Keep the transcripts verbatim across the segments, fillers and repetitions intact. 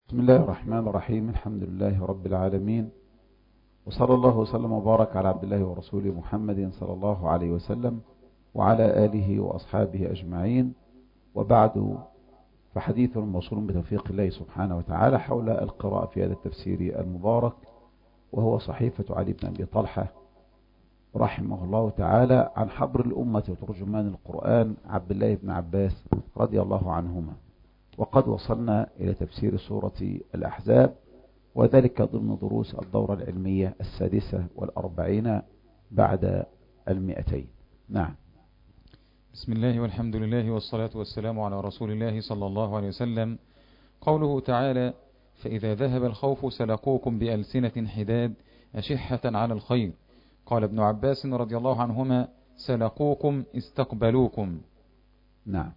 بسم الله الرحمن الرحيم. الحمد لله رب العالمين، وصلى الله وسلم وبارك على عبد الله ورسوله محمد صلى الله عليه وسلم وعلى آله وأصحابه أجمعين، وبعد، فحديث موصول بتوفيق الله سبحانه وتعالى حول القراءة في هذا التفسير المبارك، وهو صحيفة علي بن أبي طلحة رحمه الله تعالى عن حبر الأمة وترجمان القرآن عبد الله بن عباس رضي الله عنهما. وقد وصلنا إلى تفسير سورة الأحزاب، وذلك ضمن دروس الدورة العلمية السادسة والأربعين بعد المئتين. نعم. بسم الله والحمد لله والصلاة والسلام على رسول الله صلى الله عليه وسلم. قوله تعالى: فإذا ذهب الخوف سلقوكم بألسنة حداد أشحة على الخير. قال ابن عباس رضي الله عنهما: سلقوكم استقبلوكم. نعم.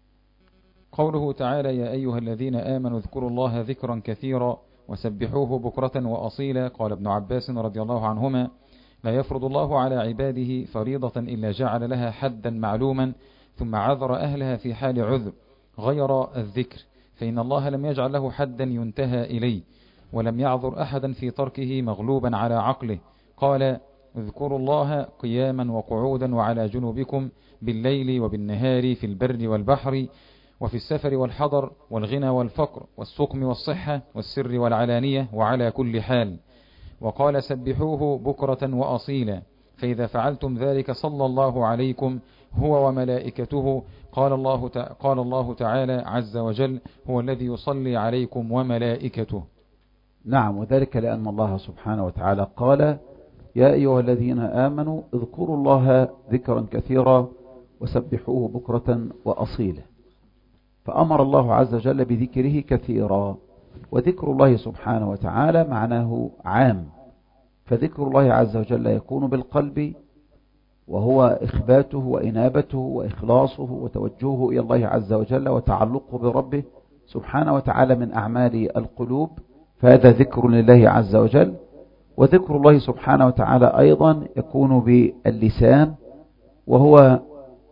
قوله تعالى: يا أيها الذين آمنوا اذكروا الله ذكرا كثيرا وسبحوه بكرة وأصيلا. قال ابن عباس رضي الله عنهما: لا يفرض الله على عباده فريضة إلا جعل لها حدا معلوما ثم عذر أهلها في حال عذر غير الذكر، فإن الله لم يجعل له حدا ينتهى إليه، ولم يعذر أحدا في تركه مغلوبا على عقله. قال: اذكروا الله قياما وقعودا وعلى جنوبكم بالليل وبالنهار في البر والبحر وفي السفر والحضر والغنى والفقر والسقم والصحة والسر والعلانية وعلى كل حال. وقال: سبحوه بكرة وأصيلا، فإذا فعلتم ذلك صلى الله عليكم هو وملائكته. قال الله, قال الله تعالى عز وجل: هو الذي يصلي عليكم وملائكته. نعم، وذلك لأن الله سبحانه وتعالى قال: يا أيها الذين آمنوا اذكروا الله ذكرا كثيرا وسبحوه بكرة وأصيلا، فأمر الله عز وجل بذكره كثيرا. وذكر الله سبحانه وتعالى معناه عام، فذكر الله عز وجل يكون بالقلب، وهو إخباته وإنابته وإخلاصه وتوجهه إلى الله عز وجل وتعلقه بربه سبحانه وتعالى من أعمال القلوب، فهذا ذكر لله عز وجل. وذكر الله سبحانه وتعالى أيضا يكون باللسان، وهو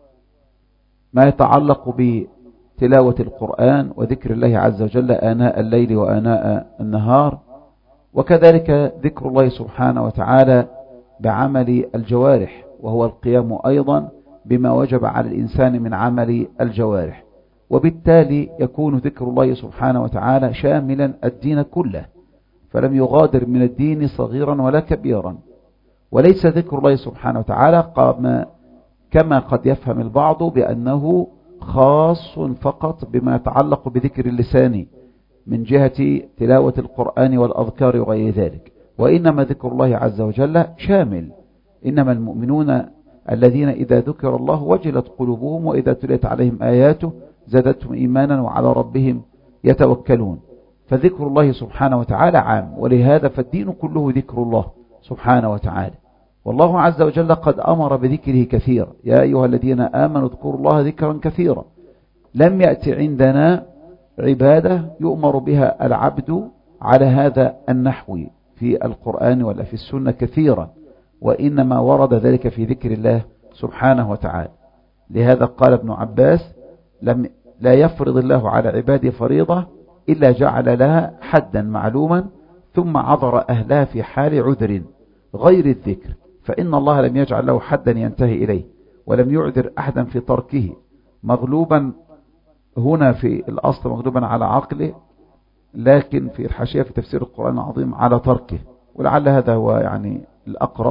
ما يتعلق بتلاوة القرآن وذكر الله عز وجل آناء الليل وآناء النهار، وكذلك ذكر الله سبحانه وتعالى بعمل الجوارح، وهو القيام أيضا بما وجب على الإنسان من عمل الجوارح. وبالتالي يكون ذكر الله سبحانه وتعالى شاملا الدين كله، فلم يغادر من الدين صغيرا ولا كبيرا. وليس ذكر الله سبحانه وتعالى كما قد يفهم البعض بأنه خاص فقط بما يتعلق بذكر اللسان من جهة تلاوة القرآن والأذكار وغير ذلك، وإنما ذكر الله عز وجل شامل. إنما المؤمنون الذين إذا ذكر الله وجلت قلوبهم وإذا تليت عليهم آياته زادتهم إيمانا وعلى ربهم يتوكلون. فذكر الله سبحانه وتعالى عام، ولهذا فالدين كله ذكر الله سبحانه وتعالى. والله عز وجل قد أمر بذكره كثيرا: يا أيها الذين آمنوا اذكروا الله ذكرا كثيرا. لم يأتي عندنا عبادة يؤمر بها العبد على هذا النحو في القرآن ولا في السنة كثيرا، وإنما ورد ذلك في ذكر الله سبحانه وتعالى. لهذا قال ابن عباس: لم لا يفرض الله على عباده فريضة إلا جعل لها حدا معلوما ثم عذر أهلها في حال عذر غير الذكر، فإن الله لم يجعل له حدا ينتهي إليه، ولم يعذر أحدا في تركه مغلوبا هنا في الأصل مغلوبا على عقله، لكن في الحاشية في تفسير القرآن العظيم على تركه، ولعل هذا هو يعني الأقرب.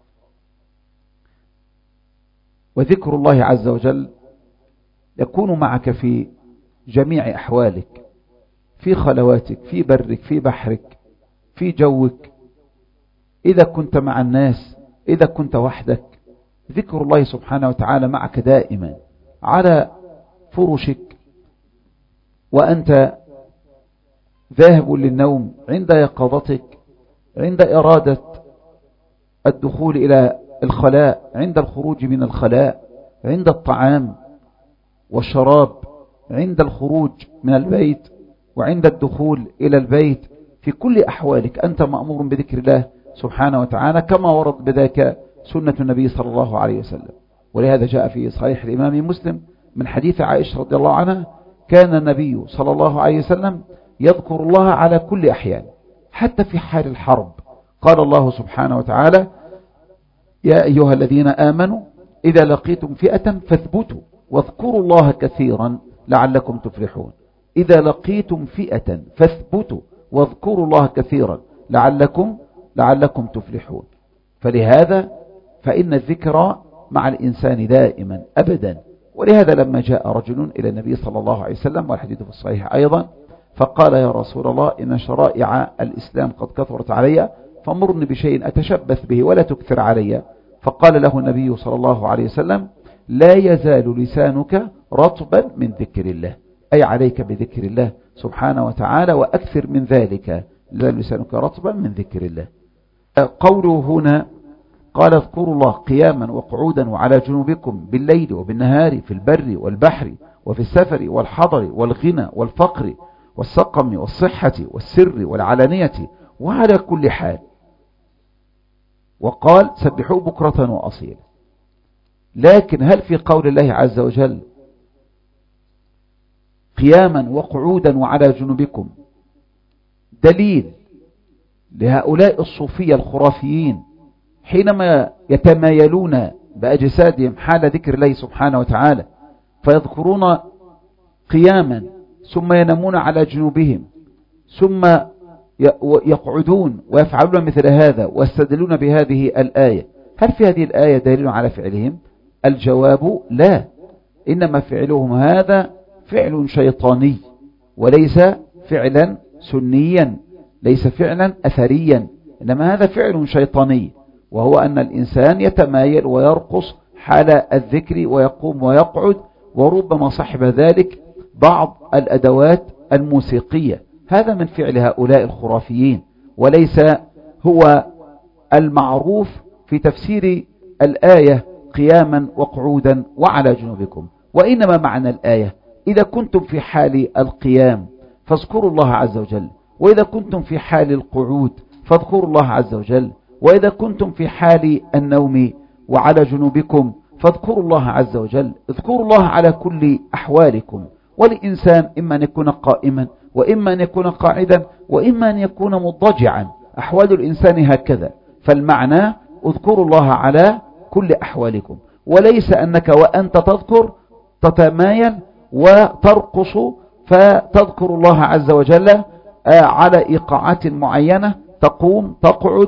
وذكر الله عز وجل يكون معك في جميع أحوالك، في خلواتك، في برك، في بحرك، في جوك، إذا كنت مع الناس، إذا كنت وحدك، ذكر الله سبحانه وتعالى معك دائما، على فرشك وأنت ذاهب للنوم، عند يقظتك، عند إرادة الدخول إلى الخلاء، عند الخروج من الخلاء، عند الطعام والشراب، عند الخروج من البيت وعند الدخول إلى البيت. في كل أحوالك أنت مأمور بذكر الله سبحانه وتعالى، كما ورد بذلك سنة النبي صلى الله عليه وسلم. ولهذا جاء في صحيح الإمام مسلم من حديث عائشة رضي الله عنها: كان النبي صلى الله عليه وسلم يذكر الله على كل أحيان حتى في حال الحرب. قال الله سبحانه وتعالى يا أيها الذين آمنوا إذا لقيتم فئة فاثبتوا واذكروا الله كثيرا لعلكم تفلحون. إذا لقيتم فئة فاثبتوا واذكروا الله كثيرا لعلكم لعلكم تفلحون. فلهذا فإن الذكر مع الإنسان دائما أبدا. ولهذا لما جاء رجل إلى النبي صلى الله عليه وسلم والحديث في الصحيح أيضا فقال يا رسول الله إن شرائع الإسلام قد كثرت علي فمرني بشيء أتشبث به ولا تكثر علي. فقال له النبي صلى الله عليه وسلم لا يزال لسانك رطبا من ذكر الله، أي عليك بذكر الله سبحانه وتعالى وأكثر من ذلك، لا لسانك رطبا من ذكر الله. قوله هنا قال اذكروا الله قياما وقعودا وعلى جنوبكم بالليل وبالنهار في البر والبحر وفي السفر والحضر والغنى والفقر والسقم والصحة والسر والعلانية وعلى كل حال. وقال سبحوا بكرة وأصيلا. لكن هل في قول الله عز وجل قياما وقعودا وعلى جنوبكم دليل لهؤلاء الصوفية الخرافيين حينما يتمايلون بأجسادهم حال ذكر الله سبحانه وتعالى فيذكرون قياما ثم ينامون على جنوبهم ثم يقعدون ويفعلون مثل هذا ويستدلون بهذه الآية؟ هل في هذه الآية دليل على فعلهم؟ الجواب لا، إنما فعلهم هذا فعل شيطاني وليس فعلا سنيا، ليس فعلا أثريا، إنما هذا فعل شيطاني، وهو أن الإنسان يتمايل ويرقص حال الذكر ويقوم ويقعد، وربما صاحب ذلك بعض الأدوات الموسيقية. هذا من فعل هؤلاء الخرافيين وليس هو المعروف في تفسير الآية قياما وقعودا وعلى جنوبكم. وإنما معنى الآية إذا كنتم في حال القيام فاذكروا الله عز وجل، وإذا كنتم في حال القعود فاذكروا الله عز وجل، وإذا كنتم في حال النوم وعلى جنوبكم فاذكروا الله عز وجل. اذكروا الله على كل أحوالكم. والإنسان إما أن يكون قائما وإما أن يكون قاعدا وإما أن يكون مضجعا، أحوال الإنسان هكذا. فالمعنى اذكروا الله على كل أحوالكم، وليس أنك وأنت تذكر تتمايل وترقص فتذكر الله عز وجل على إيقاعات معينة، تقوم تقعد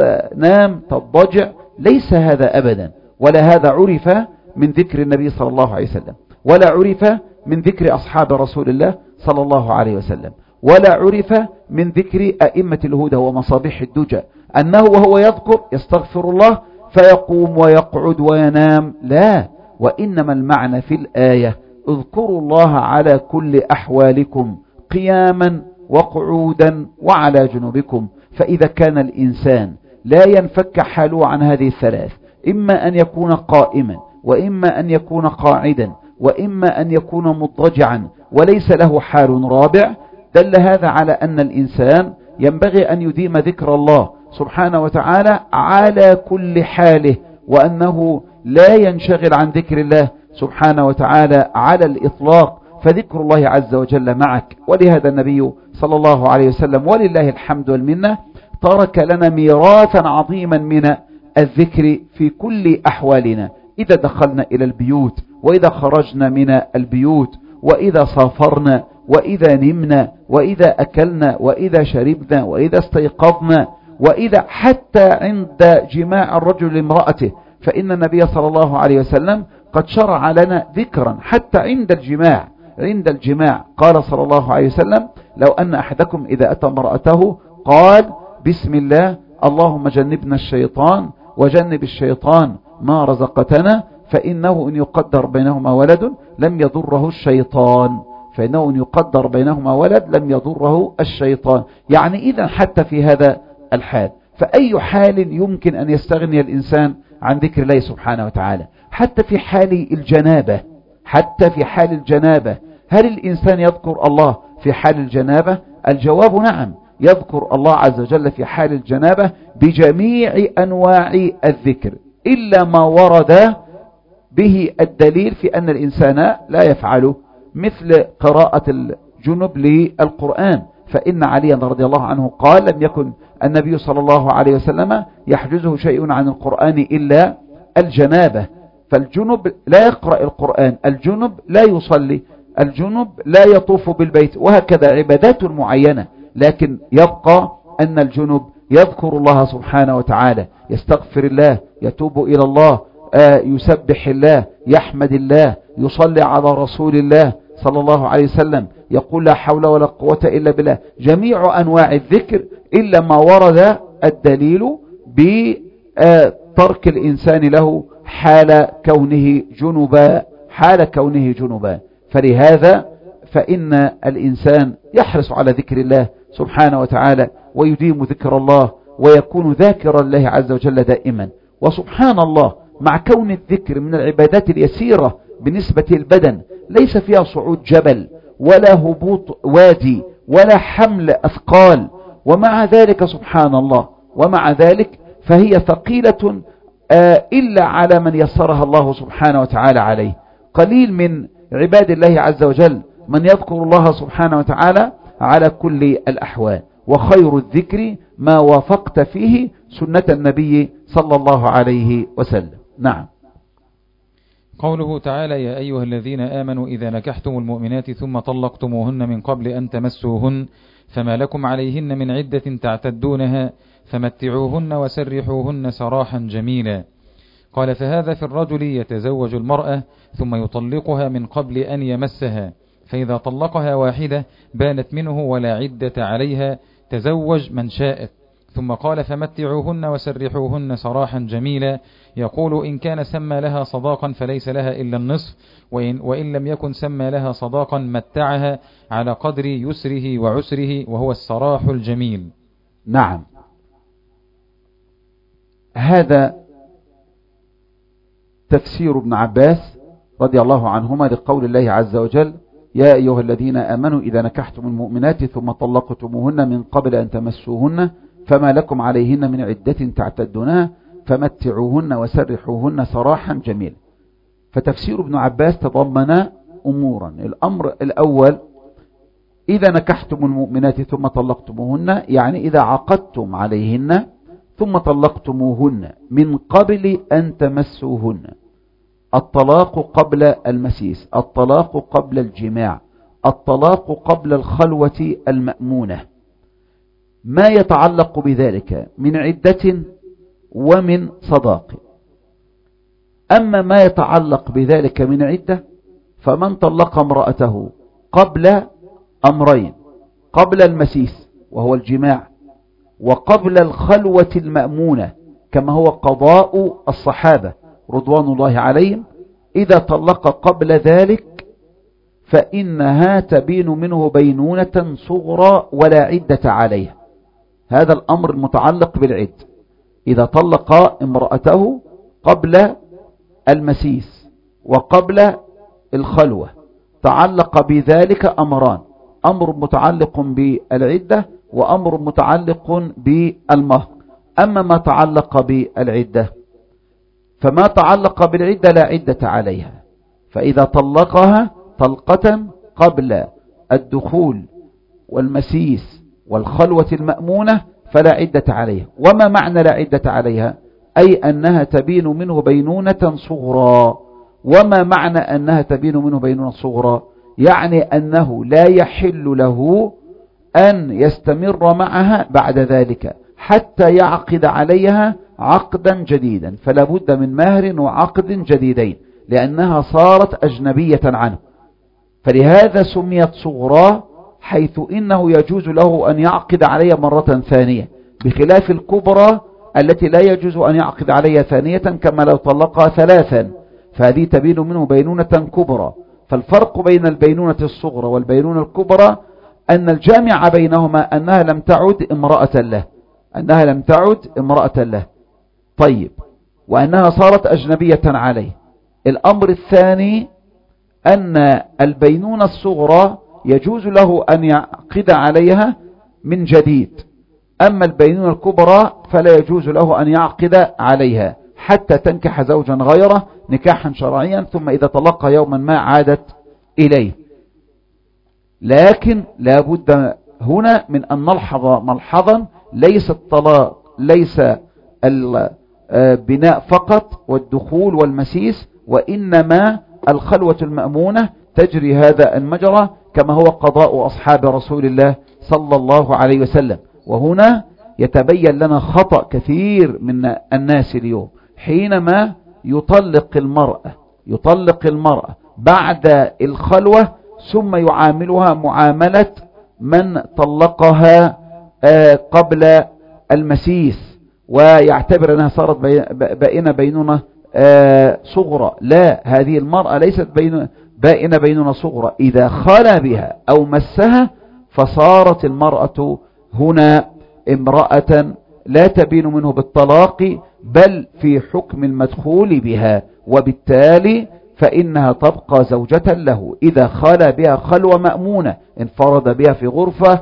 تنام تضجع، ليس هذا أبدا. ولا هذا عرف من ذكر النبي صلى الله عليه وسلم، ولا عرف من ذكر أصحاب رسول الله صلى الله عليه وسلم، ولا عرف من ذكر أئمة الهدى ومصابيح الدجى أنه وهو يذكر يستغفر الله فيقوم ويقعد وينام، لا. وإنما المعنى في الآية اذكروا الله على كل أحوالكم قياما وقعودا وعلى جنوبكم. فإذا كان الإنسان لا ينفك حاله عن هذه الثلاث، إما أن يكون قائما وإما أن يكون قاعدا وإما أن يكون مضطجعا وليس له حال رابع، دل هذا على أن الإنسان ينبغي أن يديم ذكر الله سبحانه وتعالى على كل حاله، وأنه لا ينشغل عن ذكر الله سبحانه وتعالى على الإطلاق، فذكر الله عز وجل معك. ولهذا النبي صلى الله عليه وسلم ولله الحمد والمنة ترك لنا ميراثا عظيما من الذكر في كل أحوالنا، إذا دخلنا إلى البيوت وإذا خرجنا من البيوت وإذا سافرنا وإذا نمنا وإذا أكلنا وإذا شربنا وإذا استيقظنا وإذا حتى عند جماع الرجل لامرأته، فإن النبي صلى الله عليه وسلم قد شرع لنا ذكرا حتى عند الجماع. عند الجماع قال صلى الله عليه وسلم لو أن أحدكم إذا أتى امرأته قال بسم الله اللهم جنبنا الشيطان وجنب الشيطان ما رزقتنا، فإنه إن يقدر بينهما ولد لم يضره الشيطان، فإنه إن يقدر بينهما ولد لم يضره الشيطان. يعني إذا حتى في هذا الحال، فأي حال يمكن أن يستغني الإنسان عن ذكر الله سبحانه وتعالى؟ حتى في حال الجنابة، حتى في حال الجنابة هل الإنسان يذكر الله في حال الجنابة؟ الجواب نعم، يذكر الله عز وجل في حال الجنابة بجميع أنواع الذكر، إلا ما ورد به الدليل في أن الإنسان لا يفعله، مثل قراءة الجنب للقرآن، فإن عليا رضي الله عنه قال لم يكن النبي صلى الله عليه وسلم يحجزه شيء عن القرآن إلا الجنابة، فالجنب لا يقرأ القرآن، الجنب لا يصلي، الجنب لا يطوف بالبيت، وهكذا عبادات معينة. لكن يبقى أن الجنب يذكر الله سبحانه وتعالى، يستغفر الله، يتوب إلى الله، يسبح الله، يحمد الله، يصلي على رسول الله صلى الله عليه وسلم، يقول لا حول ولا قوة إلا بالله، جميع أنواع الذكر إلا ما ورد الدليل بترك الإنسان له حال كونه جنبا حال كونه جنبا. فلهذا فإن الإنسان يحرص على ذكر الله سبحانه وتعالى ويديم ذكر الله ويكون ذاكرا الله عز وجل دائما. وسبحان الله، مع كون الذكر من العبادات اليسيرة بالنسبة للبدن، ليس فيها صعود جبل ولا هبوط وادي ولا حمل أثقال، ومع ذلك سبحان الله ومع ذلك فهي ثقيلة إلا على من يسرها الله سبحانه وتعالى عليه. قليل من عباد الله عز وجل من يذكر الله سبحانه وتعالى على كل الأحوال، وخير الذكر ما وافقت فيه سنة النبي صلى الله عليه وسلم. نعم. قوله تعالى يا أيها الذين آمنوا إذا نكحتم المؤمنات ثم طلقتموهن من قبل أن تمسوهن فما لكم عليهن من عدة تعتدونها فمتعوهن وسرحوهن سراحا جميلا. قال فهذا في الرجل يتزوج المرأة ثم يطلقها من قبل أن يمسها، فإذا طلقها واحدة بانت منه ولا عدة عليها، تزوج من شاءت. ثم قال فمتعوهن وسرحوهن سراحا جميلا، يقول إن كان سمى لها صداقا فليس لها إلا النصف، وإن, وإن لم يكن سمى لها صداقا متعها على قدر يسره وعسره، وهو السراح الجميل. نعم، هذا تفسير ابن عباس رضي الله عنهما لقول الله عز وجل يا أيها الذين آمنوا إذا نكحتم المؤمنات ثم طلقتموهن من قبل أن تمسوهن فما لكم عليهن من عدة تعتدونها فمتعوهن وسرحوهن سراحا جميلا. فتفسير ابن عباس تضمن أمورا. الأمر الأول إذا نكحتم المؤمنات ثم طلقتموهن، يعني إذا عقدتم عليهن ثم طلقتموهن من قبل أن تمسوهن. الطلاق قبل المسيس، الطلاق قبل الجماع، الطلاق قبل الخلوة المأمونة، ما يتعلق بذلك من عدة ومن صداق. أما ما يتعلق بذلك من عدة فمن طلق امرأته قبل أمرين، قبل المسيس وهو الجماع، وقبل الخلوة المأمونة كما هو قضاء الصحابة رضوان الله عليهم، إذا طلق قبل ذلك فإنها تبين منه بينونة صغرى ولا عدة عليها. هذا الأمر المتعلق بالعد. إذا طلق امرأته قبل المسيس وقبل الخلوة تعلق بذلك أمران، أمر متعلق بالعدة وأمر متعلق بالمهر. أما ما تعلق بالعدة فما تعلق بالعدة لا عدة عليها، فإذا طلقها طلقة قبل الدخول والمسيس والخلوة المأمونة فلا عدة عليها. وما معنى لا عدة عليها؟ أي أنها تبين منه بينونة صغرى. وما معنى أنها تبين منه بينونة صغرى؟ يعني أنه لا يحل له أن يستمر معها بعد ذلك حتى يعقد عليها عقدا جديدا، فلا بد من مهر وعقد جديدين لأنها صارت أجنبية عنه. فلهذا سميت صغرى، حيث إنه يجوز له أن يعقد عليها مرة ثانية، بخلاف الكبرى التي لا يجوز أن يعقد عليها ثانية كما لو طلقها ثلاثا، فهذه تبين منه بينونة كبرى. فالفرق بين البينونة الصغرى والبينونة الكبرى أن الجامع بينهما أنها لم تعد امرأة له، أنها لم تعد امرأة له طيب، وأنها صارت أجنبية عليه. الأمر الثاني أن البينونة الصغرى يجوز له أن يعقد عليها من جديد، أما البينونة الكبرى فلا يجوز له أن يعقد عليها حتى تنكح زوجا غيره نكاحا شرعيا، ثم إذا طلقها يوما ما عادت إليه. لكن لا بد هنا من أن نلحظ ملحظا، ليس الطلاق ليس البناء فقط والدخول والمسيس، وإنما الخلوة المأمونة تجري هذا المجرى كما هو قضاء أصحاب رسول الله صلى الله عليه وسلم. وهنا يتبين لنا خطأ كثير من الناس اليوم، حينما يطلق المرأة يطلق المرأة بعد الخلوة ثم يعاملها معاملة من طلقها قبل المسيس، ويعتبر أنها صارت بائنة بينونة صغرى. لا، هذه المرأة ليست بائنة بينونة صغرى، إذا خلى بها أو مسها فصارت المرأة هنا امرأة لا تبين منه بالطلاق، بل في حكم المدخول بها، وبالتالي فإنها تبقى زوجة له إذا خلى بها خلوة مأمونة، انفرد بها في غرفة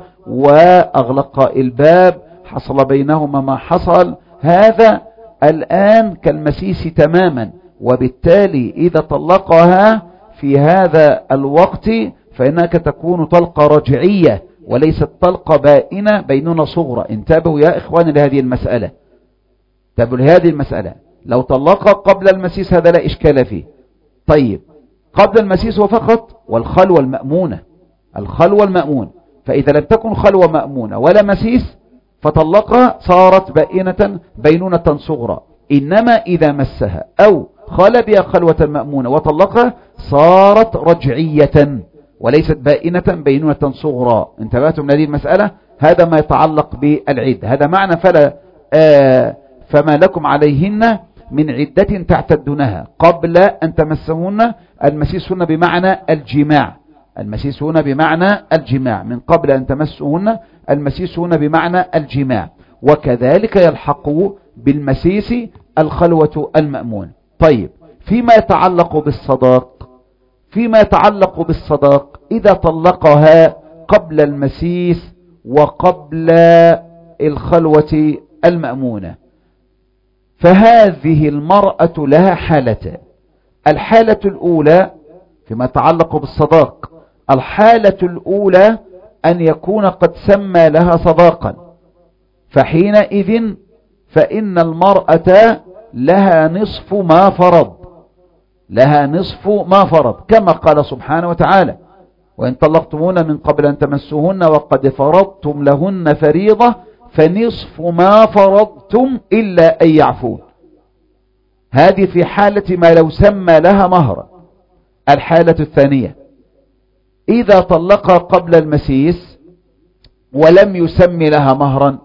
وأغلق الباب، حصل بينهما ما حصل، هذا الآن كالمسيس تماما. وبالتالي إذا طلقها في هذا الوقت فإنك تكون طلقة رجعية وليست طلقة بائنة بينونة صغرى. انتبهوا يا إخواني لهذه المسألة، انتبهوا لهذه المسألة. لو طلقها قبل المسيس هذا لا إشكال فيه. طيب، قبل المسيس هو فقط والخلوة المأمونة، الخلوة المأمونة، فإذا لم تكن خلوة مأمونة ولا مسيس فطلقها صارت بائنة بينونة صغرى. إنما إذا مسها أو خلى بها خلوة مأمونة وطلقها صارت رجعية وليست بائنة بينونة صغرى. انتبهتم لهذه المسألة؟ هذا ما يتعلق بالعدة. هذا معنى فلا آه فما لكم عليهن من عدة تعتدونها قبل أن تمسهن. المسيس هنا بمعنى الجماع، المسيس هنا بمعنى الجماع، من قبل أن تمسهن المسيس هنا بمعنى الجماع. وكذلك يلحق بالمسيس الخلوة المأمون. طيب، فيما يتعلق بالصداق فيما يتعلق بالصداق إذا طلقها قبل المسيس وقبل الخلوة المأمونة فهذه المرأة لها حالتان. الحالة الأولى فيما يتعلق بالصداق، الحالة الأولى أن يكون قد سمى لها صداقا، فحينئذ فإن المرأة لها نصف ما فرض لها نصف ما فرض كما قال سبحانه وتعالى: وإن طلقتمون من قبل أن تمسوهن وقد فرضتم لهن فريضة فنصف ما فرضتم إلا أن يعفون. هذه في حالة ما لو سمى لها مهرا. الحالة الثانية إذا طلق قبل المسيس ولم يسم لها مهرا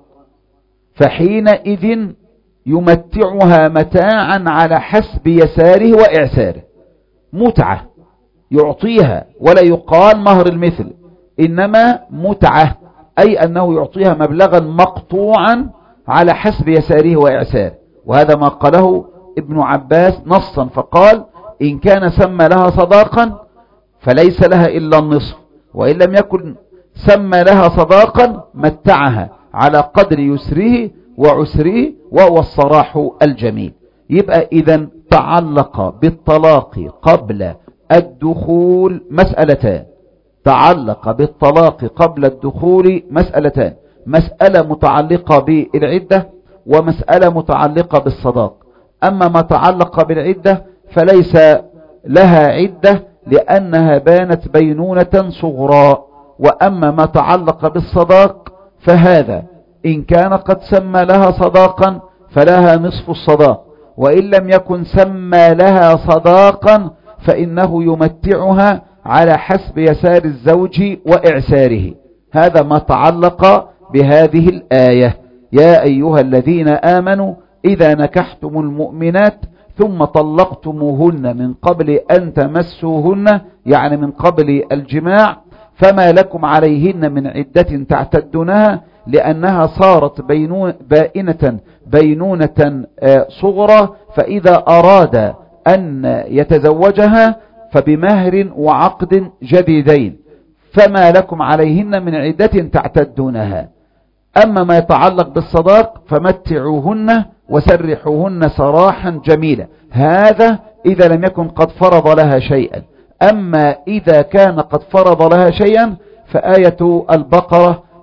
فحينئذ يمتعها متاعا على حسب يساره وإعساره، متعة يعطيها، ولا يقال مهر المثل، إنما متعة، أي أنه يعطيها مبلغا مقطوعا على حسب يساره وإعساره. وهذا ما قاله ابن عباس نصا، فقال: إن كان سمى لها صداقا فليس لها إلا النصف، وإن لم يكن سمى لها صداقا متعها على قدر يسره وعسره، وهو الصراح الجميل. يبقى إذن تعلق بالطلاق قبل الدخول مسألتان تعلق بالطلاق قبل الدخول مسألتان مسألة متعلقة بالعدة ومسألة متعلقة بالصداق. أما ما تعلق بالعدة فليس لها عدة لأنها بانت بينونة صغرى، وأما ما تعلق بالصداق فهذا إن كان قد سمى لها صداقا فلها نصف الصداق، وإن لم يكن سمى لها صداقا فإنه يمتعها على حسب يسار الزوج وإعساره. هذا ما تعلق بهذه الآية: يا أيها الذين آمنوا إذا نكحتم المؤمنات ثم طلقتموهن من قبل أن تمسوهن، يعني من قبل الجماع، فما لكم عليهن من عدة تعتدونها، لأنها صارت بينون بائنة بينونة صغرى، فإذا أراد أن يتزوجها فبمهر وعقد جديدين، فما لكم عليهن من عدة تعتدونها. أما ما يتعلق بالصداق فمتعوهن وسرحوهن سراحا جميلا، هذا إذا لم يكن قد فرض لها شيئا. أما إذا كان قد فرض لها شيئا فآية البقرة: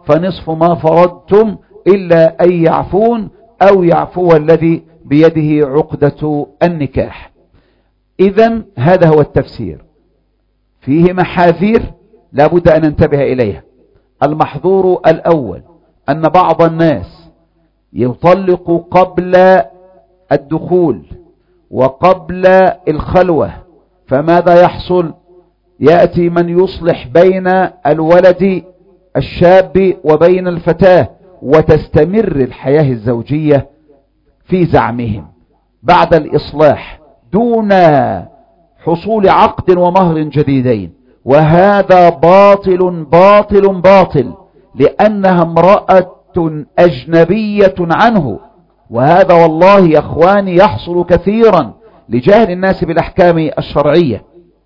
فنصف ما فرضتم إلا أن يعفون أو يعفو الذي بيده عقدة النكاح. إذن هذا هو التفسير، فيه محاذير لا بد أن ننتبه إليها. المحظور الأول أن بعض الناس يطلق قبل الدخول وقبل الخلوة، فماذا يحصل؟ يأتي من يصلح بين الولد الشاب وبين الفتاة وتستمر الحياة الزوجية في زعمهم بعد الإصلاح دون حصول عقد ومهر جديدين، وهذا باطل باطل باطل، لأنها امرأة أجنبية عنه. وهذا والله يا أخواني يحصل كثيرا لجهل الناس بالأحكام الشرعية،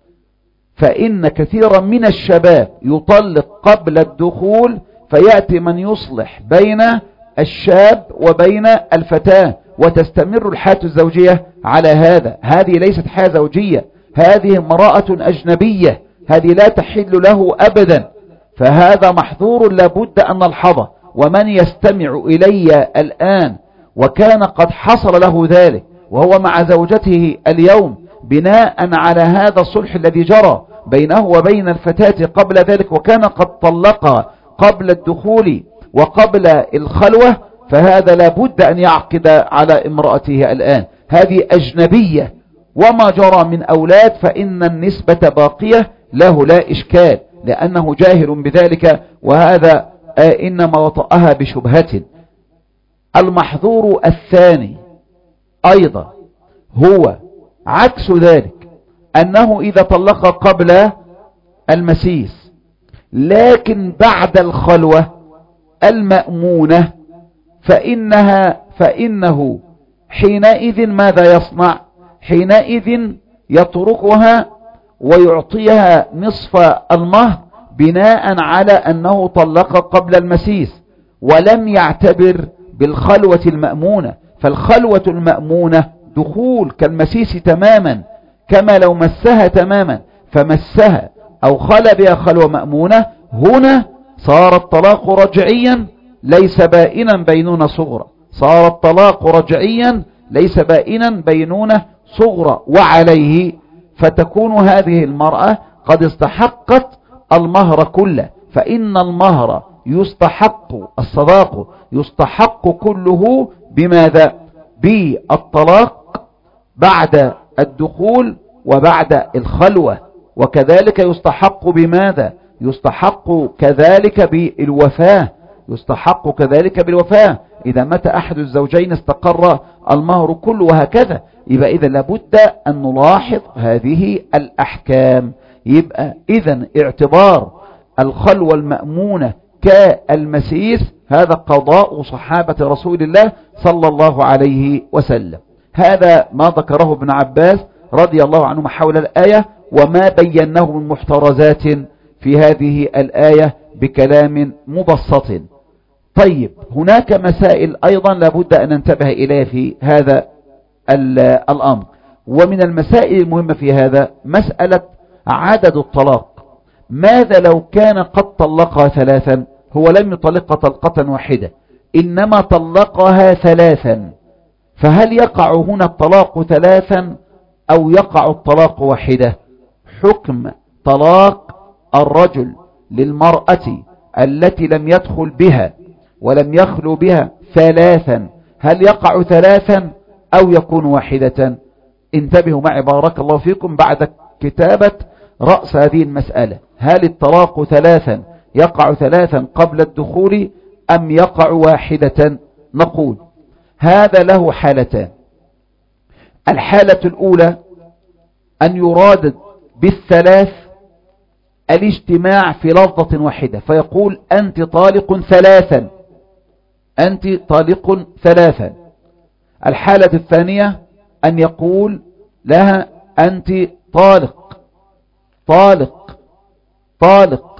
فإن كثيرا من الشباب يطلق قبل الدخول فيأتي من يصلح بين الشاب وبين الفتاة وتستمر الحياة الزوجية على هذا. هذه ليست حياة زوجية، هذه امرأة أجنبية، هذه لا تحل له أبدا، فهذا محظور لابد أن نلحظه. ومن يستمع إلي الآن وكان قد حصل له ذلك وهو مع زوجته اليوم بناء على هذا الصلح الذي جرى بينه وبين الفتاة قبل ذلك، وكان قد طلقها قبل الدخول وقبل الخلوة، فهذا لابد أن يعقد على امرأته الآن. هذه أجنبية، وما جرى من أولاد فإن النسبة باقية له لا إشكال، لأنه جاهل بذلك، وهذا إنما وطأها بشبهة. المحظور الثاني أيضا هو عكس ذلك، أنه إذا طلق قبل المسيس لكن بعد الخلوة المأمونة فإنها فإنه حينئذ ماذا يصنع؟ حينئذ يتركها ويعطيها نصف المهر بناء على أنه طلق قبل المسيس ولم يعتبر بالخلوة المأمونة. فالخلوة المأمونة دخول كالمسيس تماما، كما لو مسها تماما، فمسها أو خلى بها خلوة مأمونة، هنا صار الطلاق رجعيا ليس بائنا بينونة صغرى، صار الطلاق رجعيا ليس بائنا بينونة صغرى، وعليه فتكون هذه المرأة قد استحقت المهر كله، فإن المهر يستحق، الصداق يستحق كله بماذا؟ بالطلاق بعد الدخول وبعد الخلوة، وكذلك يستحق بماذا؟ يستحق كذلك بالوفاة، يستحق كذلك بالوفاة. إذا مات أحد الزوجين استقر المهر كله، وهكذا. يبقى إذا لابد أن نلاحظ هذه الأحكام. يبقى إذن اعتبار الخلوة المأمونة كالمسيس هذا قضاء صحابة رسول الله صلى الله عليه وسلم. هذا ما ذكره ابن عباس رضي الله عنهما حول الآية، وما بيناه من محترزات في هذه الآية بكلام مبسط. طيب، هناك مسائل أيضا لابد أن ننتبه إليها في هذا الأمر، ومن المسائل المهمة في هذا مسألة عدد الطلاق. ماذا لو كان قد طلقها ثلاثا؟ هو لم يطلقها طلقة واحدة، إنما طلقها ثلاثا، فهل يقع هنا الطلاق ثلاثا أو يقع الطلاق واحدة؟ حكم طلاق الرجل للمرأة التي لم يدخل بها ولم يخلو بها ثلاثا، هل يقع ثلاثا أو يكون واحدة؟ انتبهوا معي بارك الله فيكم بعد كتابة رأس هذه المسألة. هل الطلاق ثلاثا يقع ثلاثا قبل الدخول أم يقع واحدة؟ نقول هذا له حالتان. الحالة الأولى أن يراد بالثلاث الاجتماع في لفظة واحدة، فيقول أنت طالق ثلاثا، أنت طالق ثلاثا. الحالة الثانية أن يقول لها أنت طالق طالق طالق.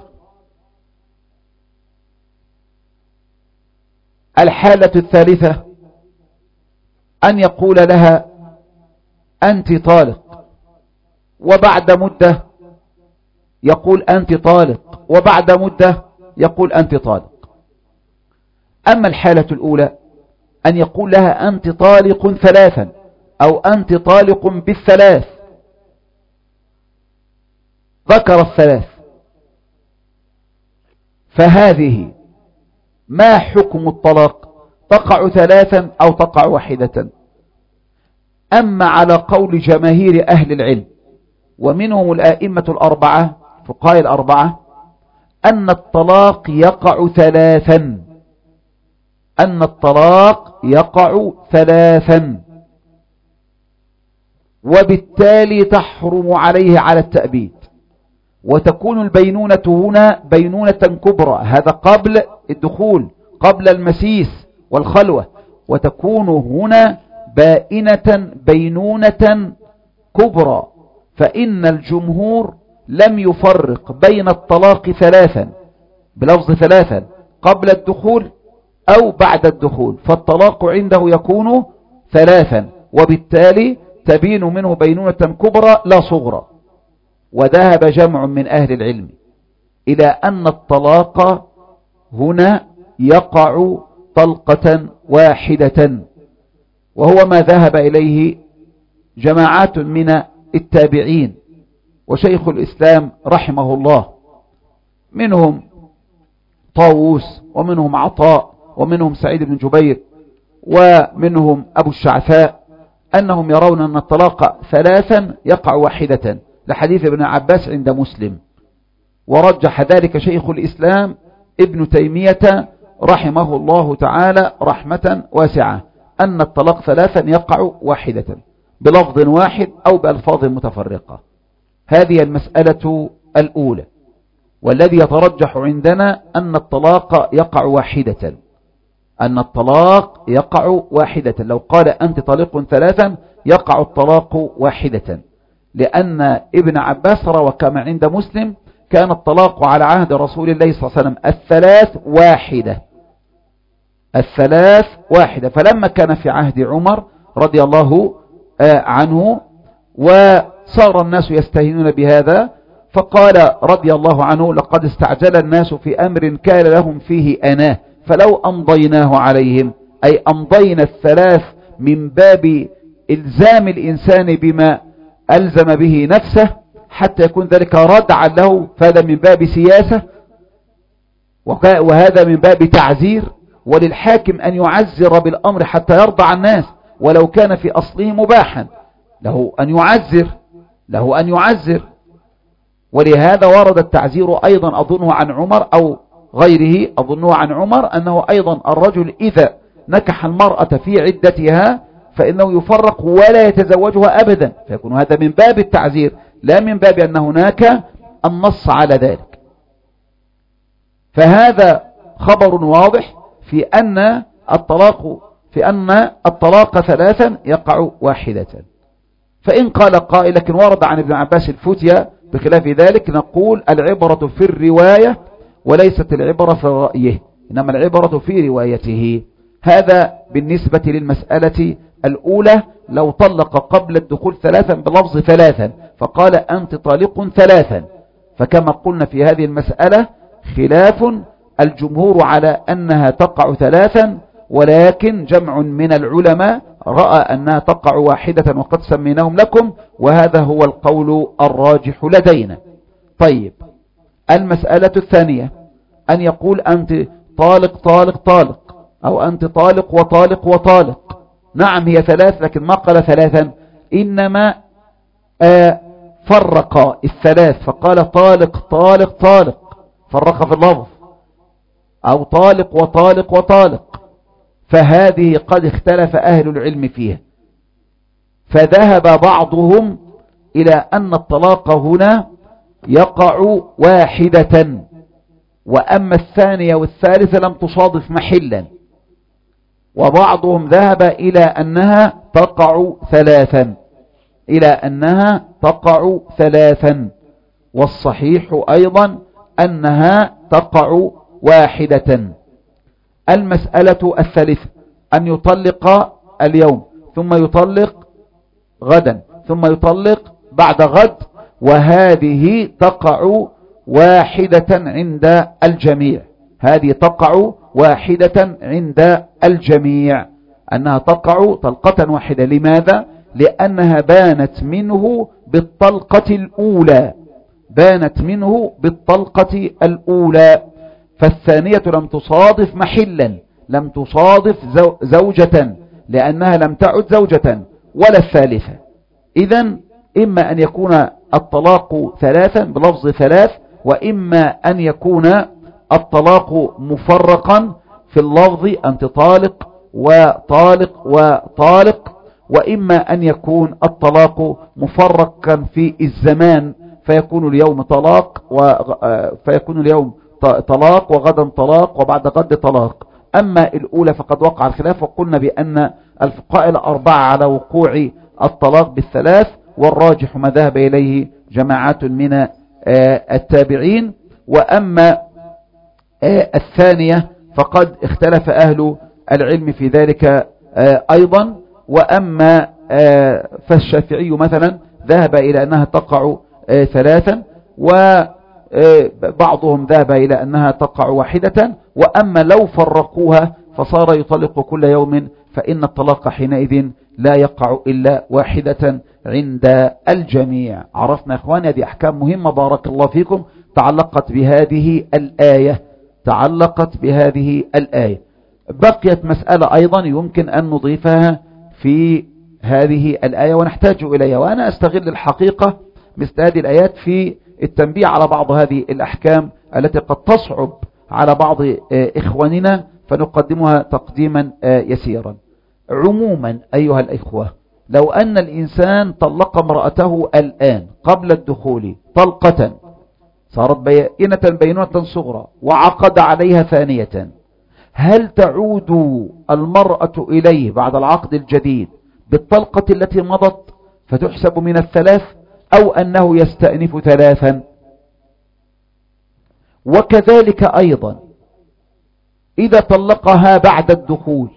الحالة الثالثة أن يقول لها أنت طالق، وبعد مدة يقول أنت طالق، وبعد مدة يقول أنت طالق. أما الحالة الأولى أن يقول لها أنت طالق ثلاثا أو أنت طالق بالثلاث، ذكر الثلاث، فهذه ما حكم الطلاق؟ تقع ثلاثا أو تقع واحدة؟ أما على قول جماهير أهل العلم ومنهم الآئمة الأربعة فقهاء الأربعة أن الطلاق يقع ثلاثا، أن الطلاق يقع ثلاثا، وبالتالي تحرم عليه على التأبيد، وتكون البينونة هنا بينونة كبرى، هذا قبل الدخول، قبل المسيس والخلوة، وتكون هنا بائنة بينونة كبرى. فإن الجمهور لم يفرق بين الطلاق ثلاثا بلفظ ثلاثا قبل الدخول أو بعد الدخول، فالطلاق عنده يكون ثلاثا، وبالتالي تبين منه بينونة كبرى لا صغرى. وذهب جمع من أهل العلم إلى أن الطلاق هنا يقع طلقة واحدة، وهو ما ذهب إليه جماعات من التابعين وشيخ الإسلام رحمه الله، منهم طاووس ومنهم عطاء ومنهم سعيد بن جبير ومنهم أبو الشعثاء، أنهم يرون أن الطلاق ثلاثا يقع واحدة لحديث ابن عباس عند مسلم. ورجح ذلك شيخ الإسلام ابن تيمية رحمه الله تعالى رحمة واسعة، أن الطلاق ثلاثا يقع واحدة بلفظ واحد أو بألفاظ متفرقة. هذه المسألة الأولى، والذي يترجح عندنا أن الطلاق يقع واحدة، أن الطلاق يقع واحدة. لو قال أنت طليق ثلاثا يقع الطلاق واحدة، لأن ابن عباس روى كما عند مسلم كان الطلاق على عهد رسول الله صلى الله عليه وسلم الثلاث واحدة، الثلاث واحدة. فلما كان في عهد عمر رضي الله عنه وصار الناس يستهينون بهذا، فقال رضي الله عنه لقد استعجل الناس في أمر كان لهم فيه أناه فلو أمضيناه عليهم، أي أمضينا الثلاث من باب إلزام الإنسان بما ألزم به نفسه حتى يكون ذلك ردعا له، فهذا من باب سياسة وهذا من باب تعزير، وللحاكم أن يعزر بالأمر حتى يرضع الناس ولو كان في أصله مباحا، له أن يعزر له أن يعزر ولهذا ورد التعزير أيضا أظنه عن عمر أو غيره، أظنه عن عمر أنه أيضا الرجل إذا نكح المرأة في عدتها فإنه يفرق ولا يتزوجها أبدا، فيكون هذا من باب التعزير لا من باب أن هناك النص على ذلك. فهذا خبر واضح في أن الطلاق في أن الطلاق ثلاثا يقع واحدة. فإن قال قائل لكن ورد عن ابن عباس الفتية بخلاف ذلك، نقول العبرة في الرواية وليست العبرة في رأيه، إنما العبرة في روايته. هذا بالنسبة للمسألة الأولى، لو طلق قبل الدخول ثلاثا بلفظ ثلاثا فقال أنت طالق ثلاثا، فكما قلنا في هذه المسألة خلاف الجمهور على أنها تقع ثلاثا، ولكن جمع من العلماء رأى أنها تقع واحدة وقد سميناهم لكم، وهذا هو القول الراجح لدينا. طيب، المسألة الثانية أن يقول أنت طالق طالق طالق أو أنت طالق وطالق وطالق. نعم هي ثلاث، لكن ما قال ثلاثا، إنما آه فرق الثلاث فقال طالق طالق طالق، فرق في اللفظ، أو طالق وطالق وطالق، فهذه قد اختلف أهل العلم فيها، فذهب بعضهم إلى أن الطلاق هنا يقع واحدة، وأما الثانية والثالثة لم تصادف محلا، وبعضهم ذهب إلى أنها تقع ثلاثا إلى أنها تقع ثلاثا والصحيح أيضا أنها تقع واحدة. المسألة الثالثة أن يطلق اليوم ثم يطلق غدا ثم يطلق بعد غد، وهذه تقع واحدة عند الجميع، هذه تقع واحدة عند الجميع، أنها تقع طلقة واحدة. لماذا؟ لأنها بانت منه بالطلقة الأولى، بانت منه بالطلقة الأولى، فالثانية لم تصادف محلا، لم تصادف زوجة، لأنها لم تعد زوجة، ولا الثالثة. إذن إما أن يكون الطلاق ثلاثا بلفظ ثلاث، وإما أن يكون الطلاق مفرقا في اللفظ أنت طالق وطالق وطالق، وإما أن يكون الطلاق مفرقا في الزمان، فيكون اليوم طلاق و... فيكون اليوم طلاق وغدا طلاق وبعد غد طلاق. أما الأولى فقد وقع الخلاف، وقلنا بأن الفقهاء الأربعة على وقوع الطلاق بالثلاث، والراجح ما ذهب إليه جماعات من التابعين. وأما الثانية فقد اختلف أهل العلم في ذلك أيضا. وأما فالشافعي مثلا ذهب إلى أنها تقع ثلاثا، وبعضهم ذهب إلى أنها تقع واحدة. وأما لو فرقوها فصار يطلق كل يوم، فإن الطلاق حينئذ لا يقع إلا واحدة عند الجميع. عرفنا إخواني هذه أحكام مهمة بارك الله فيكم تعلقت بهذه الآية، تعلقت بهذه الآية. بقيت مسألة أيضا يمكن أن نضيفها في هذه الآية ونحتاج إليها، وأنا أستغل الحقيقة مثل هذه الآيات في التنبيه على بعض هذه الأحكام التي قد تصعب على بعض إخواننا، فنقدمها تقديما يسيرا. عموما أيها الإخوة، لو أن الإنسان طلق امرأته الآن قبل الدخول طلقة صارت بينة بينونة صغرى وعقد عليها ثانية، هل تعود المرأة إليه بعد العقد الجديد بالطلقة التي مضت فتحسب من الثلاث، أو أنه يستأنف ثلاثا؟ وكذلك أيضا إذا طلقها بعد الدخول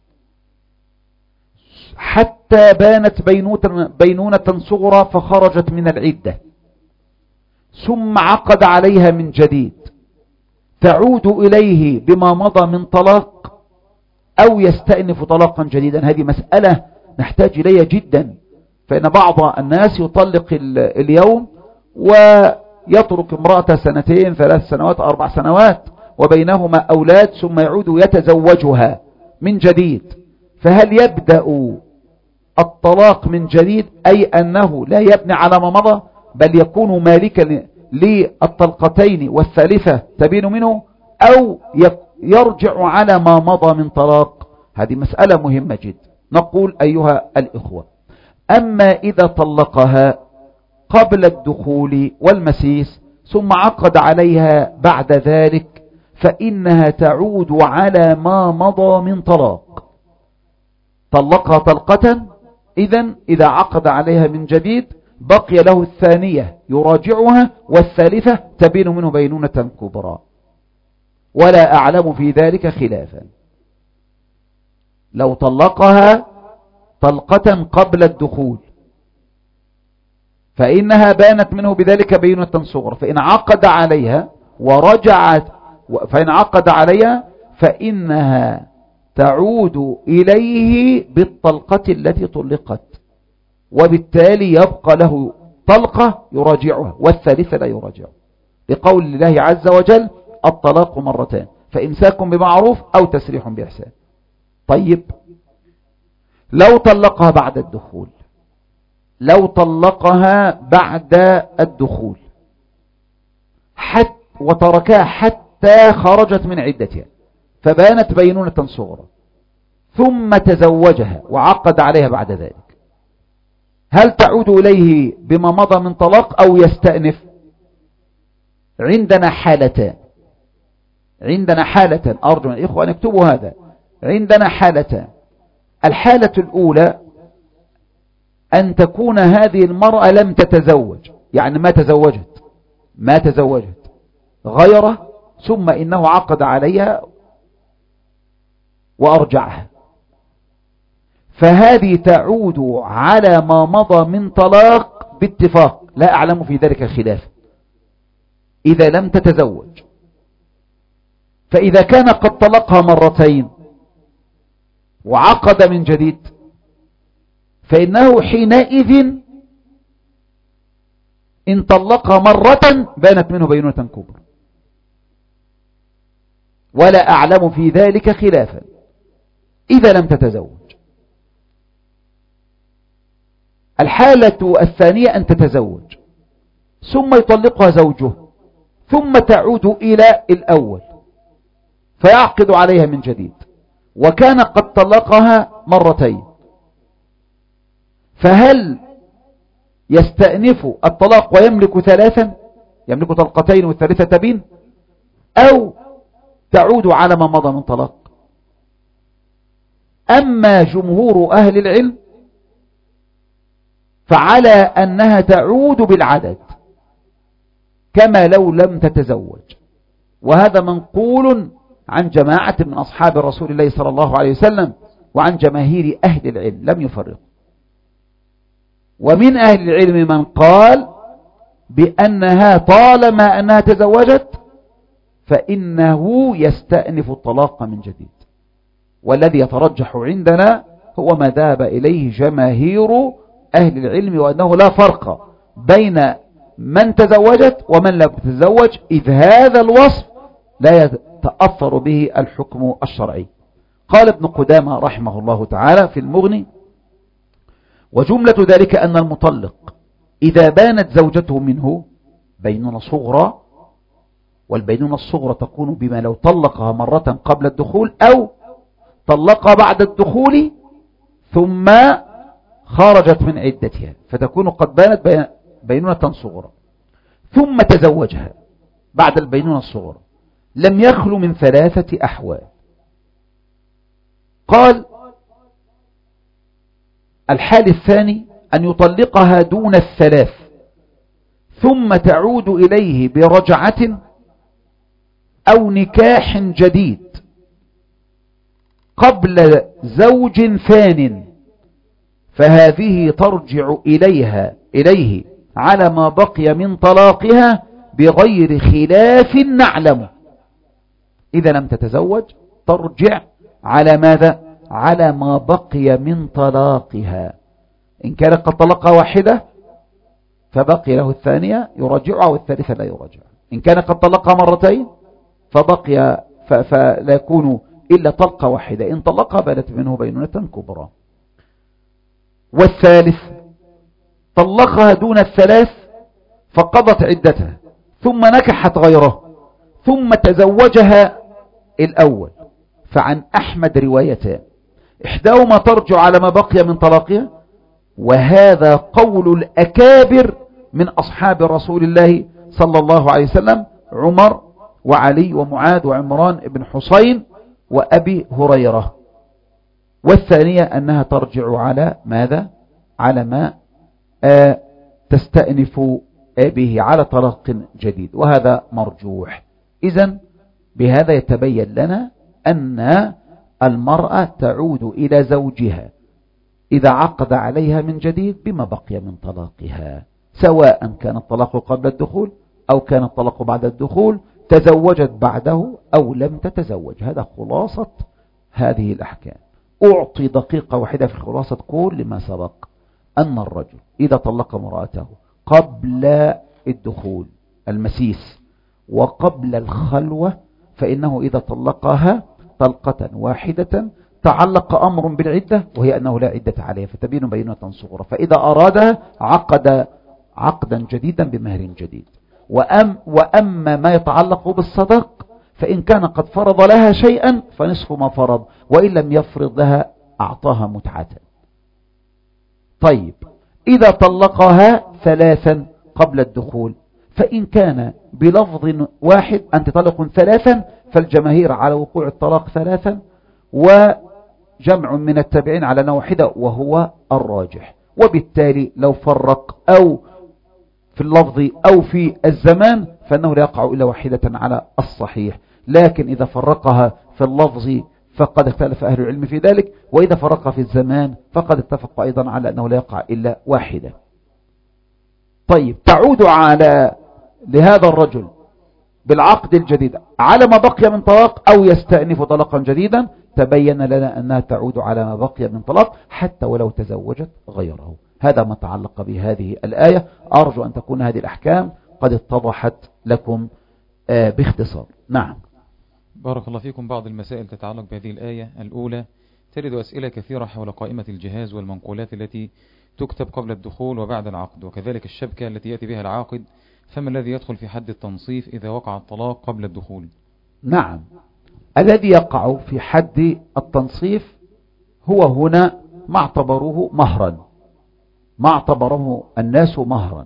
حتى بانت بينونة صغرى فخرجت من العدة ثم عقد عليها من جديد، تعود إليه بما مضى من طلاق أو يستأنف طلاقا جديدا؟ هذه مسألة نحتاج إليها جدا، فإن بعض الناس يطلق اليوم ويترك امرأة سنتين ثلاث سنوات أربع سنوات وبينهما أولاد، ثم يعود يتزوجها من جديد، فهل يبدأ الطلاق من جديد، أي أنه لا يبني على ما مضى بل يكون مالكا للطلقتين والثالثة تبين منه، أو يرجع على ما مضى من طلاق؟ هذه مسألة مهمة جدا. نقول أيها الإخوة، أما إذا طلقها قبل الدخول والمسيس ثم عقد عليها بعد ذلك فإنها تعود على ما مضى من طلاق. طلقها طلقة، إذن إذا عقد عليها من جديد بقي له الثانية يراجعها، والثالثة تبين منه بينونة كبرى، ولا أعلم في ذلك خلافا. لو طلقها طلقة قبل الدخول فإنها بانت منه بذلك بينونة صغرى، فإن عقد عليها ورجعت فإن عقد عليها فإنها تعود إليه بالطلقة التي طلقت، وبالتالي يبقى له طلقة يراجعها والثالثة لا يراجعها، لقول الله عز وجل الطلاق مرتان فإمساك بمعروف أو تسريح بإحسان. طيب لو طلقها بعد الدخول، لو طلقها بعد الدخول حتى وتركها حتى خرجت من عدتها فبانت بينونة صغرى ثم تزوجها وعقد عليها بعد ذلك، هل تعود إليه بما مضى من طلاق أو يستأنف؟ عندنا حالتان، عندنا حالتان، أرجو من إخوة أن يكتبوا هذا. عندنا حالتان. الحالة الأولى أن تكون هذه المرأة لم تتزوج، يعني ما تزوجت ما تزوجت غيره، ثم إنه عقد عليها وأرجعها، فهذه تعود على ما مضى من طلاق باتفاق، لا أعلم في ذلك خلاف. إذا لم تتزوج فإذا كان قد طلقها مرتين وعقد من جديد فإنه حينئذ إن طلقها مرة بانت منه بينونة كبرى، ولا أعلم في ذلك خلافا إذا لم تتزوج. الحالة الثانية أن تتزوج ثم يطلقها زوجه ثم تعود إلى الأول فيعقد عليها من جديد، وكان قد طلقها مرتين، فهل يستأنف الطلاق ويملك ثلاثا، يملك طلقتين والثالثة تبين، أو تعود على ما مضى من طلاق؟ أما جمهور أهل العلم فعلى أنها تعود بالعدد كما لو لم تتزوج، وهذا منقول عن جماعة من أصحاب رسول الله صلى الله عليه وسلم وعن جماهير أهل العلم لم يفرقوا. ومن أهل العلم من قال بأنها طالما أنها تزوجت فإنه يستأنف الطلاق من جديد، والذي يترجح عندنا هو ما ذهب إليه جماهير أهل العلم، وأنه لا فرق بين من تزوجت ومن لم تتزوج، إذ هذا الوصف لا يتأثر به الحكم الشرعي. قال ابن قدامة رحمه الله تعالى في المغني: وجملة ذلك أن المطلق إذا بانت زوجته منه بينونة صغرى، والبينونة الصغرى تكون بما لو طلقها مرة قبل الدخول أو طلقها بعد الدخول ثم خرجت من عدتها فتكون قد بانت بينونة صغرى، ثم تزوجها بعد البينونة الصغرى، لم يخلو من ثلاثة أحوال. قال: الحال الثاني أن يطلقها دون الثلاث ثم تعود إليه برجعة أو نكاح جديد قبل زوج ثان، فهذه ترجع إليها إليه على ما بقي من طلاقها بغير خلاف نعلمه. إذا لم تتزوج ترجع على ماذا؟ على ما بقي من طلاقها. إن كان قد طلقها واحدة فبقي له الثانية يراجعها والثالثة لا يراجع. إن كان قد طلقها مرتين فبقي فلا يكون إلا طلقة واحدة، إن طلقها بانت منه بينونة كبرى. والثالث طلقها دون الثلاث فقضت عدتها ثم نكحت غيره ثم تزوجها الأول، فعن أحمد روايتان: إحداهما ترجع على ما بقي من طلاقها، وهذا قول الأكابر من أصحاب رسول الله صلى الله عليه وسلم: عمر وعلي ومعاذ وعمران بن حسين وأبي هريرة. والثانية أنها ترجع على ماذا؟ على ما آه تستأنف به على طلاق جديد، وهذا مرجوح. إذن بهذا يتبين لنا أن المرأة تعود إلى زوجها إذا عقد عليها من جديد بما بقي من طلاقها، سواء كان الطلاق قبل الدخول أو كان الطلاق بعد الدخول، تزوجت بعده أو لم تتزوج. هذا خلاصة هذه الأحكام. أعطي دقيقة واحدة في خلاصة كل ما سبق: أن الرجل إذا طلق امرأته قبل الدخول المسيس وقبل الخلوة فإنه إذا طلقها طلقة واحدة تعلق أمر بالعدة، وهي أنه لا عدة عليها فتبين بينونة صغرى، فإذا أرادها عقد عقدا جديدا بمهر جديد. وأم وأما ما يتعلق بالصدق فإن كان قد فرض لها شيئا فنصف ما فرض، وإن لم يفرض لها أعطاها متعة. طيب، إذا طلقها ثلاثا قبل الدخول فإن كان بلفظ واحد أنت طلق ثلاثا فالجماهير على وقوع الطلاق ثلاثا، وجمع من التابعين على أنه واحدة وهو الراجح. وبالتالي لو فرق أو في اللفظ أو في الزمان فإنه لا يقع إلا واحدة على الصحيح، لكن إذا فرقها في اللفظ فقد اختلف أهل العلم في ذلك، وإذا فرقها في الزمان فقد اتفق أيضا على أنه لا يقع إلا واحدة. طيب، تعود على لهذا الرجل بالعقد الجديد على ما بقي من طلاق أو يستأنف طلاقا جديدا، تبين لنا أنها تعود على ما بقي من طلاق حتى ولو تزوجت غيره. هذا ما تعلق بهذه الآية. أرجو أن تكون هذه الأحكام قد اتضحت لكم باختصار. نعم. بارك الله فيكم. بعض المسائل تتعلق بهذه الآية. الأولى: ترد أسئلة كثيرة حول قائمة الجهاز والمنقولات التي تكتب قبل الدخول وبعد العقد، وكذلك الشبكة التي يأتي بها العاقد، فما الذي يدخل في حد التنصيف إذا وقع الطلاق قبل الدخول؟ نعم، الذي يقع في حد التنصيف هو هنا ما اعتبروه مهرا، ما اعتبره الناس مهرا.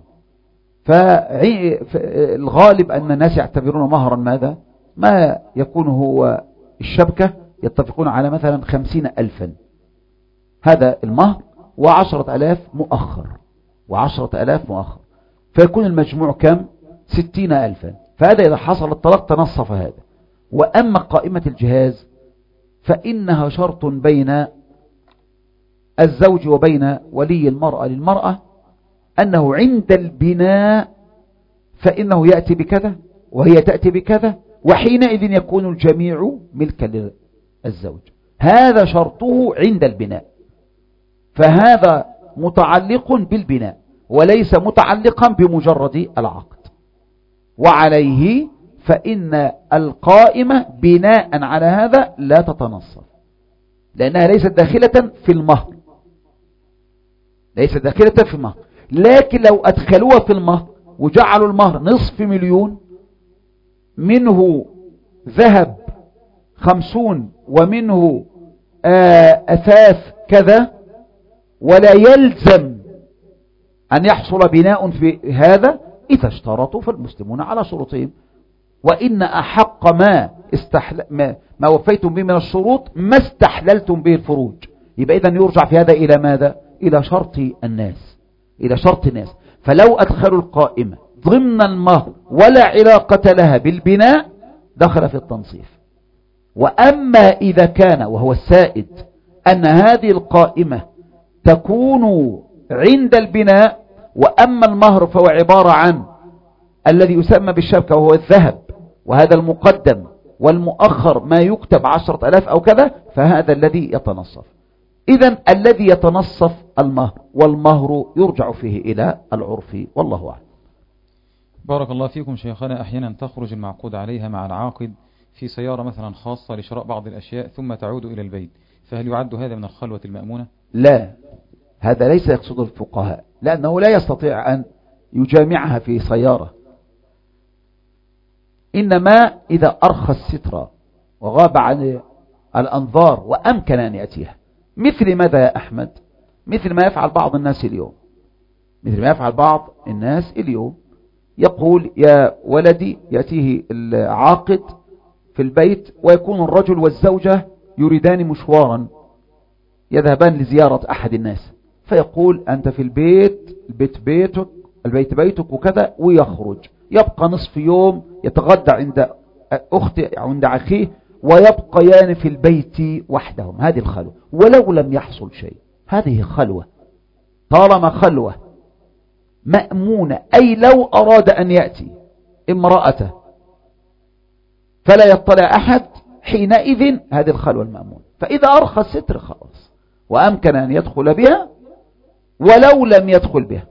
فالغالب أن الناس يعتبرون مهرا ماذا؟ ما يكون هو الشبكة، يتفقون على مثلا خمسين ألفا، هذا المهر، وعشرة ألاف مؤخر، وعشرة ألاف مؤخر، فيكون المجموع كم؟ ستين ألفا. فهذا إذا حصل الطلاق تنصف هذا. وأما قائمة الجهاز فإنها شرط بين الزوج وبين ولي المرأة للمرأة، أنه عند البناء فإنه يأتي بكذا وهي تأتي بكذا، وحينئذ يكون الجميع ملكا للزوج. هذا شرطه عند البناء، فهذا متعلق بالبناء وليس متعلقا بمجرد العقد. وعليه فإن القائمة بناء على هذا لا تتنصف، لأنها ليست داخلة في المهر، ليست داخلة في المهر. لكن لو أدخلوها في المهر وجعلوا المهر نصف مليون، منه ذهب خمسون ومنه أثاث كذا، ولا يلزم أن يحصل بناء في هذا، إذا اشترطوا فالمسلمون على شروطهم. وإن أحق ما, استحل... ما... ما وفيتم به من الشروط ما استحللتم به الفروج. يبقى إذن يرجع في هذا إلى ماذا؟ إلى شرط الناس، إلى شرط الناس. فلو أدخلوا القائمة ضمن المهر ولا علاقة لها بالبناء دخل في التنصيف. وأما إذا كان، وهو السائد، أن هذه القائمة تكون عند البناء، وأما المهر فهو عبارة عن الذي يسمى بالشبكة وهو الذهب، وهذا المقدم والمؤخر ما يكتب عشرة ألاف أو كذا، فهذا الذي يتنصف. إذن الذي يتنصف المهر، والمهر يرجع فيه إلى العرف، والله أعلم. بارك الله فيكم شيخنا. أحيانا تخرج المعقود عليها مع العاقد في سيارة مثلا خاصة لشراء بعض الأشياء ثم تعود إلى البيت، فهل يعد هذا من الخلوة المأمونة؟ لا، هذا ليس يقصد الفقهاء، لأنه لا يستطيع أن يجامعها في سيارة. إنما إذا أرخى السترة وغاب عن الأنظار وأمكن أن يأتيها، مثل ماذا يا أحمد؟ مثل ما يفعل بعض الناس اليوم، مثل ما يفعل بعض الناس اليوم، يقول يا ولدي، يأتيه العاقد في البيت ويكون الرجل والزوجة يريدان مشوارا، يذهبان لزيارة أحد الناس، فيقول أنت في البيت، البيت بيتك، البيت بيتك وكذا، ويخرج يبقى نصف يوم يتغدى عند أخته عند أخيه، ويبقيان في البيت وحدهم. هذه الخلوة ولو لم يحصل شيء، هذه خلوة. طالما خلوة مأمونة، أي لو أراد أن يأتي امرأته فلا يطلع أحد، حينئذ هذه الخلوة المأمونة. فإذا أرخى الستر خلاص، وأمكن أن يدخل بها ولو لم يدخل بها،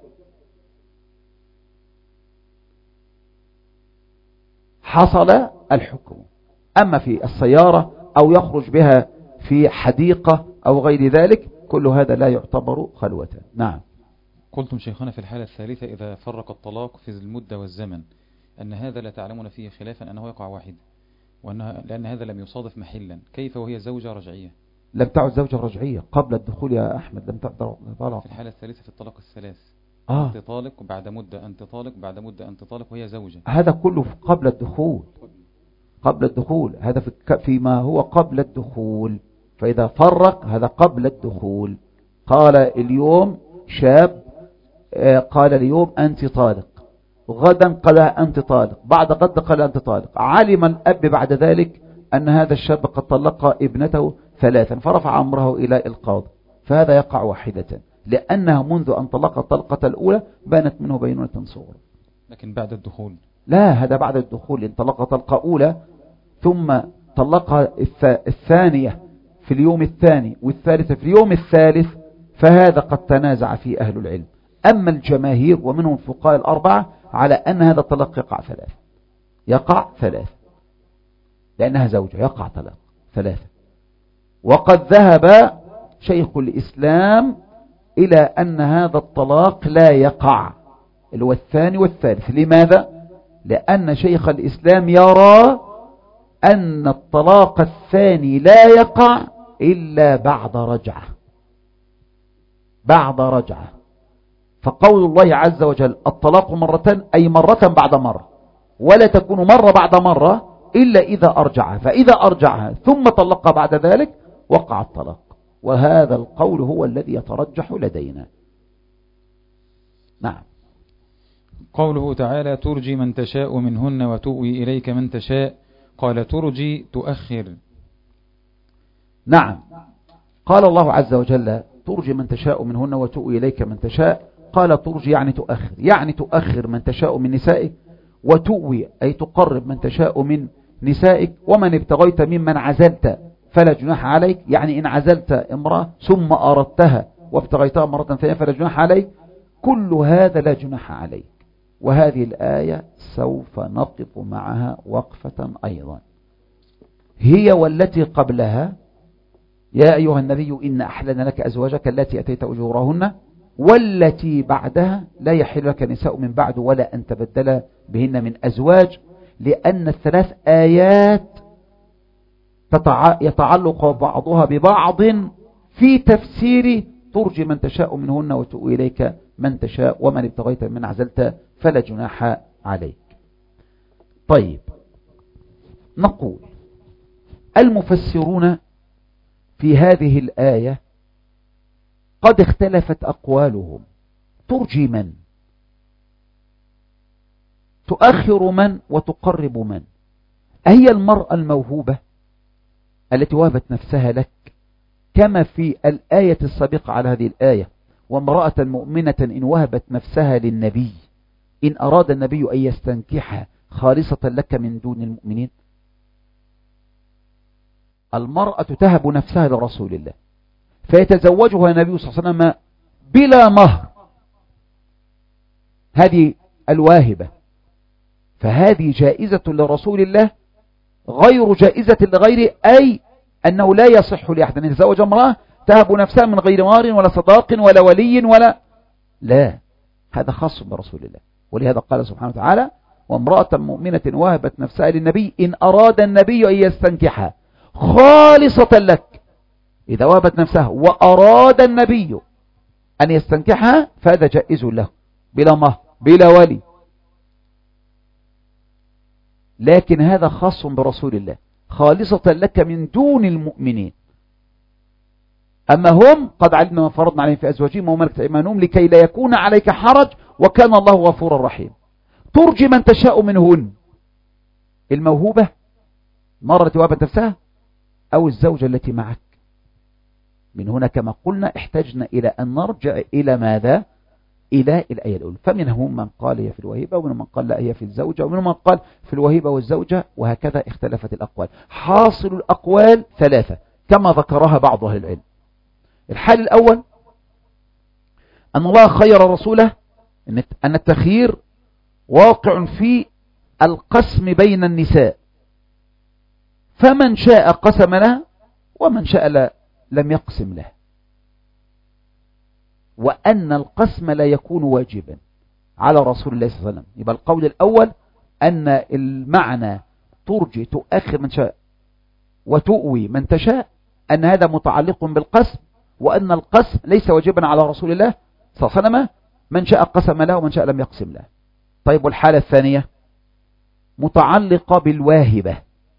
حصل الحكم. أما في السيارة أو يخرج بها في حديقة أو غير ذلك، كل هذا لا يعتبر خلوة. نعم. قلتم شيخنا في الحالة الثالثة إذا فرق الطلاق في المدة والزمن، أن هذا لا تعلمون فيه خلافا أنه يقع واحد، وأنها لأن هذا لم يصادف محلا، كيف وهي زوجة رجعية؟ لم تعد زوجة رجعية قبل الدخول يا أحمد، لم تعد طلاق. في الحالة الثالثة في الطلاق الثلاث، آه. أنت طالق بعد مدة، أنت طالق بعد مدة، أنت طالق، وهي زوجة. هذا كله قبل الدخول، قبل الدخول، هذا في فيما هو قبل الدخول. فإذا فرق هذا قبل الدخول. قال اليوم شاب قال اليوم أنت طالق، غدا قال أنت طالق، بعد غد قال أنت طالق. علم الأب بعد ذلك أن هذا الشاب قد طلق ابنته ثلاثا، فرفع أمره إلى القاضي، فهذا يقع واحدة، لأنها منذ أن طلق الطلقة الأولى بانت منه بينونة صغرى. لكن بعد الدخول لا، هذا بعد الدخول. إن طلق طلقة أولى ثم طلقها الثانية في اليوم الثاني والثالثة في اليوم الثالث، فهذا قد تنازع فيه أهل العلم. أما الجماهير ومنهم الفقهاء الأربعة على أن هذا الطلاق يقع ثلاثة، يقع ثلاثة لأنها زوجة، يقع طلاق ثلاثة. وقد ذهب شيخ الإسلام إلى أن هذا الطلاق لا يقع، اللي هو الثاني والثالث. لماذا؟ لأن شيخ الإسلام يرى أن الطلاق الثاني لا يقع إلا بعد رجعة، بعد رجعة. فقول الله عز وجل الطلاق مرتين، أي مرة بعد مرة، ولا تكون مرة بعد مرة إلا إذا أرجعها، فإذا أرجعها ثم طلقها بعد ذلك وقع الطلاق. وهذا القول هو الذي يترجح لدينا. نعم. قوله تعالى ترجي من تشاء منهن وتؤوي إليك من تشاء، قال ترجي تؤخر. نعم، قال الله عز وجل ترجي من تشاء منهن وتؤوي إليك من تشاء، قال ترجي يعني تؤخر، يعني تؤخر من تشاء من نسائك، وتؤوي أي تقرب من تشاء من نسائك، ومن ابتغيت ممن عزلت فلا جناح عليك، يعني إن عزلت امرأة ثم أردتها وابتغيتها مرة ثانية فلا جناح عليك، كل هذا لا جناح عليك. وهذه الآية سوف نقف معها وقفة أيضا، هي والتي قبلها يا أيها النبي إن أحللنا لك أزواجك التي أتيت أجورهن، والتي بعدها لا يحل لك نساء من بعد ولا أن تبدل بهن من أزواج، لأن الثلاث آيات يتعلق بعضها ببعض في تفسير ترجي من تشاء منهن وتؤوي إليك من تشاء، ومن ابتغيت من عزلت فلا جناح عليك. طيب، نقول المفسرون في هذه الآية قد اختلفت أقوالهم. ترجي من؟ تؤخر من؟ وتقرب من؟ أهي المرأة الموهوبة التي وهبت نفسها لك كما في الآية السابقة على هذه الآية، وامرأة مؤمنة إن وهبت نفسها للنبي إن أراد النبي أن يستنكحها خالصة لك من دون المؤمنين؟ المرأة تهب نفسها لرسول الله فيتزوجها النبي صلى الله عليه وسلم بلا مهر، هذه الواهبة، فهذه جائزة لرسول الله غير جائزة لغيره، أي أنه لا يصح لأحد أن يتزوج امرأة تهب نفسها من غير مهر ولا صداق ولا ولي ولا لا، هذا خاص برسول الله. ولهذا قال سبحانه وتعالى وامرأة مؤمنة وهبت نفسها للنبي إن أراد النبي أن يستنكحها خالصة لك. إذا وهبت نفسها وأراد النبي أن يستنكحها فهذا جائز له بلا مهر بلا ولي، لكن هذا خاص برسول الله خالصة لك من دون المؤمنين. أما هم قد علمنا ما فرضنا عليهم في أزواجهم وملكت أيمانهم لكي لا يكون عليك حرج وكان الله غفورا رحيم. ترجي من تشاء منهن، الموهوبة مرة وهبت نفسها أو الزوجة التي معك. من هنا كما قلنا احتجنا إلى أن نرجع إلى ماذا؟ إلى الآية الأولى. فمنهم من قال هي في الوهيبة، ومنهم من قال لا هي في الزوجة، ومنهم من قال في الوهيبة والزوجة، وهكذا اختلفت الأقوال. حاصل الأقوال ثلاثة كما ذكرها بعض أهل العلم. الحال الأول أن الله خير رسوله، أن التخيير واقع في القسم بين النساء، فمن شاء قسم له ومن شاء لا لم يقسم له، وأن القسم لا يكون واجبا على رسول الله صلى الله عليه وسلم. يبقى القول الأول أن المعنى ترجي تؤخر من شاء وتؤوي من تشاء أن هذا متعلق بالقسم، وأن القسم ليس واجبا على رسول الله صلى الله عليه وسلم، من شاء قسم له ومن شاء لم يقسم له. طيب، والحالة الثانية متعلقة بالواهبة،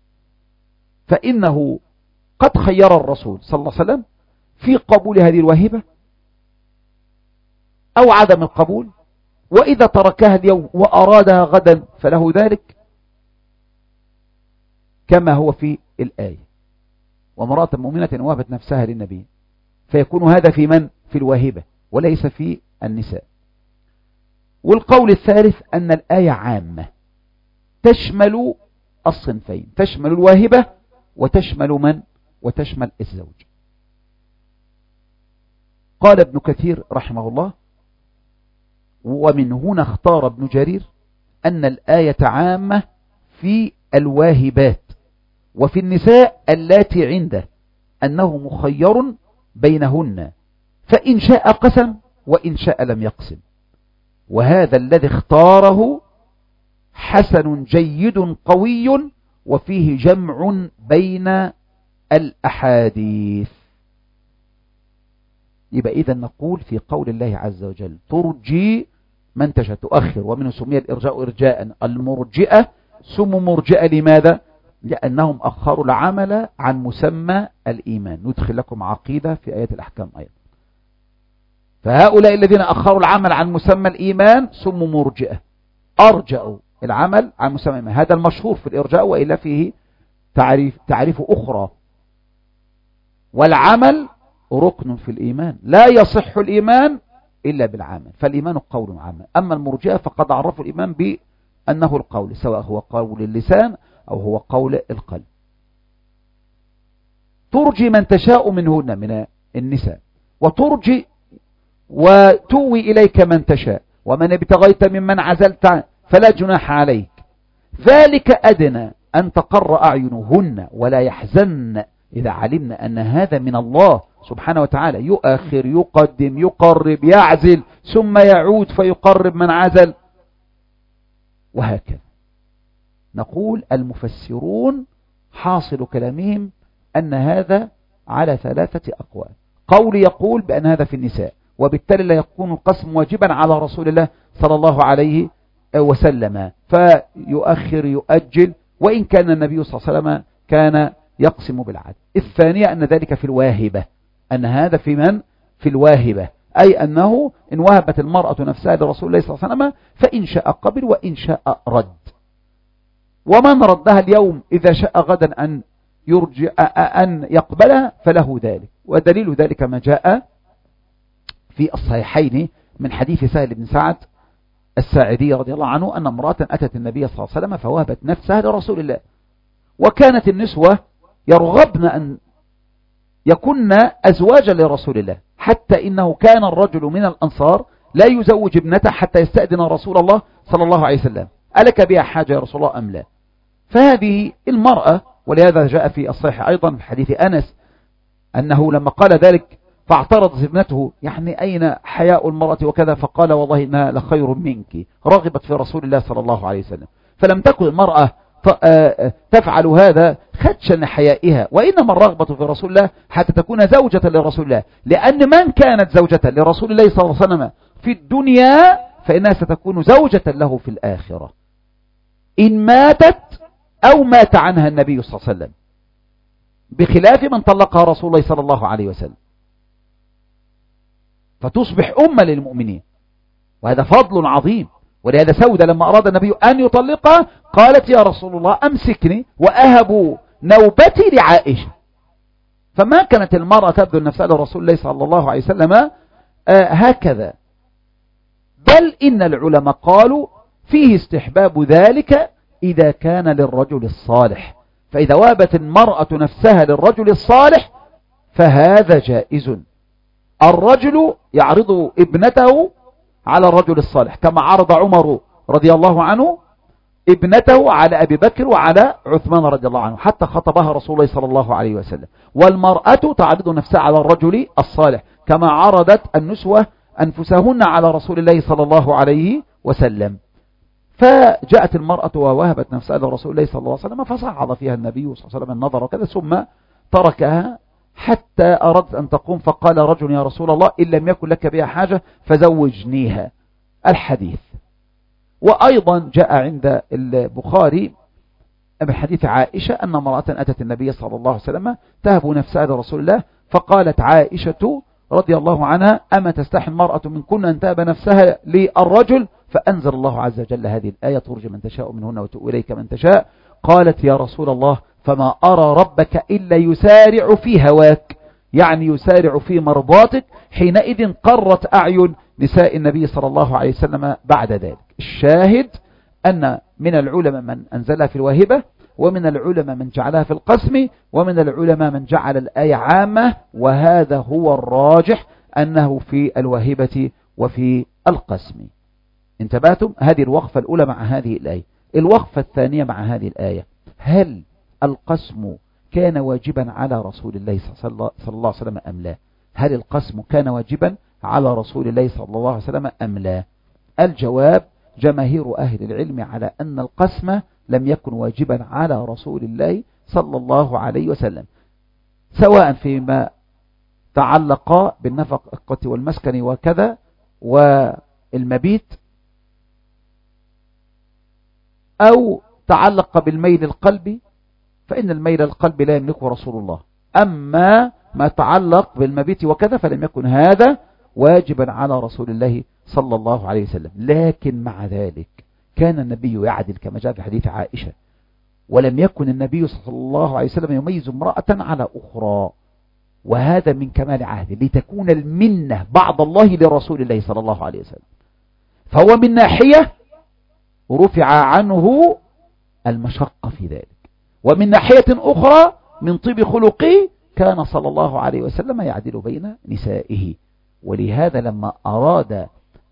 فإنه قد خير الرسول صلى الله عليه وسلم في قبول هذه الواهبة أو عدم القبول، وإذا تركها اليوم وأرادها غدا فله ذلك، كما هو في الآية وامرأة مؤمنة وهبت نفسها للنبي، فيكون هذا في من؟ في الواهبة وليس في النساء. والقول الثالث أن الآية عامة، تشمل الصنفين، تشمل الواهبة وتشمل من؟ وتشمل الزوج. قال ابن كثير رحمه الله: ومن هنا اختار ابن جرير أن الآية عامة في الواهبات وفي النساء اللاتي عنده، أنه مخير بينهن، فإن شاء قسم وإن شاء لم يقسم. وهذا الذي اختاره حسن جيد قوي، وفيه جمع بين الأحاديث. يبقى إذا نقول في قول الله عز وجل: ترجي من تشاء، تؤخر، ومنه سمي الإرجاء إرجاء. المرجئة سموا مرجئة لماذا؟ لأنهم أخروا العمل عن مسمى الإيمان. ندخل لكم عقيدة في آيات الأحكام أيضا. فهؤلاء الذين أخروا العمل عن مسمى الإيمان سموا مرجئة، أرجأوا العمل عن مسمى الإيمان. هذا المشهور في الإرجاء، وإلا فيه تعريف, تعريف أخرى. والعمل ركن في الإيمان، لا يصح الإيمان إلا بالعمل، فالإيمان قول وعمل. أما المرجئة فقد عرفوا الإيمان بأنه القول، سواء هو قول اللسان أو هو قول القلب. ترجي من تشاء منهن من النساء، وترجي وتوي إليك من تشاء، ومن ابتغيت ممن عزلت فلا جناح عليك، ذلك أدنى أن تقر أعينهن ولا يحزن إذا علمنا أن هذا من الله سبحانه وتعالى. يؤخر، يقدم، يقرب، يعزل، ثم يعود فيقرب من عزل، وهكذا. نقول المفسرون حاصل كلامهم أن هذا على ثلاثة أقوال. قول يقول بأن هذا في النساء، وبالتالي لا يكون القسم واجبا على رسول الله صلى الله عليه وسلم، فيؤخر يؤجل، وإن كان النبي صلى الله عليه وسلم كان يقسم بالعدل. الثانية أن ذلك في الواهبة، أن هذا في من؟ في الواهبة، أي أنه إن وهبت المرأة نفسها لرسول الله صلى الله عليه وسلم فإن شاء قبل وإن شاء رد، ومن ردها اليوم إذا شاء غدا أن يرجع أن يقبلها فله ذلك. ودليل ذلك ما جاء في الصحيحين من حديث سهل بن سعد الساعدي رضي الله عنه أن امرأة أتت النبي صلى الله عليه وسلم فوهبت نفسها لرسول الله، وكانت النسوة يرغبن أن يكن أزواجا لرسول الله، حتى إنه كان الرجل من الأنصار لا يزوج ابنته حتى يستأذن رسول الله صلى الله عليه وسلم: ألك بها حاجة يا رسول الله أم لا؟ فهذه المرأة، ولهذا جاء في الصحيح أيضا في حديث أنس أنه لما قال ذلك فاعترضت ابنته: يعني أين حياء المرأة وكذا؟ فقال: والله إنها لخير منك، رغبت في رسول الله صلى الله عليه وسلم. فلم تكن المرأة تفعل هذا خدشا لحيائها، وإنما الرغبة في رسول الله حتى تكون زوجة لرسول الله، لأن من كانت زوجة لرسول الله صلى الله عليه وسلم في الدنيا فإنها ستكون زوجة له في الآخرة إن ماتت أو مات عنها النبي صلى الله عليه وسلم، بخلاف من طلقها رسول الله صلى الله عليه وسلم، فتصبح أمة للمؤمنين، وهذا فضل عظيم. ولهذا سودة لما أراد النبي أن يطلقها قالت: يا رسول الله أمسكني وأهب نوبتي لعائشة. فما كانت المرأة تبذل نفسها لرسول الله صلى الله عليه وسلم آه هكذا، بل إن العلماء قالوا فيه استحباب ذلك إذا كان للرجل الصالح، فإذا وهبت المرأة نفسها للرجل الصالح فهذا جائز. الرجل يعرض ابنته على الرجل الصالح، كما عرض عمر رضي الله عنه ابنته على أبي بكر وعلى عثمان رضي الله عنه، حتى خطبها رسول الله صلى الله عليه وسلم. والمرأة تعرض نفسها على الرجل الصالح، كما عرضت النسوة أنفسهن على رسول الله صلى الله عليه وسلم. فجاءت المرأة ووهبت نفسها لرسول الله صلى الله عليه وسلم، فصعد فيها النبي صلى الله عليه وسلم النظر وكذا، ثم تركها حتى أردت أن تقوم، فقال رجل: يا رسول الله إن لم يكن لك بها حاجة فزوجنيها. الحديث. وأيضا جاء عند البخاري من حديث عائشة أن امرأة أتت النبي صلى الله عليه وسلم تهب نفسها لرسول الله، فقالت عائشة رضي الله عنها: أما تستحي المرأة من كن أن تهب نفسها للرجل؟ فأنزل الله عز وجل هذه الآية: ترجي من تشاء منهن وتؤوي إليك من تشاء. قالت: يا رسول الله فما أرى ربك إلا يسارع في هواك، يعني يسارع في مرضاتك. حينئذ قرت أعين نساء النبي صلى الله عليه وسلم بعد ذلك. الشاهد أن من العلماء من أنزلها في الواهبة، ومن العلماء من جعلها في القسم، ومن العلماء من جعل الآية عامة، وهذا هو الراجح أنه في الواهبة وفي القسم. انتبهتم؟ هذه الوقفة الأولى مع هذه الآية. الوقفة الثانية مع هذه الآية: هل القسم كان واجبا على رسول الله صلى الله عليه وسلم أم لا؟ هل القسم كان واجبا على رسول الله صلى الله عليه وسلم أم لا؟ الجواب: جماهير أهل العلم على أن القسم لم يكن واجبا على رسول الله صلى الله عليه وسلم، سواء فيما تعلق بالنفقة والمسكن وكذا والمبيت، أو تعلق بالميل القلبي، فإن الميل القلبي لا يملكه رسول الله. أما ما تعلق بالمبيت وكذا فلم يكن هذا واجبا على رسول الله صلى الله عليه وسلم. لكن مع ذلك كان النبي يعدل كما جاء في حديث عائشة، ولم يكن النبي صلى الله عليه وسلم يميز امرأة على أخرى، وهذا من كمال عهده لتكون المنة بعد الله لرسول الله صلى الله عليه وسلم. فهو من ناحية رفع عنه المشقة في ذلك، ومن ناحية أخرى من طيب خلقه كان صلى الله عليه وسلم يعدل بين نسائه. ولهذا لما أراد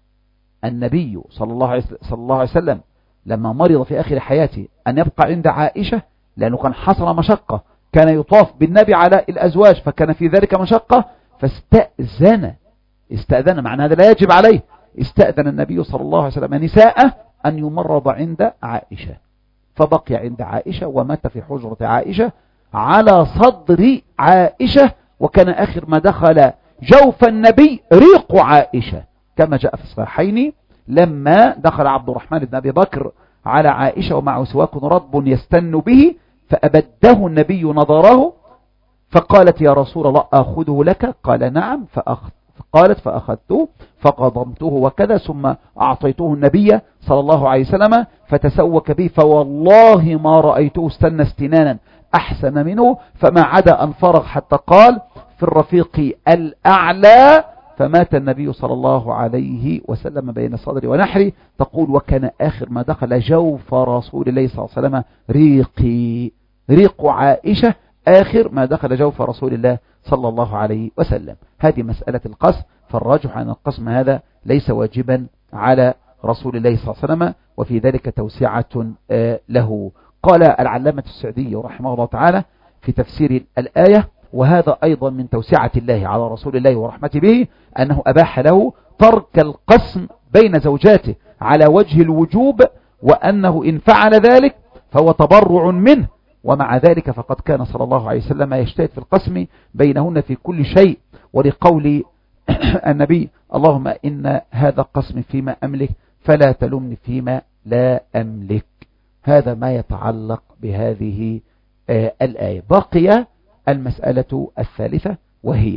النبي صلى الله عليه وسلم لما مرض في آخر حياته أن يبقى عند عائشة، لأنه كان حصل مشقة، كان يطاف بالنبي على الأزواج فكان في ذلك مشقة، فاستأذن استأذن معنى هذا لا يجب عليه، استأذن النبي صلى الله عليه وسلم نساءه أن يمرض عند عائشة، فبقي عند عائشة ومات في حجرة عائشة على صدر عائشة، وكان آخر ما دخل جوف النبي ريق عائشة كما جاء في الصحيحين لما دخل عبد الرحمن بن أبي بكر على عائشة ومعه سواك رطب يستن به، فأبده النبي نظره فقالت: يا رسول الله أخذه لك؟ قال: نعم. فأخذ قالت: فأخذته فقضمته وكذا، ثم أعطيته النبي صلى الله عليه وسلم فتسوك به، فوالله ما رأيته استنى استنانا أحسن منه، فما عدا أن فرغ حتى قال: في الرفيق الأعلى، فمات النبي صلى الله عليه وسلم بين صدري ونحري. تقول: وكان آخر ما دخل جوف رسول الله صلى الله عليه وسلم ريقي، ريق عائشة آخر ما دخل جوف رسول الله صلى الله عليه وسلم. هذه مسألة القسم، فالراجح أن القسم هذا ليس واجبا على رسول الله صلى الله عليه وسلم، وفي ذلك توسعة له. قال العلامة السعدي رحمه الله تعالى في تفسير الآية: وهذا أيضا من توسعة الله على رسول الله ورحمته به أنه أباح له ترك القسم بين زوجاته على وجه الوجوب، وأنه إن فعل ذلك فهو تبرع منه، ومع ذلك فقد كان صلى الله عليه وسلم يجتهد في القسم بينهن في كل شيء. ولقول النبي: اللهم إن هذا قسم فيما أملك فلا تلمني فيما لا أملك. هذا ما يتعلق بهذه آه الآية. بقي المسألة الثالثة، وهي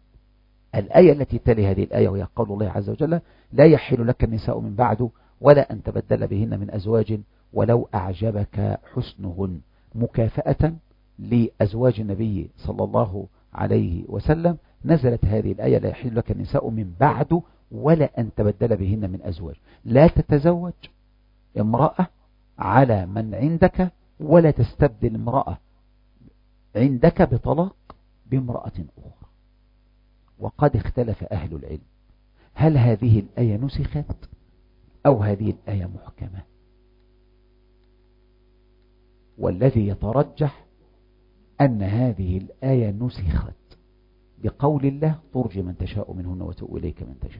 الآية التي تلي هذه الآية، وهي قول الله عز وجل: لا يحل لك النساء من بعد ولا أن تبدل بهن من أزواج ولو أعجبك حسنهن، مكافأة لأزواج النبي صلى الله عليه وسلم. نزلت هذه الآية: لا يحل لك النساء من بعد ولا أن تبدل بهن من أزواج. لا تتزوج امرأة على من عندك، ولا تستبدل امرأة عندك بطلاق بامرأة أخرى. وقد اختلف أهل العلم هل هذه الآية نسخت أو هذه الآية محكمة، والذي يترجح أن هذه الآية نسخت بقول الله: ترجي من تشاء منهن وتؤوي إليك من تشاء.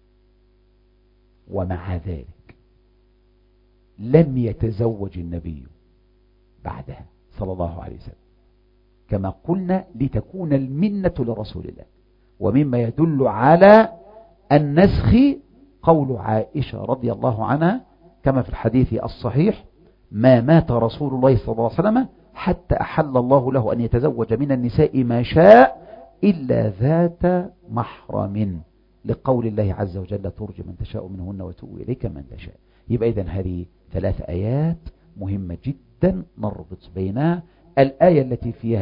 ومع ذلك لم يتزوج النبي بعدها صلى الله عليه وسلم كما قلنا لتكون المنة لرسول الله. ومما يدل على النسخ قول عائشة رضي الله عنها كما في الحديث الصحيح: ما مات رسول الله صلى الله عليه وسلم حتى أحل الله له أن يتزوج من النساء ما شاء إلا ذات محرم، لقول الله عز وجل: ترجي من تشاء منهن وتؤوي إليك من تشاء. يبقى إذن هذه ثلاث آيات مهمة جدا نربط بينها: الآية التي فيها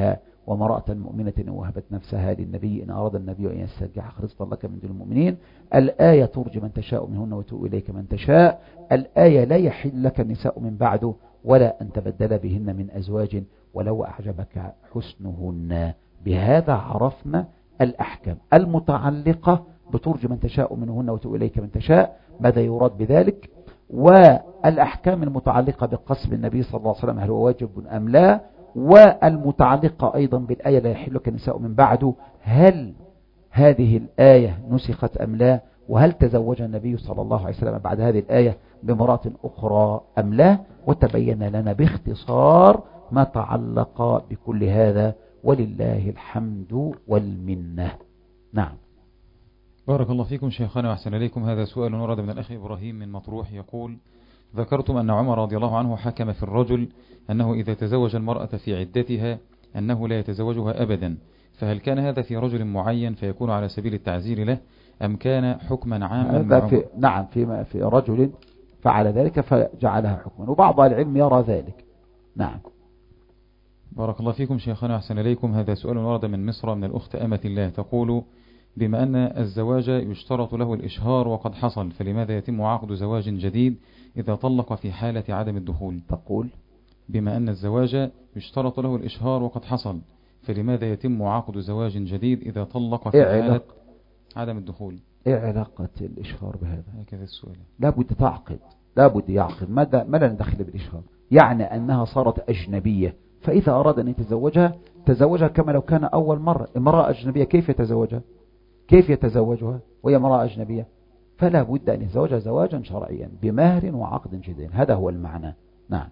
وامرأة مؤمنة إن وهبت نفسها للنبي إن أراد النبي أن يستنكح خلصت لك من دون المؤمنين. الآية ترجي من تشاء منهن وتؤوي إليك من تشاء. الآية لا يحل لك النساء من بعده ولا أن تبدل بهن من أزواج ولو أعجبك حسنهن. بهذا عرفنا الأحكام المتعلقة بترجي من تشاء منهن وتؤوي إليك من تشاء، ماذا يراد بذلك، والأحكام المتعلقة بقسم النبي صلى الله عليه وسلم هل هو واجب أم لا، والمتعلقة أيضا بالآية لا يحل لك النساء من بعده هل هذه الآية نسخت أم لا، وهل تزوج النبي صلى الله عليه وسلم بعد هذه الآية بامرأة أخرى أم لا، وتبين لنا باختصار ما تعلق بكل هذا ولله الحمد والمنة. نعم. بارك الله فيكم شيخنا وأحسن إليكم. هذا سؤال ورد من الأخ إبراهيم من مطروح يقول: ذكرتم أن عمر رضي الله عنه حكم في الرجل أنه إذا تزوج المرأة في عدتها أنه لا يتزوجها أبدا، فهل كان هذا في رجل معين فيكون على سبيل التعزير له أم كان حكما عاما؟ في نعم في في رجل فعل ذلك فجعلها حكما، وبعض العلم يرى ذلك. نعم. بارك الله فيكم شيخنا وأحسن إليكم. هذا سؤال ورد من مصر من الأخت أمة الله تقول: بما أن الزواج يشترط له الإشهار وقد حصل، فلماذا يتم عقد زواج جديد إذا طلق في حالة عدم الدخول؟ تقول: بما أن الزواج يشترط له الإشهار وقد حصل، فلماذا يتم عقد زواج جديد إذا طلق في إيه حالة عدم الدخول؟ إيه علاقة الإشهار بهذا؟ هكذا السؤال. لابد تعقد، لابد يعقد. ماذا ما لنا دخل بالإشهار؟ يعني أنها صارت أجنبية، فإذا أراد أن يتزوجها تزوجها كما لو كان أول مرة. امرأة أجنبية كيف يتزوجها؟ كيف يتزوجها وهي امرأة أجنبية؟ فلا بد أن يتزوجها زواجا شرعيا بمهر وعقد جديد. هذا هو المعنى. نعم.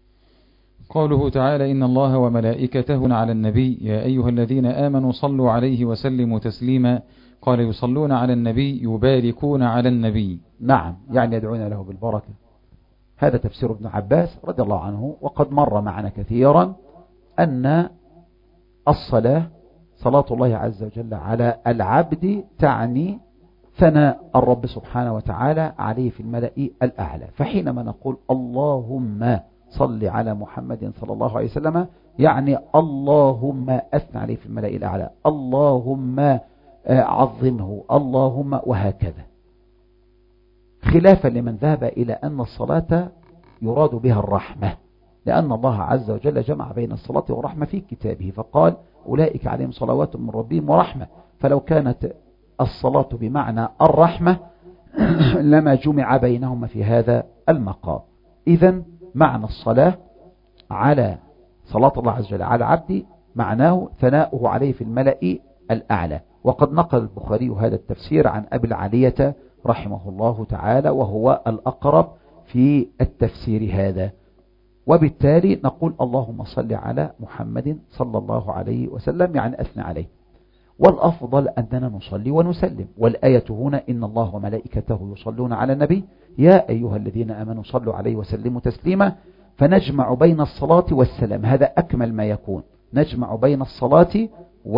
قوله تعالى: إن الله وملائكته على النبي يا أيها الذين آمنوا صلوا عليه وسلموا تسليما. قال: يصلون على النبي يباركون على النبي. نعم، يعني يدعون له بالبركة. هذا تفسير ابن عباس رضي الله عنه. وقد مر معنا كثيرا أن الصلاة صلاة الله عز وجل على العبد تعني ثناء الرب سبحانه وتعالى عليه في الملأ الأعلى. فحينما نقول اللهم صل على محمد صلى الله عليه وسلم يعني اللهم أثنى عليه في الملأ الأعلى، اللهم عظمه، اللهم، وهكذا. خلافا لمن ذهب إلى أن الصلاة يراد بها الرحمة، لأن الله عز وجل جمع بين الصلاة والرحمة في كتابه فقال: أولئك عليهم صلوات من ربهم ورحمة. فلو كانت الصلاة بمعنى الرحمة لما جمع بينهما في هذا المقام. إذن معنى الصلاة على صلاة الله عز وجل على العبد معناه ثناؤه عليه في الملأ الأعلى. وقد نقل البخاري هذا التفسير عن أبي العالية رحمه الله تعالى، وهو الأقرب في التفسير هذا. وبالتالي نقول اللهم صل على محمد صلى الله عليه وسلم يعني أثنى عليه. والأفضل أننا نصلي ونسلم. والآية هنا: إن الله وملائكته يصلون على النبي يا أيها الذين آمنوا صلوا عليه وسلموا تسليما. فنجمع بين الصلاة والسلام، هذا أكمل ما يكون، نجمع بين الصلاة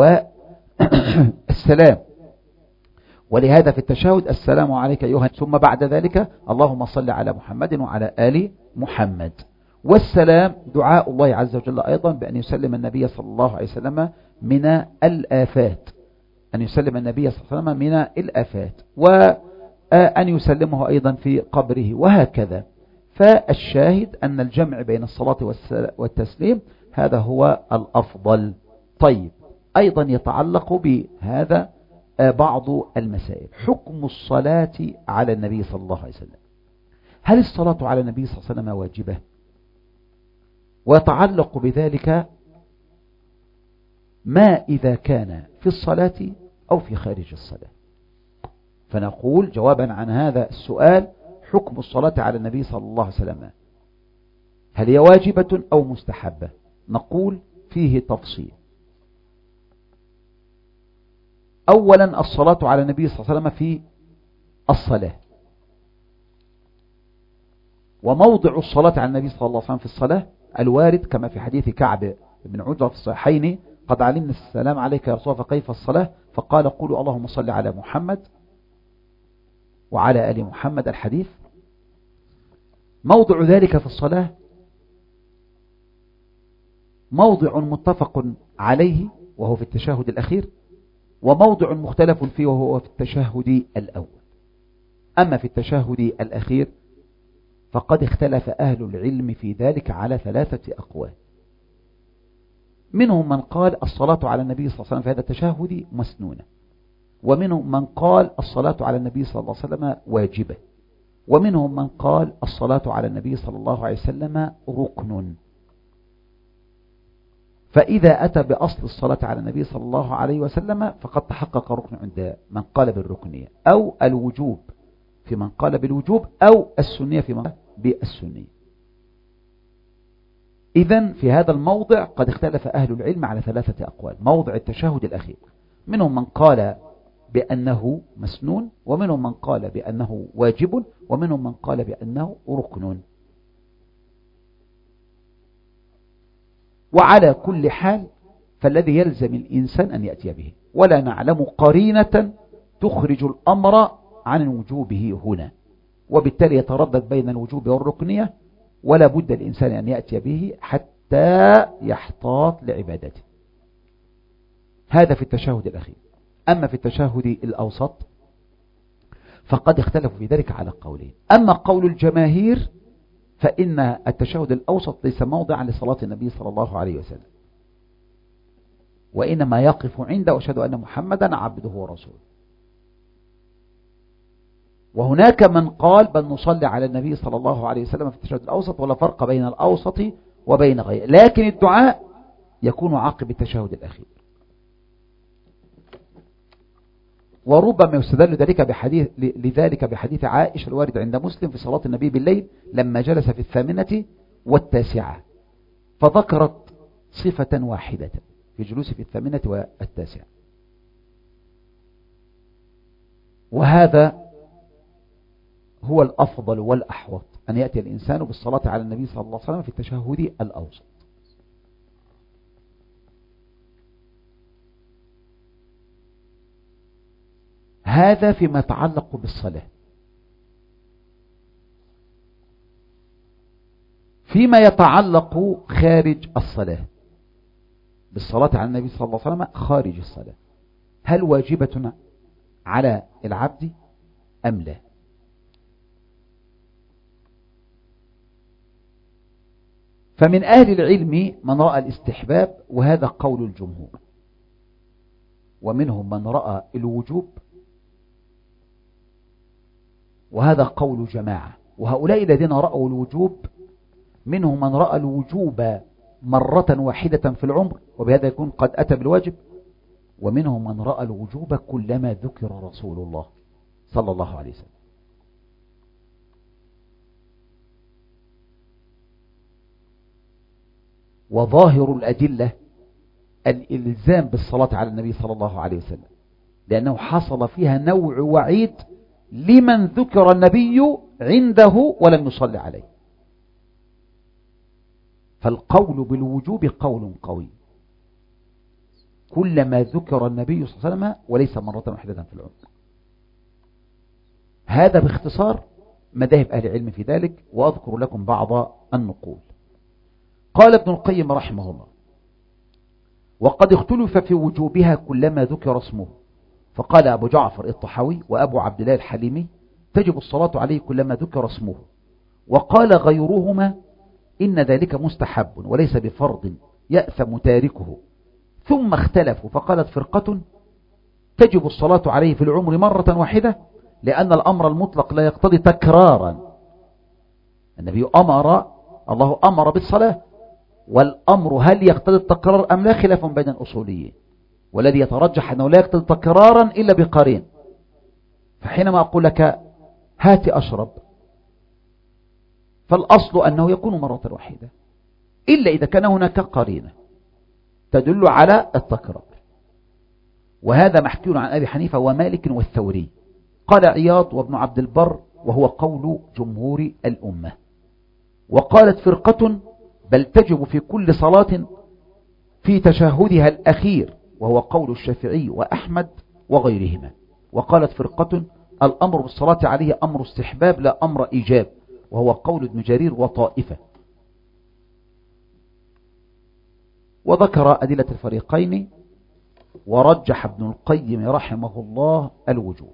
والسلام. ولهذا في التشهد: السلام عليك أيها، ثم بعد ذلك اللهم صل على محمد وعلى آل محمد. والسلام دعاء الله عز وجل أيضا بأن يسلم النبي صلى الله عليه وسلم من الآفات، أن يسلم النبي صلى الله عليه وسلم من الآفات، وأن يسلمه أيضا في قبره، وهكذا. فالشاهد أن الجمع بين الصلاة والتسليم هذا هو الأفضل. طيب، أيضا يتعلق بهذا بعض المسائل. حكم الصلاة على النبي صلى الله عليه وسلم: هل الصلاة على النبي صلى الله عليه وسلم واجبة؟ ويتعلق بذلك ما إذا كان في الصلاة أو في خارج الصلاة. فنقول جوابا عن هذا السؤال: حكم الصلاة على النبي صلى الله عليه وسلم هل هي واجبة أو مستحبة؟ نقول فيه تفصيل. أولا الصلاة على النبي صلى الله عليه وسلم في الصلاة، وموضع الصلاة على النبي صلى الله عليه وسلم في الصلاة الوارد كما في حديث كعب بن عجرة في الصحيحين: قد علمنا السلام عليك يا رسول الله فكيف الصلاة؟ فقال: قولوا اللهم صل على محمد وعلى آل محمد. الحديث. موضع ذلك في الصلاة موضع متفق عليه وهو في التشهد الأخير، وموضع مختلف فيه وهو في التشهد الأول. أما في التشهد الأخير فقد اختلف أهل العلم في ذلك على ثلاثة أقوال. منهم من قال الصلاة على النبي صلى الله عليه وسلم في هذا التشهد مسنونة، ومنهم من قال الصلاة على النبي صلى الله عليه وسلم واجبة، ومنهم من قال الصلاة على النبي صلى الله عليه وسلم ركن. فإذا أتى بأصل الصلاة على النبي صلى الله عليه وسلم فقد تحقق ركن عند من قال بالركنية، أو الوجوب في من قال بالوجوب، أو السنية في من قال بالسنية. إذن في هذا الموضع قد اختلف أهل العلم على ثلاثة أقوال. موضع التشهد الأخير منهم من قال بأنه مسنون، ومنهم من قال بأنه واجب، ومنهم من قال بأنه ركن. وعلى كل حال فالذي يلزم الإنسان أن يأتي به، ولا نعلم قرينة تخرج الأمر عن وجوبه هنا، وبالتالي يتردد بين الوجوب والركنية، ولا بد الإنسان أن يأتي به حتى يحتاط لعبادته. هذا في التشهد الأخير. أما في التشهد الأوسط فقد اختلفوا في ذلك على قولين. أما قول الجماهير فإن التشهد الأوسط ليس موضعا لصلاة النبي صلى الله عليه وسلم، وإنما يقف عنده وأشهد أن محمدا عبده ورسوله. وهناك من قال بل نصلي على النبي صلى الله عليه وسلم في التشهد الأوسط، ولا فرق بين الأوسط وبين غيره، لكن الدعاء يكون عقب التشهد الأخير. وربما يستدل ذلك بحديث لذلك بحديث عائشة الوارد عند مسلم في صلاة النبي بالليل لما جلس في الثامنة والتاسعة، فذكرت صفة واحدة في جلوس في الثامنة والتاسعة. وهذا هو الأفضل والأحوط، أن يأتي الإنسان بالصلاة على النبي صلى الله عليه وسلم في التشهد الأوسط. هذا فيما يتعلق بالصلاة. فيما يتعلق خارج الصلاة بالصلاة على النبي صلى الله عليه وسلم خارج الصلاة، هل واجبة على العبد أم لا؟ فمن أهل العلم من رأى الاستحباب، وهذا قول الجمهور، ومنهم من رأى الوجوب، وهذا قول جماعة. وهؤلاء الذين رأوا الوجوب منهم من رأى الوجوب مرة واحدة في العمر، وبهذا يكون قد أتى بالواجب، ومنهم من رأى الوجوب كلما ذكر رسول الله صلى الله عليه وسلم. وظاهر الأدلة الإلزام بالصلاة على النبي صلى الله عليه وسلم، لأنه حصل فيها نوع وعيد لمن ذكر النبي عنده ولم يصلي عليه. فالقول بالوجوب قول قوي كلما ذكر النبي صلى الله عليه وسلم وليس مرة واحدة في العمر. هذا باختصار مذاهب أهل العلم في ذلك، وأذكر لكم بعض النقول. قال ابن القيم رحمه الله: وقد اختلف في وجوبها كلما ذكر اسمه، فقال أبو جعفر الطحاوي وأبو عبد الله الحليمي: تجب الصلاة عليه كلما ذكر اسمه. وقال غيرهما: إن ذلك مستحب وليس بفرض يأثم تاركه. ثم اختلفوا، فقالت فرقة: تجب الصلاة عليه في العمر مرة واحدة، لأن الأمر المطلق لا يقتضي تكرارا. النبي أمر، الله أمر بالصلاة، والأمر هل يقتضي التكرار أم لا خلاف بين الأصوليين، والذي يترجح أنه لا يقتضي تكرارا إلا بقرين. فحينما أقول لك هات أشرب، فالأصل أنه يكون مرة واحدة، إلا إذا كان هناك قرينة تدل على التكرار. وهذا محكي عن أبي حنيفة ومالك والثوري. قال عياض وابن عبد البر، وهو قول جمهور الأمة. وقالت فرقة: بل تجب في كل صلاة في تشهدها الأخير، وهو قول الشافعي وأحمد وغيرهما. وقالت فرقة: الأمر بالصلاة عليه أمر استحباب لا أمر إيجاب، وهو قول ابن جرير وطائفة. وذكر أدلة الفريقين، ورجح ابن القيم رحمه الله الوجوب.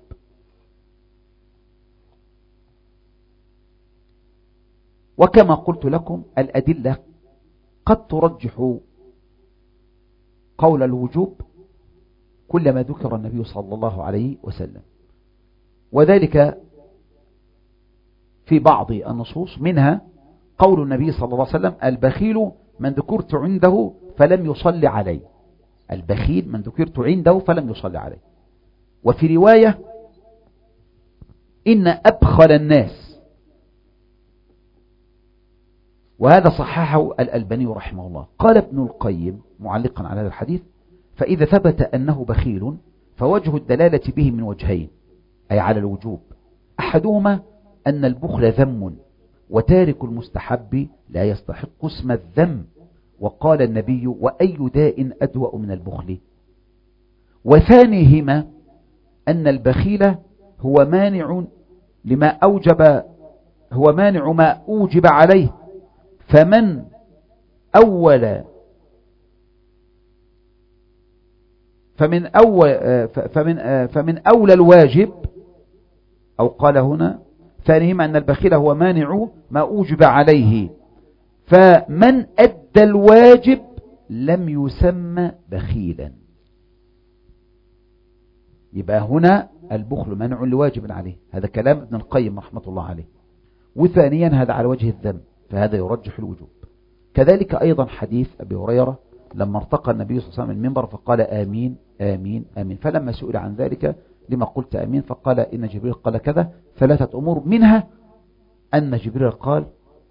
وكما قلت لكم الأدلة قد ترجح قول الوجوب كلما ذكر النبي صلى الله عليه وسلم، وذلك في بعض النصوص، منها قول النبي صلى الله عليه وسلم: البخيل من ذكرت عنده فلم يصلي عليه. البخيل من ذكرت عنده فلم يصلي عليه. وفي رواية: إن أبخل الناس، وهذا صححه الألباني رحمه الله. قال ابن القيم معلقا على هذا الحديث: فإذا ثبت أنه بخيل فوجه الدلالة به من وجهين، أي على الوجوب. أحدهما أن البخل ذم، وتارك المستحب لا يستحق اسم الذم، وقال النبي: وأي داء أدوأ من البخل. وثانيهما أن البخيل هو مانع لما أوجب هو مانع ما أوجب عليه، فمن أول فمن أول فمن فمن أولى الواجب، أو قال هنا ثانيهما أن البخيل هو مانع ما أوجب عليه، فمن أدى الواجب لم يسمى بخيلا. يبقى هنا البخل منع لواجب عليه، هذا كلام ابن القيم رحمة الله عليه. وثانيا هذا على وجه الذم، فهذا يرجح الوجوب. كذلك أيضا حديث أبي هريرة لما ارتقى النبي صلى الله عليه وسلم المنبر فقال: آمين آمين آمين. فلما سئل عن ذلك: لما قلت آمين؟ فقال: إن جبريل قال كذا. ثلاثة أمور، منها أن جبريل قال: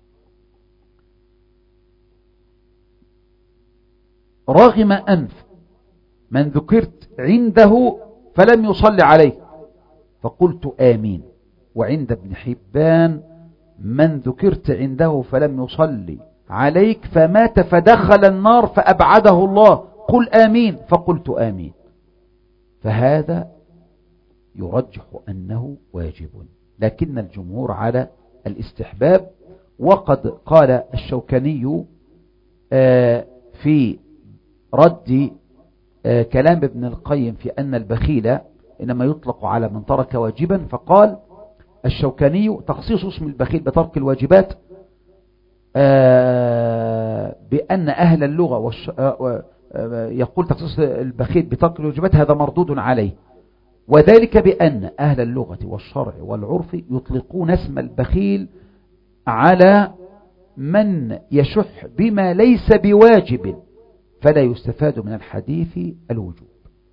رغم أنف من ذكرت عنده فلم يصلي عليه، فقلت آمين. وعند ابن حبان: من ذكرت عنده فلم يصلي عليك فمات فدخل النار فأبعده الله، قل آمين، فقلت آمين. فهذا يرجح أنه واجب، لكن الجمهور على الاستحباب. وقد قال الشوكاني في رد كلام ابن القيم في أن البخيل إنما يطلق على من ترك واجبا، فقال الشوكاني: تخصيص اسم البخيل بترك الواجبات بأن أهل اللغة والش... يقول تخصيص البخيل بترك الواجبات هذا مردود عليه، وذلك بأن أهل اللغة والشرع والعرف يطلقون اسم البخيل على من يشح بما ليس بواجب، فلا يستفاد من الحديث الوجوب.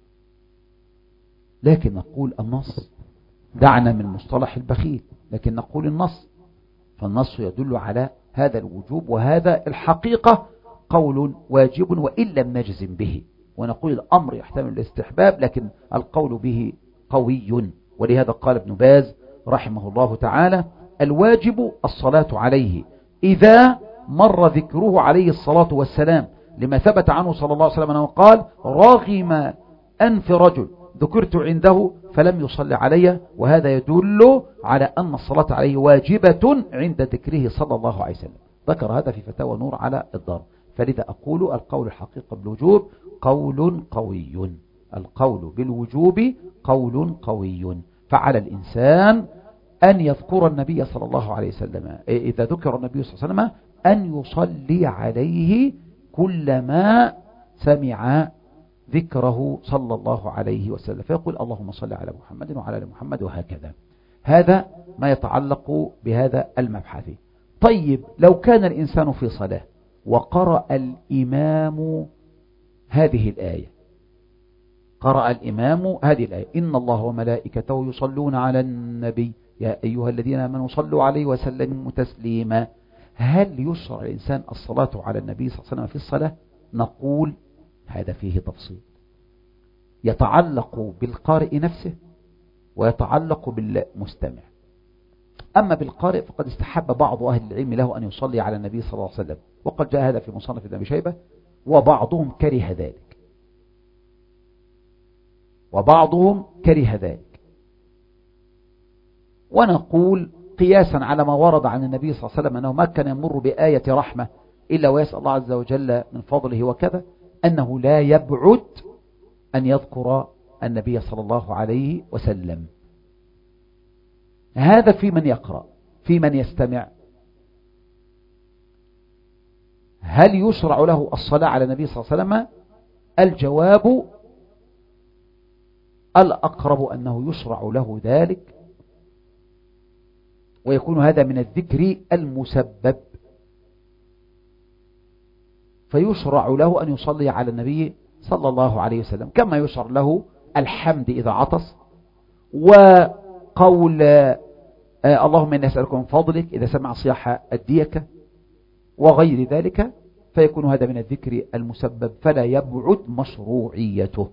لكن نقول النص، دعنا من مصطلح البخيل، لكن نقول النص، فالنص يدل على هذا الوجوب، وهذا الحقيقة قول واجب وإن لم نجزم به، ونقول الأمر يحتمل الاستحباب لكن القول به قوي. ولهذا قال ابن باز رحمه الله تعالى: الواجب الصلاة عليه إذا مر ذكره عليه الصلاة والسلام، لما ثبت عنه صلى الله عليه وسلم أنه قال: رغم أنف رجل ذكرت عنده فلم يصلي علي، وهذا يدل على أن الصلاة عليه واجبة عند ذكره صلى الله عليه وسلم. ذكر هذا في فتاوى نور على الدار. فلذا أقول القول الحقيقة بالوجوب قول قوي، القول بالوجوب قول قوي. فعلى الإنسان أن يذكر النبي صلى الله عليه وسلم، إذا ذكر النبي صلى الله عليه وسلم أن يصلي عليه كلما سمع ذكره صلى الله عليه وسلم، فيقول: اللهم صل على محمد وعلى آل محمد، وهكذا. هذا ما يتعلق بهذا المبحث. طيب، لو كان الإنسان في صلاة وقرأ الإمام هذه الآية، قرأ الإمام هذه الآية: إن الله وملائكته يصلون على النبي يا أيها الذين آمنوا صلوا عليه وسلموا تسليما، هل يشرع الإنسان الصلاة على النبي صلى الله عليه وسلم في الصلاة؟ نقول هذا فيه تفصيل، يتعلق بالقارئ نفسه ويتعلق بالمستمع. أما بالقارئ فقد استحب بعض أهل العلم له أن يصلي على النبي صلى الله عليه وسلم، وقد جاء هذا في مصنف ابن أبي شيبة، وبعضهم كره ذلك وبعضهم كره ذلك ونقول قياسا على ما ورد عن النبي صلى الله عليه وسلم أنه ما كان يمر بآية رحمة إلا ويسأل الله عز وجل من فضله وكذا، أنه لا يبعد أن يذكر النبي صلى الله عليه وسلم. هذا في من يقرأ. في من يستمع، هل يشرع له الصلاة على النبي صلى الله عليه وسلم؟ الجواب الأقرب أنه يشرع له ذلك، ويكون هذا من الذكر المسبب، فيشرع له أن يصلي على النبي صلى الله عليه وسلم، كما يشرع له الحمد إذا عطس، وقول آه اللهم إني أسألك من فضلك إذا سمع صياح الديكة وغير ذلك، فيكون هذا من الذكر المسبب، فلا يبعد مشروعيته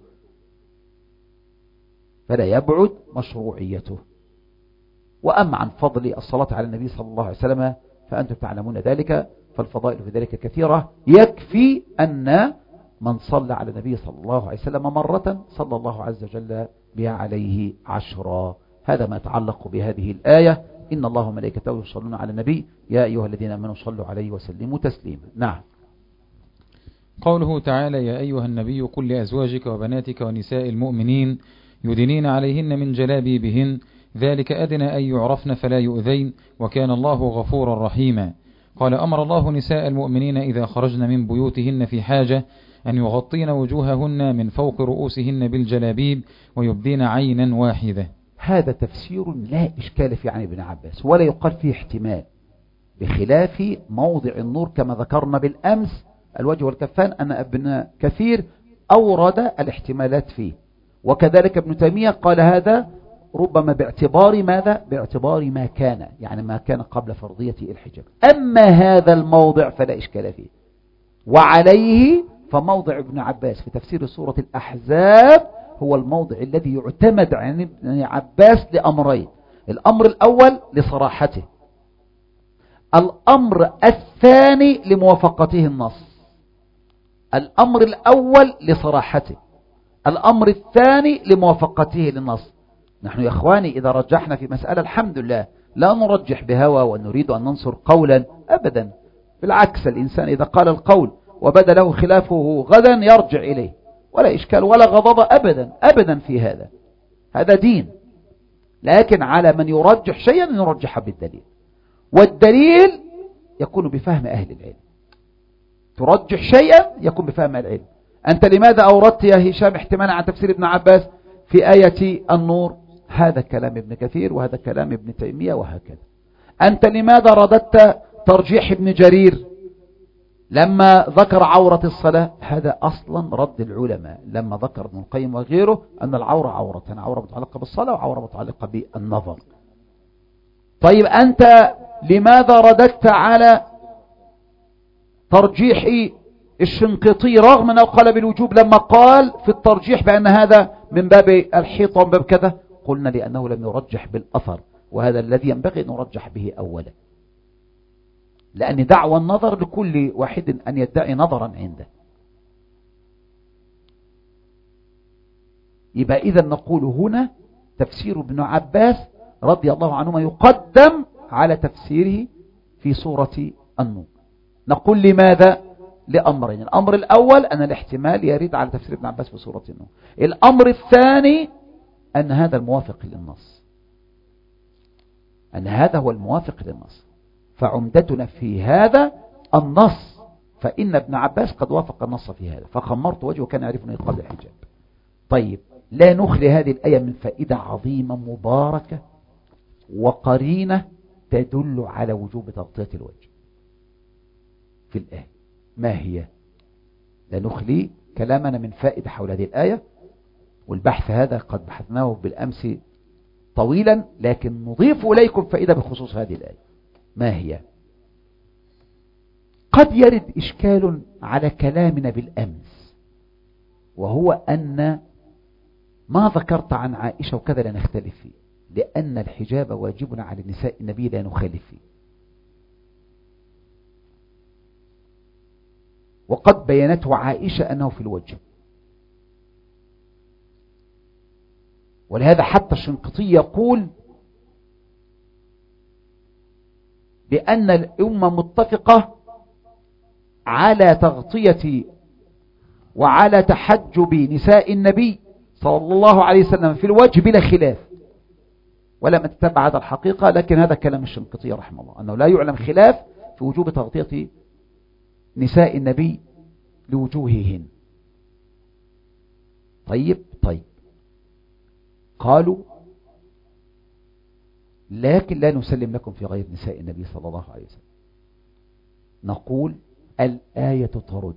فلا يبعد مشروعيته. وأما عن فضل الصلاة على النبي صلى الله عليه وسلم فأنتم تعلمون ذلك، فالفضائل في ذلك كثيرة، يكفي أن من صلى على النبي صلى الله عليه وسلم مرة صلى الله عز وجل بها عليه عشرا. هذا ما يتعلق بهذه الآية: إن الله وملائكته يصلون على النبي يا أيها الذين آمنوا صلوا عليه وسلموا تسليما. نعم. قوله تعالى: يا أيها النبي قل لأزواجك وبناتك ونساء المؤمنين يدنين عليهن من جلابيبهن ذلك أدنى أن يعرفن فلا يؤذين وكان الله غفورا رحيما. قال: أمر الله نساء المؤمنين إذا خرجن من بيوتهن في حاجة أن يغطين وجوههن من فوق رؤوسهن بالجلابيب ويبدين عينا واحدة. هذا تفسير لا إشكال في عن ابن عباس، ولا يقال فيه احتمال، بخلاف موضع النور كما ذكرنا بالأمس الوجه والكفان أن ابن كثير أورد الاحتمالات فيه، وكذلك ابن تيمية قال هذا ربما باعتبار ماذا؟ باعتبار ما كان، يعني ما كان قبل فرضية الحجاب. أما هذا الموضع فلا إشكال فيه، وعليه فموضع ابن عباس في تفسير سورة الأحزاب هو الموضع الذي يعتمد عن ابن عباس لأمرين: الأمر الأول لصراحته، الأمر الثاني لموافقته النص. الأمر الأول لصراحته، الأمر الثاني لموافقته للنص. نحن يا إخواني إذا رجحنا في مسألة الحمد لله لا نرجح بهوى ونريد أن ننصر قولا أبدا، بالعكس، الإنسان إذا قال القول وبدا له خلافه غدا يرجع إليه، ولا إشكال ولا غضب أبدا أبدا في هذا، هذا دين. لكن على من يرجح شيئا يرجح بالدليل، والدليل يكون بفهم أهل العلم. ترجح شيئا يكون بفهم العلم. أنت لماذا أوردت يا هشام احتمالا عن تفسير ابن عباس في آية النور؟ هذا كلام ابن كثير وهذا كلام ابن تيمية وهكذا. أنت لماذا رددت ترجيح ابن جرير لما ذكر عورة الصلاة؟ هذا أصلا رد العلماء لما ذكر ابن القيم وغيره أن العورة عورتان: عورة متعلقة بالصلاة وعورة متعلقة بالنظر. طيب أنت لماذا رددت على ترجيح الشنقيطي رغم أنه قال بالوجوب لما قال في الترجيح بأن هذا من باب الحيطة ومن باب كذا؟ قلنا لأنه لم يرجح بالأثر، وهذا الذي ينبغي أن نرجح به أولا، لأن دعوى النظر لكل واحد أن يدعي نظرا عنده. يبقى إذا نقول هنا تفسير ابن عباس رضي الله عنهما يقدم على تفسيره في سورة النور. نقول لماذا؟ لأمرين: الأمر الأول أن الاحتمال يريد على تفسير ابن عباس في سورة النور، الأمر الثاني أن هذا الموافق للنص، أن هذا هو الموافق للنص، فعمدتنا في هذا النص، فإن ابن عباس قد وافق النص في هذا، فخمرت وجهه كان يعرفني قبل الحجاب. طيب، لا نخلي هذه الآية من فائدة عظيمة مباركة وقرينة تدل على وجوب تغطية الوجه في الآية. ما هي؟ لا نخلي كلامنا من فائدة حول هذه الآية، والبحث هذا قد بحثناه بالأمس طويلا، لكن نضيف إليكم فائدة بخصوص هذه الآية. ما هي؟ قد يرد إشكال على كلامنا بالأمس، وهو أن ما ذكرت عن عائشة وكذا لا نختلف فيه، لأن الحجاب واجب على نساء النبي لا نخالف فيه، وقد بينته عائشة أنه في الوجه. ولهذا حتى الشنقيطي يقول بأن الأمة متفقة على تغطية وعلى تحجب نساء النبي صلى الله عليه وسلم في الوجه بلا خلاف، ولم تتبع هذا الحقيقة، لكن هذا كلام الشنقيطي رحمه الله أنه لا يعلم خلاف في وجوب تغطية نساء النبي لوجوههن. طيب طيب قالوا لكن لا نسلم لكم في غير نساء النبي صلى الله عليه وسلم. نقول الآية ترد،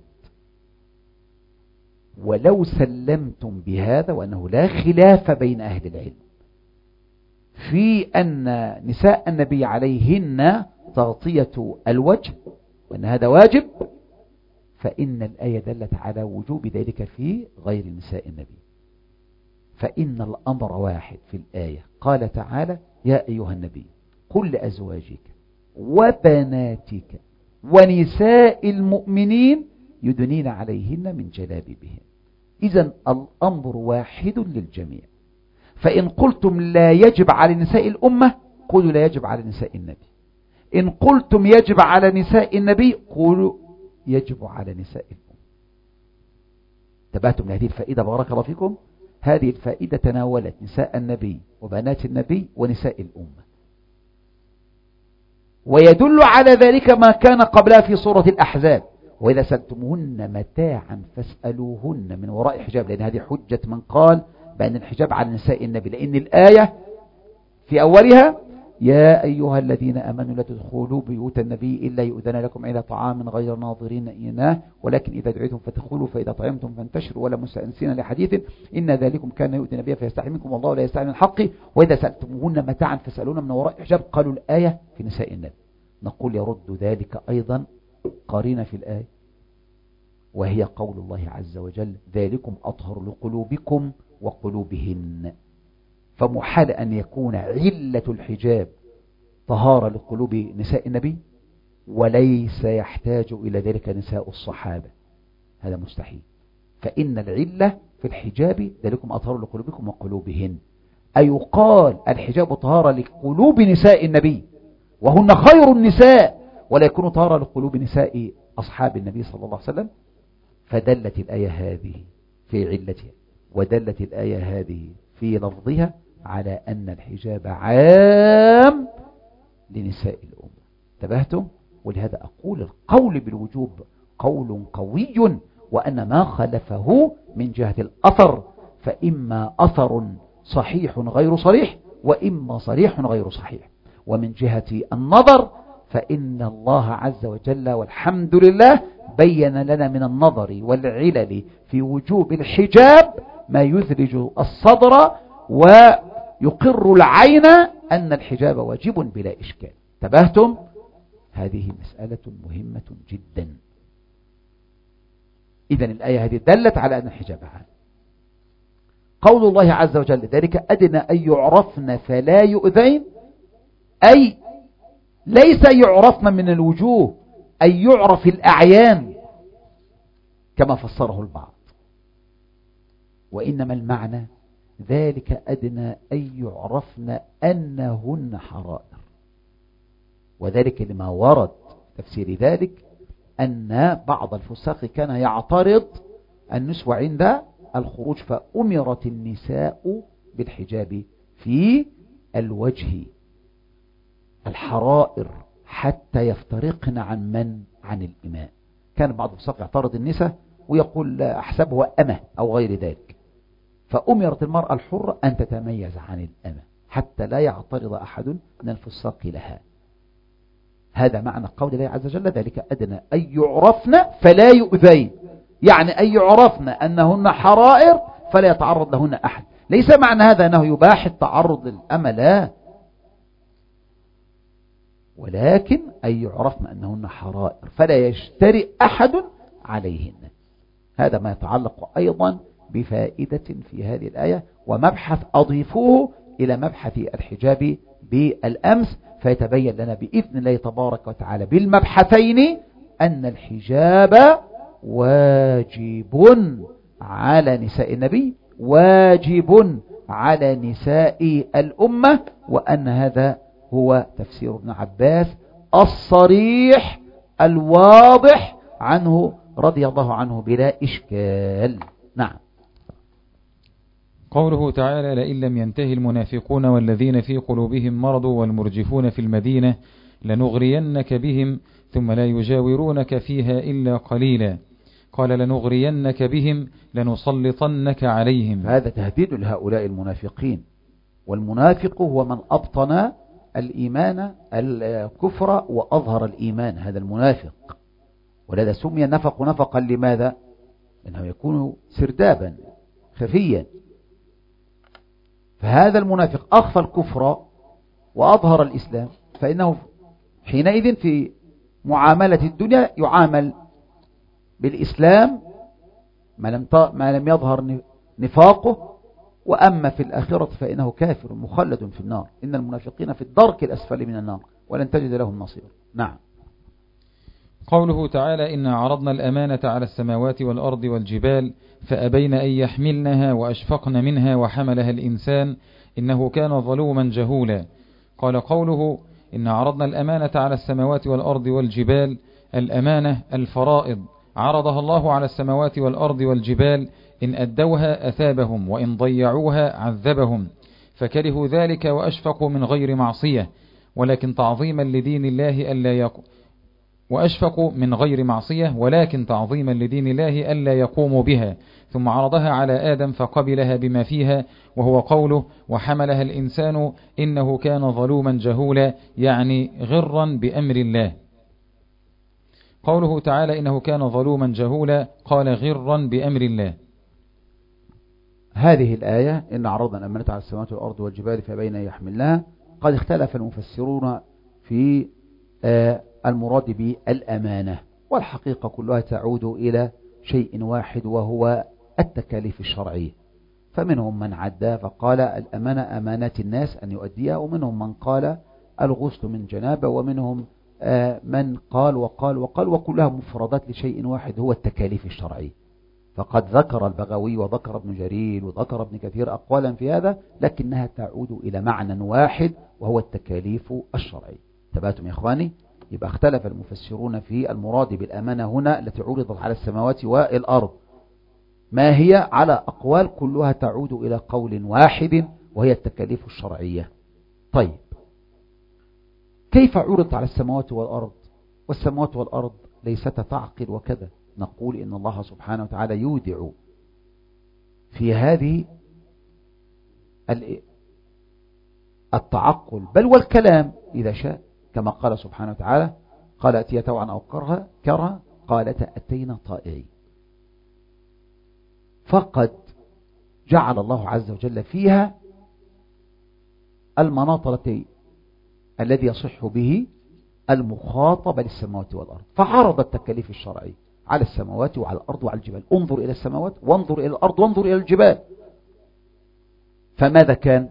ولو سلمتم بهذا وأنه لا خلاف بين أهل العلم في أن نساء النبي عليهن تغطية الوجه وأن هذا واجب، فإن الآية دلت على وجوب ذلك في غير نساء النبي. فإن الأمر واحد في الآية، قال تعالى يا أيها النبي قل لأزواجك وبناتك ونساء المؤمنين يدنين عليهن من جلابيبهن. إذن الأمر واحد للجميع. فإن قلتم لا يجب على نساء الأمة قولوا لا يجب على نساء النبي، إن قلتم يجب على نساء النبي قولوا يجب على نساء الأمة. انتبهتم لهذه الفائدة؟ بارك الله فيكم. هذه الفائدة تناولت نساء النبي وبنات النبي ونساء الأمة، ويدل على ذلك ما كان قبلها في سورة الأحزاب وإذا سألتموهن متاعا فاسألوهن من وراء حجاب، لأن هذه حجة من قال بأن الحجاب على نساء النبي، لأن الآية في أولها يا أيها الذين أمنوا لا تدخلوا بيوت النبي إلا يؤذن لكم إلى طعام غير ناظرين إناه ولكن إذا دعيتم فادخلوا فإذا طعمتم فانتشروا ولا مستأنسين لحديث إن ذلكم كان يؤذي النبي فيستحي منكم والله لا يستحي من الحق وإذا سألتموهن متاعا فاسألون من وراء حجاب. قالوا الآية في نساء النبي. نقول يرد ذلك أيضا قارين في الآية وهي قول الله عز وجل ذلكم أطهر لقلوبكم وقلوبهن. فمحال أن يكون علة الحجاب طهارة لقلوب نساء النبي وليس يحتاج إلى ذلك نساء الصحابة، هذا مستحيل. فإن العلة في الحجاب ذلكم أطهر لقلوبكم وقلوبهن، أي يقال الحجاب طهارة لقلوب نساء النبي وهن خير النساء ولا يكون طهارة لقلوب نساء أصحاب النبي صلى الله عليه وسلم. فدلت الآية هذه في علتها ودلت الآية هذه في لفظها على أن الحجاب عام لنساء الأمة. انتبهتم؟ ولهذا أقول القول بالوجوب قول قوي، وأن ما خلفه من جهة الأثر فإما أثر صحيح غير صريح وإما صريح غير صحيح. ومن جهة النظر فإن الله عز وجل والحمد لله بين لنا من النظر والعلل في وجوب الحجاب ما يثلج الصدر ويقر العين أن الحجاب واجب بلا إشكال. انتبهتم؟ هذه مسألة مهمة جدا. إذن الآية هذه دلت على أن الحجاب عام. قول الله عز وجل ذلك أدنى أن يعرفن فلا يؤذين، أي ليس يعرفن من الوجوه أن يعرف الأعيان كما فسره البعض، وإنما المعنى ذلك أدنى أن يعرفن أنهن حرائر. وذلك لما ورد تفسير ذلك أن بعض الفساق كان يعترض النسوة عند الخروج فأمرت النساء بالحجاب في الوجه الحرائر حتى يفترقن عن من؟ عن الإماء. كان بعض الفساق يعترض النساء ويقول أحسبه أمه أو غير ذلك، فأمرت المرأة الحرة أن تتميز عن الأمة حتى لا يعترض أحد من الفساق لها. هذا معنى قول الله عز وجل ذلك أدنى أن يعرفن فلا يؤذين، يعني أن يعرفن أنهن حرائر فلا يتعرض لهن أحد. ليس معنى هذا أنه يباح التعرض للأمة، لا، ولكن أن يعرفن أنهن حرائر فلا يشتري أحد عليهن. هذا ما يتعلق أيضا بفائدة في هذه الآية ومبحث أضيفوه إلى مبحث الحجاب بالأمس، فيتبين لنا بإذن الله تبارك وتعالى بالمبحثين أن الحجاب واجب على نساء النبي واجب على نساء الأمة، وأن هذا هو تفسير ابن عباس الصريح الواضح عنه رضي الله عنه بلا إشكال. نعم. قوله تعالى لئن لم ينتهي المنافقون والذين في قلوبهم مرض والمرجفون في المدينة لنغرينك بهم ثم لا يجاورونك فيها إلا قليلا. قال لنغرينك بهم لنسلطنك عليهم. هذا تهديد لهؤلاء المنافقين، والمنافق هو من أبطن الإيمان الكفر وأظهر الإيمان، هذا المنافق. ولذا سمي النفق نفقا لماذا؟ إنه يكون سردابا خفيا. فهذا المنافق أخفى الكفر وأظهر الإسلام، فإنه حينئذ في معاملة الدنيا يعامل بالإسلام ما لم ما لم يظهر نفاقه، وأما في الآخرة فإنه كافر مخلد في النار. إن المنافقين في الدرك الأسفل من النار ولن تجد لهم نصير. نعم. قوله تعالى إنا عرضنا الأمانة على السماوات والأرض والجبال فأبين أن يحملنها وأشفقن منها وحملها الإنسان إنه كان ظلوما جهولا. قال قوله إنا عرضنا الأمانة على السماوات والأرض والجبال، الأمانة الفرائض عرضها الله على السماوات والأرض والجبال، إن أدوها أثابهم وإن ضيعوها عذبهم، فكرهوا ذلك وأشفقوا من غير معصية ولكن تعظيما لدين الله ألا يقوم وأشفقوا من غير معصية ولكن تعظيما لدين الله ألا يقوموا بها، ثم عرضها على آدم فقبلها بما فيها، وهو قوله وحملها الإنسان إنه كان ظلوما جهولا، يعني غرا بأمر الله. قوله تعالى إنه كان ظلوما جهولا قال غرا بأمر الله. هذه الآية إن عرضنا الأمانة على السماوات والأرض والجبال فأبين أن يحملنها، قد اختلف المفسرون في المراد بالأمانة، والحقيقة كلها تعود إلى شيء واحد وهو التكاليف الشرعية. فمنهم من عدى فقال الأمانة أمانات الناس أن يؤديها، ومنهم من قال الغسل من جنابة، ومنهم من قال وقال وقال، وكلها مفردات لشيء واحد هو التكاليف الشرعية. فقد ذكر البغوي وذكر ابن جرير وذكر ابن كثير أقوالا في هذا، لكنها تعود إلى معنى واحد وهو التكاليف الشرعية. تبعتم يا إخواني؟ يبقى اختلف المفسرون في المراد بالأمانة هنا التي عرضت على السماوات والأرض ما هي، على أقوال كلها تعود إلى قول واحد وهي التكاليف الشرعية. طيب، كيف عرضت على السماوات والأرض؟ والسماوات والأرض ليست تعقل وكذا. نقول إن الله سبحانه وتعالى يودع في هذه التعقل بل والكلام إذا شاء، كما قال سبحانه وتعالى قال أتي طوعا أو كرها كرها قالت أتينا طائعين. فقد جعل الله عز وجل فيها المناط التي الذي يصح به المخاطبة للسماوات والأرض، فعرض التكاليف الشرعية على السماوات وعلى الأرض وعلى الجبال. انظر إلى السماوات وانظر إلى الأرض وانظر إلى الجبال، فماذا كان؟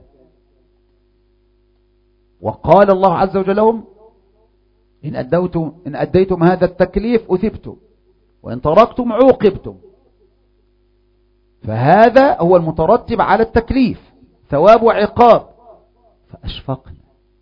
وقال الله عز وجل لهم إن أديتم, إن أديتم هذا التكليف أثبتم وإن تركتم عوقبتم. فهذا هو المترتب على التكليف، ثواب وعقاب. فأشفقنا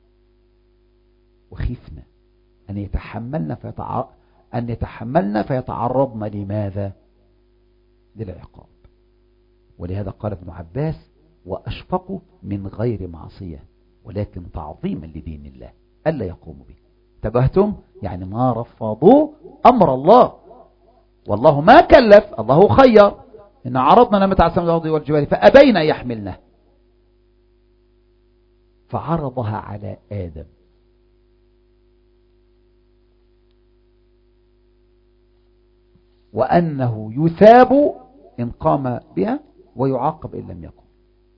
وخفنا أن يتحملنا فيتع... أن يتحملنا فيتعرضن لماذا؟ للعقاب. ولهذا قال ابن عباس وأشفقوا من غير معصية ولكن تعظيما لدين الله ألا يقوموا به. انتبهتم؟ يعني ما رفضوا أمر الله، والله ما كلف، الله خير. إن عرضنا الأمانة على السماوات والأرض والجبال فأبين يحملنها، فعرضها على آدم. وأنه يثاب إن قام بها ويعاقب إن لم يقم.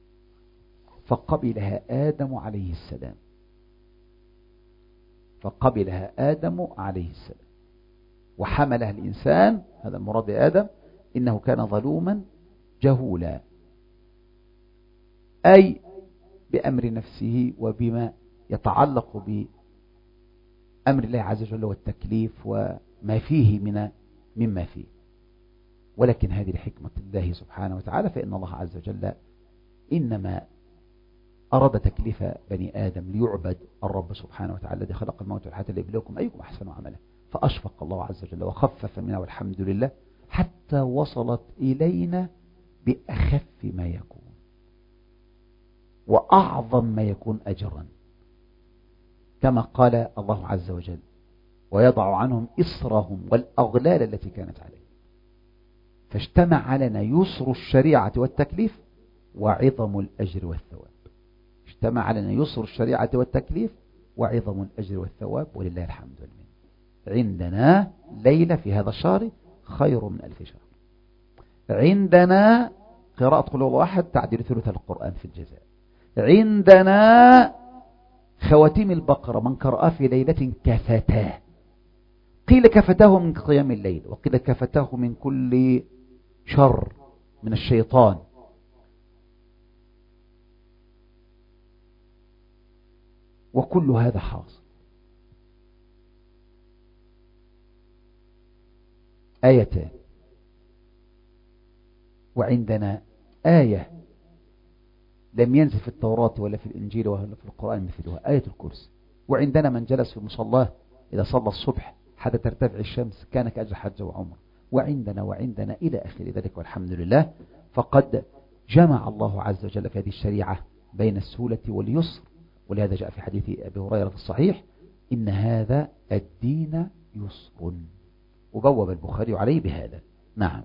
فقبلها آدم عليه السلام فقبلها آدم عليه السلام وحملها الإنسان، هذا المراد بآدم، إنه كان ظلوما جهولا، أي بأمر نفسه وبما يتعلق بأمر الله عز وجل والتكليف وما فيه من مما فيه. ولكن هذه حكمة الله سبحانه وتعالى، فإن الله عز وجل إنما أراد تكليف بني آدم ليعبد الرب سبحانه وتعالى الذي خلق الموت والحياة ليبلوكم أيكم أحسن عملا. فأشفق الله عز وجل وخفف منها والحمد لله، حتى وصلت إلينا بأخف ما يكون وأعظم ما يكون أجرا، كما قال الله عز وجل: ويضع عنهم إصرهم والأغلال التي كانت عليهم. فاجتمع علينا يسر الشريعة والتكليف وعظم الأجر والثواب. اجتمع علينا يسر الشريعة والتكليف وعظم الأجر والثواب، ولله الحمد والمنة. عندنا ليلة في هذا الشهر خير من ألف شهر. عندنا قراءة قل هو الله أحد تعديل ثلث القرآن في الجزاء. عندنا خواتيم البقرة من قرأ في ليلة كفتاه، قيل كفتاه من قيام الليل، وقيل كفتاه من كل شر من الشيطان. وكل هذا حاصل. آيتان، وعندنا آية لم ينزل في التوراة ولا في الإنجيل ولا في القرآن مثلها، آية الكرسي. وعندنا من جلس في مصلاه إذا صلى الصبح حتى ترتفع الشمس كان كأجر حج وعمر. وعندنا وعندنا إلى آخر ذلك، والحمد لله. فقد جمع الله عز وجل في هذه الشريعة بين السهولة واليسر، ولهذا جاء في حديث أبي هريرة الصحيح: إن هذا الدين يسر، وبوب البخاري عليه بهذا. نعم.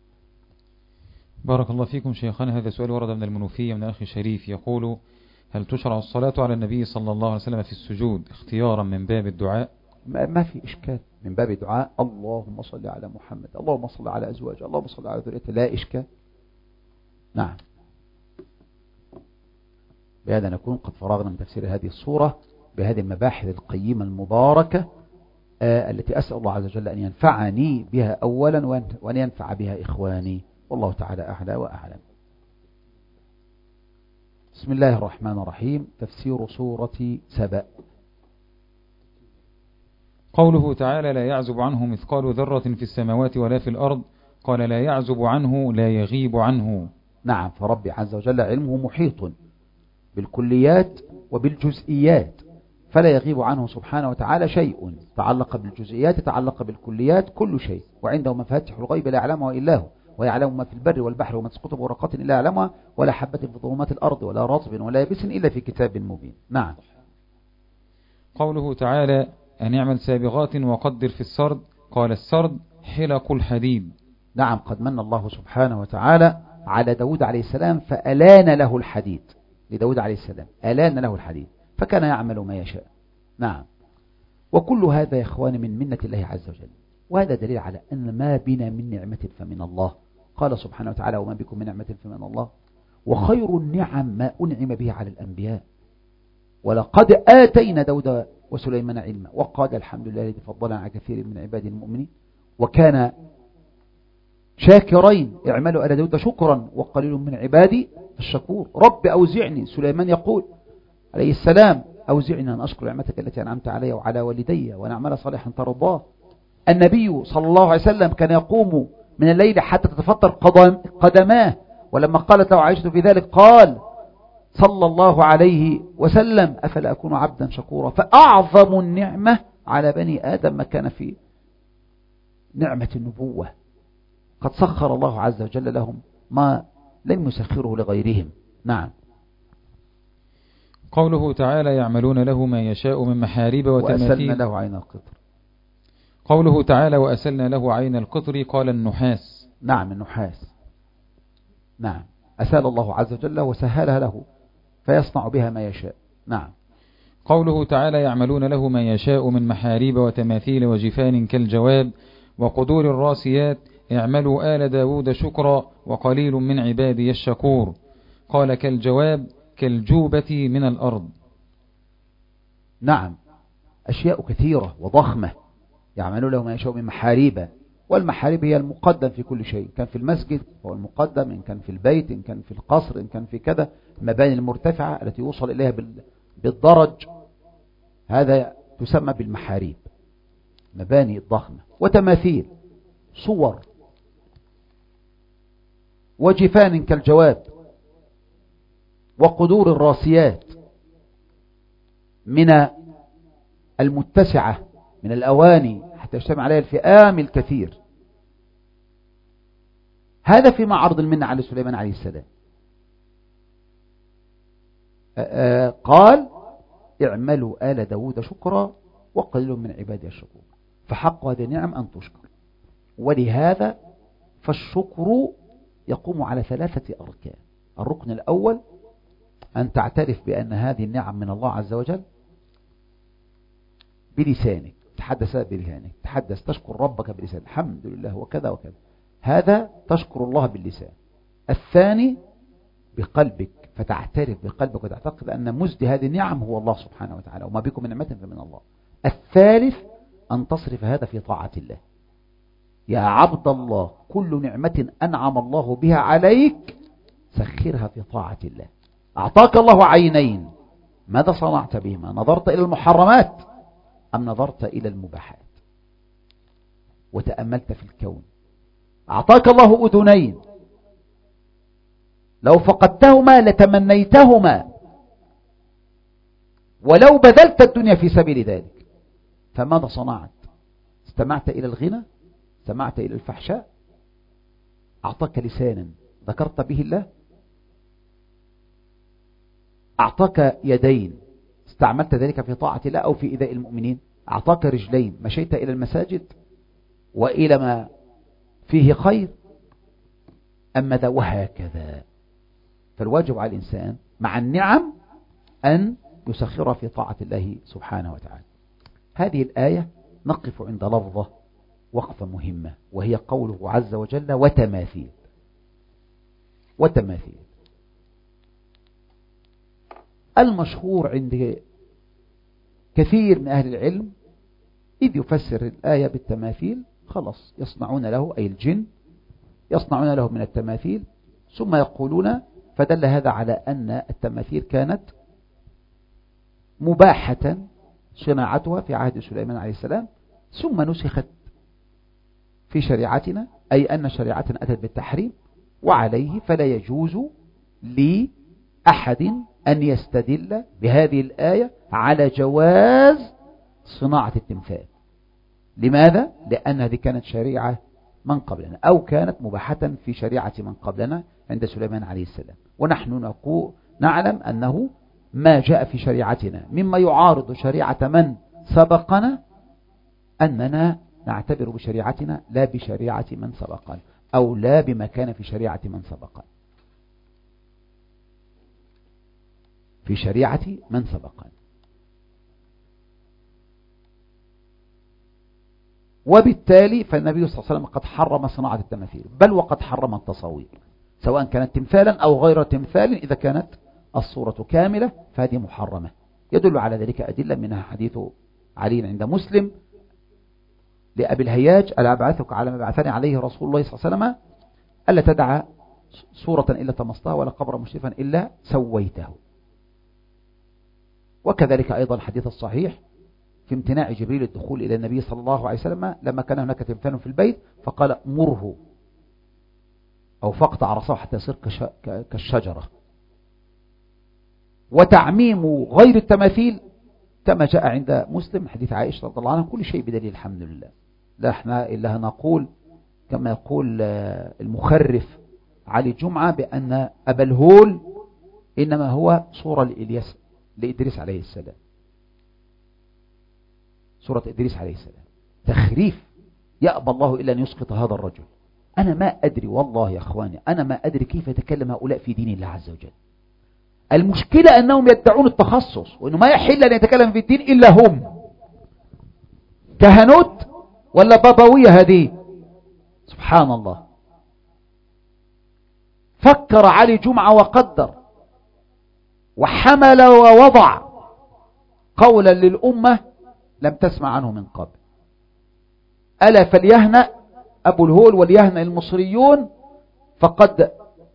بارك الله فيكم شيخنا. هذا سؤال ورد من المنوفية من أخي شريف يقول: هل تشرع الصلاة على النبي صلى الله عليه وسلم في السجود اختيارا من باب الدعاء؟ ما في إشكال، من باب دعاء اللهم صل على محمد، اللهم صل على أزواجه، اللهم صل على ذريته، لا إشكال. نعم. بهذا نكون قد فرغنا من تفسير هذه الصورة بهذه المباحث القيمة المباركة آه التي أسأل الله عز وجل أن ينفعني بها أولا وأن ينفع بها إخواني، والله تعالى أعلى وأعلم. بسم الله الرحمن الرحيم. تفسير سورة سبأ. قوله تعالى: لا يعزب عنه مثقال ذرة في السماوات ولا في الأرض. قال: لا يعزب عنه لا يغيب عنه. نعم، فربي عز وجل علمه محيط بالكليات وبالجزئيات، فلا يغيب عنه سبحانه وتعالى شيء تعلق بالجزئيات، تعلق بالكليات كل شيء. وعنده مفاتيح الغيب لا يعلمها إلا هو، ويعلم ما في البر والبحر وما تسقط من ورقة إلا يعلمها، ولا حبة في ظلمات الأرض ولا رطب ولا يابس إلا في كتاب مبين. نعم. قوله تعالى: أن يعمل سابغات وقدر في السرد. قال: السرد حلق الحديد. نعم، قد من الله سبحانه وتعالى على داود عليه السلام فألان له الحديد. لداود عليه السلام ألان له الحديد فكان يعمل ما يشاء. نعم. وكل هذا يا إخوان من منة الله عز وجل، وهذا دليل على أن ما بنا من نعمة فمن الله. قال سبحانه وتعالى: وما بكم من نعمة فمن الله. وخير النعم ما أنعم به على الأنبياء. ولقد آتينا داود وسليمان علما وقال: الحمد لله الذي فضلنا على كثير من عباد المؤمنين وكان شاكرين. اعملوا آل داود شكرا وقليل من عبادي الشكور. رب أوزعني، سليمان يقول عليه السلام: أوزعني أن أشكر نعمتك التي أنعمت علي وعلى والدي وأن أعمل صالحا ترضاه. النبي صلى الله عليه وسلم كان يقوم من الليل حتى تتفطر قدماه، ولما قالت له عائشة في ذلك قال صلى الله عليه وسلم: أفلا أكون عبدا شكورا. فأعظم النعمة على بني آدم ما كان في نعمة النبوة، قد سخر الله عز وجل لهم ما لم يسخره لغيرهم. نعم. قوله تعالى: يعملون له ما يشاء من محاريب وتماثيل. وأسلنا له عين القطر. قوله تعالى: وأسلنا له عين القطر. قال: النحاس. نعم، النحاس. نعم، أسال الله عز وجل وسهلها له فيصنع بها ما يشاء. نعم. قوله تعالى: يعملون له ما يشاء من محاريب وتماثيل وجفان كالجواب وقدور الراسيات. اعملوا آل داود شكرا وقليل من عبادي الشكور. قال: كالجواب كالجوبة من الأرض. نعم، أشياء كثيرة وضخمة. يعملون له ما يشاء من محاريب، والمحاريب هي المقدم في كل شيء، كان في المسجد هو المقدم، إن كان في البيت، إن كان في القصر، إن كان في كذا، المباني المرتفعة التي يوصل إليها بالدرج، هذا تسمى بالمحاريب، مباني الضخمة. وتماثيل، صور. وجفان كالجواب. وقدور الراسيات من المتسعة من الأواني حتى يجتمع عليها الفئام الكثير. هذا في معرض المنة على سليمان عليه السلام. قال اعملوا آل داود شكرا وقليل من عبادي الشكور، فحق هذه النعم أن تشكر. ولهذا فالشكر يقوم على ثلاثة أركان. الركن الأول أن تعترف بأن هذه النعم من الله عز وجل بلسانك، تحدث بلسانك، تحدث تشكر ربك بلسانك، الحمد لله وكذا وكذا، هذا تشكر الله باللسان. الثاني بقلبك، فتعترف بقلبك وتعتقد أن مزد هذه النعم هو الله سبحانه وتعالى، وما بكم من نعمة فمن الله. الثالث أن تصرف هذا في طاعة الله. يا عبد الله كل نعمة أنعم الله بها عليك سخرها في طاعة الله. أعطاك الله عينين، ماذا صنعت بهما؟ نظرت إلى المحرمات أم نظرت إلى المباحات وتأملت في الكون؟ أعطاك الله أذنين، لو فقدتهما لتمنيتهما ولو بذلت الدنيا في سبيل ذلك، فماذا صنعت؟ استمعت إلى الغنى؟ استمعت إلى الفحشاء؟ أعطاك لسانا ذكرت به الله؟ أعطاك يدين استعملت ذلك في طاعة الله أو في إيذاء المؤمنين؟ أعطاك رجلين مشيت إلى المساجد وإلى ما فيه خير؟ أما ذا وهكذا. فالواجب على الإنسان مع النعم أن يسخر في طاعة الله سبحانه وتعالى. هذه الآية نقف عند لفظة وقفة مهمة، وهي قوله عز وجل وتماثيل. وتماثيل المشهور عند كثير من أهل العلم إذ يفسر الآية بالتماثيل خلاص يصنعون له، أي الجن يصنعون له من التماثيل، ثم يقولون فدل هذا على أن التماثيل كانت مباحة صناعتها في عهد سليمان عليه السلام، ثم نسخت في شريعتنا، أي أن شريعتنا أتت بالتحريم، وعليه فلا يجوز لأحد أن يستدل بهذه الآية على جواز صناعة التمثال. لماذا؟ لأن هذه كانت شريعة من قبلنا، أو كانت مباحة في شريعة من قبلنا عند سليمان عليه السلام، ونحن نقول نعلم أنه ما جاء في شريعتنا مما يعارض شريعة من سبقنا أننا نعتبر بشريعتنا لا بشريعة من سبقنا، أو لا بما كان في شريعة من سبقنا، في شريعة من سبقنا. وبالتالي فالنبي صلى الله عليه وسلم قد حرم صناعة التماثيل، بل وقد حرم التصاوير سواء كانت تمثالا أو غير تمثال، إذا كانت الصورة كاملة فهذه محرمة. يدل على ذلك أدلة، منها حديث علي عند مسلم لأبي الهياج ألا أبعثك على ما بعثني عليه رسول الله صلى الله عليه وسلم ألا تدع صورة إلا طمستها ولا قبر مشرفا إلا سويته. وكذلك أيضا الحديث الصحيح في امتناع جبريل الدخول إلى النبي صلى الله عليه وسلم لما كان هناك تمثال في البيت، فقال مره أو فقطع رأسه حتى يصير كالشجرة. وتعميم غير التماثيل كما جاء عند مسلم حديث عائشة رضي الله عنها كل شيء بدليل الحمد لله، لا احنا إلا نقول كما يقول المخرف علي جمعة بأن أبا الهول إنما هو صورة لإلياس لإدريس عليه السلام، سورة إدريس عليه السلام، تخريف يأبى الله إلا أن يسقط هذا الرجل. أنا ما أدري والله يا أخواني، أنا ما أدري كيف يتكلم هؤلاء في دين الله عز وجل. المشكلة أنهم يدعون التخصص، وأنه ما يحل أن يتكلم في الدين إلا هم. كهنوت ولا بابوية هذه؟ سبحان الله. فكر علي جمعة وقدر وحمل ووضع قولا للأمة لم تسمع عنه من قبل. ألا فليهنأ أبو الهول وليهنأ المصريون، فقد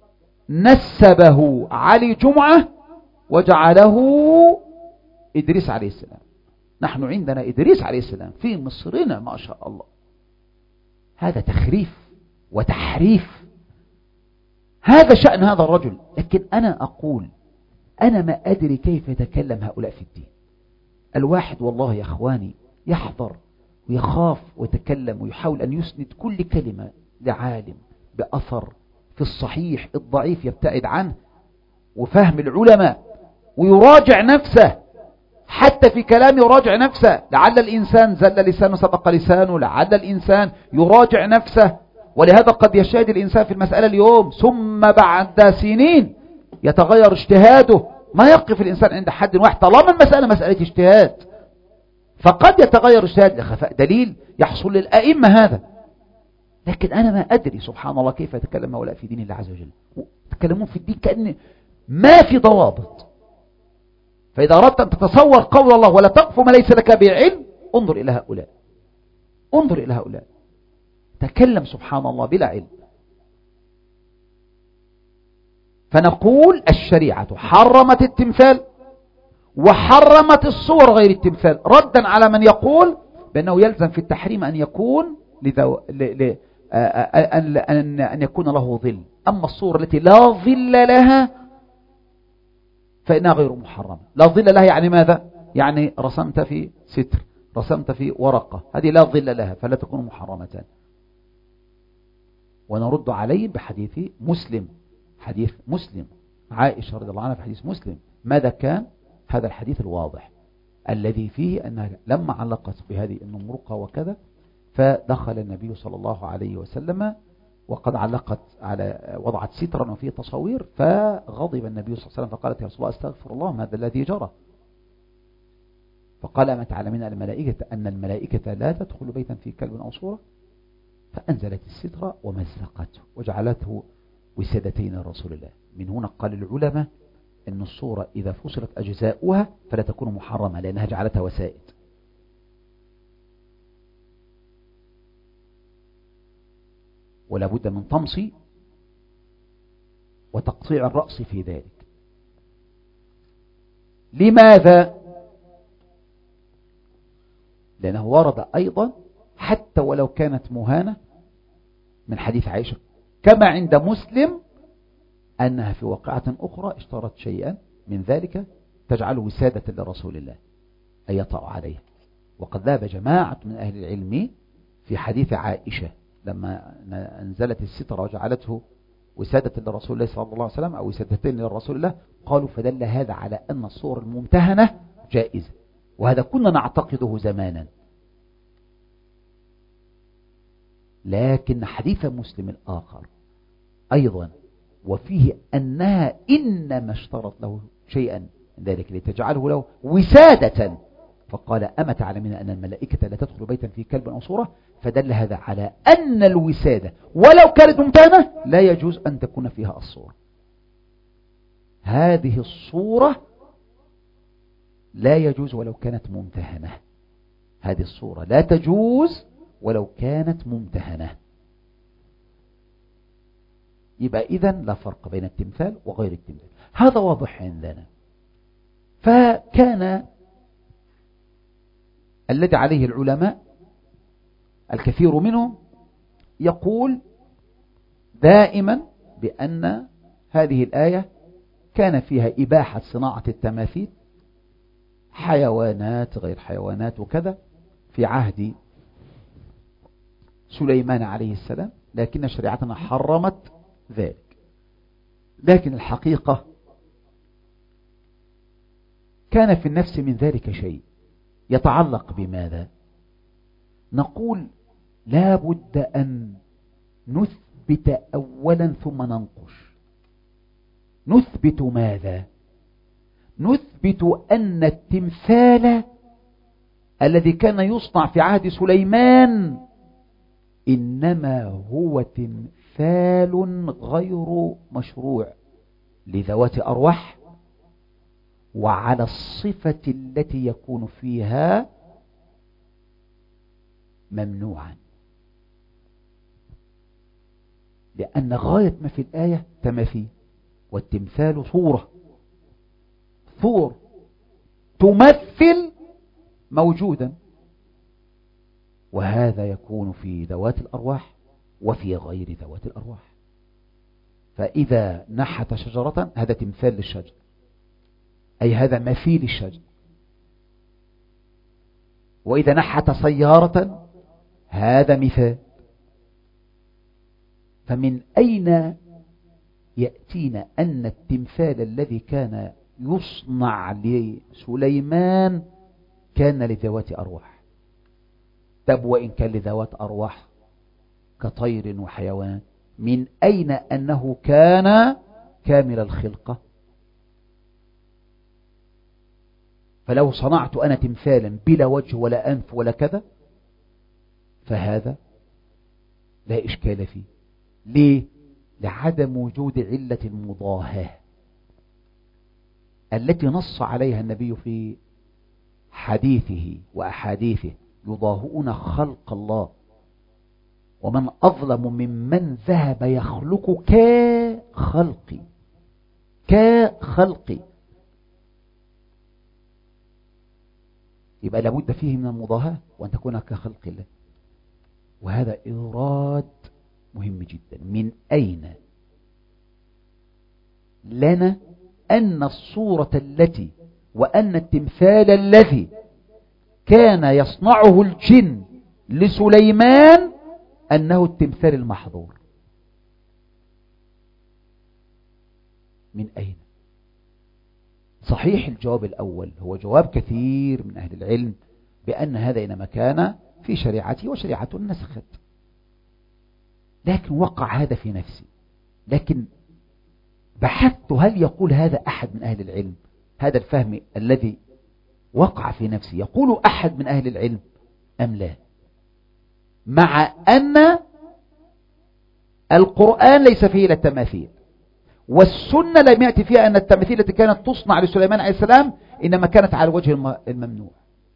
نسبه علي جمعة وجعله إدريس عليه السلام. نحن عندنا إدريس عليه السلام في مصرنا ما شاء الله. هذا تخريف وتحريف، هذا شأن هذا الرجل. لكن أنا أقول أنا ما أدري كيف يتكلم هؤلاء في الدين. الواحد والله يا أخواني يحضر ويخاف ويتكلم ويحاول أن يسند كل كلمة لعالم بأثر في الصحيح الضعيف يبتعد عنه، وفهم العلماء، ويراجع نفسه حتى في كلام يراجع نفسه. لعل الإنسان زل لسانه سبق لسانه، لعل الإنسان يراجع نفسه. ولهذا قد يجتهد الإنسان في المسألة اليوم ثم بعد سنين يتغير اجتهاده. ما يقف الإنسان عند حد واحد طالما المسألة مسألة اجتهاد، فقد يتغير اجتهاد لخفاء دليل يحصل للأئمة هذا. لكن أنا ما أدري سبحان الله كيف يتكلم هؤلاء في دين الله عز وجل، يتكلمون في الدين كأن ما في ضوابط. فإذا أردت أن تتصور قول الله ولا تقف ما ليس لك بعلم، انظر إلى هؤلاء، انظر إلى هؤلاء تكلم سبحان الله بلا علم. فنقول الشريعة حرمت التمثال وحرمت الصور غير التمثال، ردا على من يقول بأنه يلزم في التحريم أن يكون لذو... ل... ل... أن... أن... أن يكون له ظل. أما الصور التي لا ظل لها فإنها غير محرمة. لا ظل لها يعني ماذا؟ يعني رسمت في ستر، رسمت في ورقة، هذه لا ظل لها فلا تكون محرمة. ونرد عليه بحديث مسلم، حديث مسلم عائشة رضي الله عنها في حديث مسلم. ماذا كان؟ هذا الحديث الواضح الذي فيه أنها لما علقت بهذه النمرقة وكذا، فدخل النبي صلى الله عليه وسلم وقد علقت على وضعت سترا وفيه تصوير، فغضب النبي صلى الله عليه وسلم فقالت يا رسول الله استغفر الله ما هذا الذي جرى؟ فقال أما تعلمين الملائكة أن الملائكة لا تدخل بيتا فيه كلب أو صورة؟ فأنزلت الستر ومزقته وجعلته وسادتين لرسول الله. من هنا قال العلماء أن الصورة إذا فصلت أجزاؤها فلا تكون محرمة لأنها جعلتها وسائد. ولا بد من طمس وتقطيع الرأس في ذلك. لماذا؟ لأنه ورد أيضا حتى ولو كانت مهانة من حديث عائشة كما عند مسلم أنها في واقعة أخرى اشترت شيئا من ذلك تجعله وسادة لرسول الله أن يطأ عليها. وقد ذهب جماعة من أهل العلم في حديث عائشة لما أنزلت الستر وجعلته وسادة لرسول الله صلى الله عليه وسلم أو وسادتين لرسول الله، قالوا فدل هذا على أن الصور الممتهنة جائزة، وهذا كنا نعتقده زمانا. لكن حديث مسلم الآخر أيضا وفيه أنها إنما اشترط له شيئا ذلك لتجعله له وسادة، فقال أما تعلمين أن الملائكة لا تدخل بيتا فيه كلب أو صورة؟ فدل هذا على أن الوسادة ولو كانت ممتهنة لا يجوز أن تكون فيها الصورة. هذه الصورة لا يجوز ولو كانت ممتهنة، هذه الصورة لا تجوز ولو كانت ممتهنة. يبقى إذن لا فرق بين التمثال وغير التمثال، هذا واضح عندنا. فكان الذي عليه العلماء الكثير منهم يقول دائما بأن هذه الآية كان فيها إباحة صناعة التماثيل، حيوانات غير حيوانات وكذا، في عهد سليمان عليه السلام، لكن شريعتنا حرمت ذلك. لكن الحقيقة كان في النفس من ذلك شيء يتعلق بماذا؟ نقول لا بد أن نثبت أولا ثم ننقش. نثبت ماذا؟ نثبت أن التمثال الذي كان يصنع في عهد سليمان إنما هو تمثال غير مشروع لذوات أرواح وعلى الصفة التي يكون فيها ممنوعا، لأن غاية ما في الآية تماثيل، والتمثال صورة صور تمثل موجودا، وهذا يكون في ذوات الأرواح وفي غير ذوات الأرواح. فإذا نحت شجرة هذا تمثال للشجر، أي هذا مثيل الشجر. وإذا نحت سيارة هذا مثال. فمن أين يأتينا أن التمثال الذي كان يصنع لسليمان كان لذوات أرواح؟ طب وإن كان لذوات أرواح كطير وحيوان، من أين أنه كان كامل الخلقة؟ فلو صنعت أنا تمثالا بلا وجه ولا أنف ولا كذا فهذا لا إشكال فيه. ليه؟ لعدم وجود علة المضاهاة التي نص عليها النبي في حديثه وأحاديثه: يضاهئون خلق الله، ومن أظلم ممن ذهب يخلق كخلقي كخلقي. يبقى لابد فيه من المضاهاة وأن تكون كخلق الله. وهذا إيراد مهم جدا. من أين لنا أن الصورة التي وأن التمثال الذي كان يصنعه الجن لسليمان أنه التمثال المحظور؟ من أين؟ صحيح الجواب الأول هو جواب كثير من أهل العلم بأن هذا إنما كان في شريعته وشريعة نسخت، لكن وقع هذا في نفسي. لكن بحثت هل يقول هذا أحد من أهل العلم؟ هذا الفهم الذي وقع في نفسي يقول أحد من أهل العلم أم لا؟ مع أن القرآن ليس فيه إلا التماثيل، والسنة لم يأتي فيها أن التماثيل التي كانت تصنع لسليمان عليه السلام إنما كانت على الوجه الممنوع.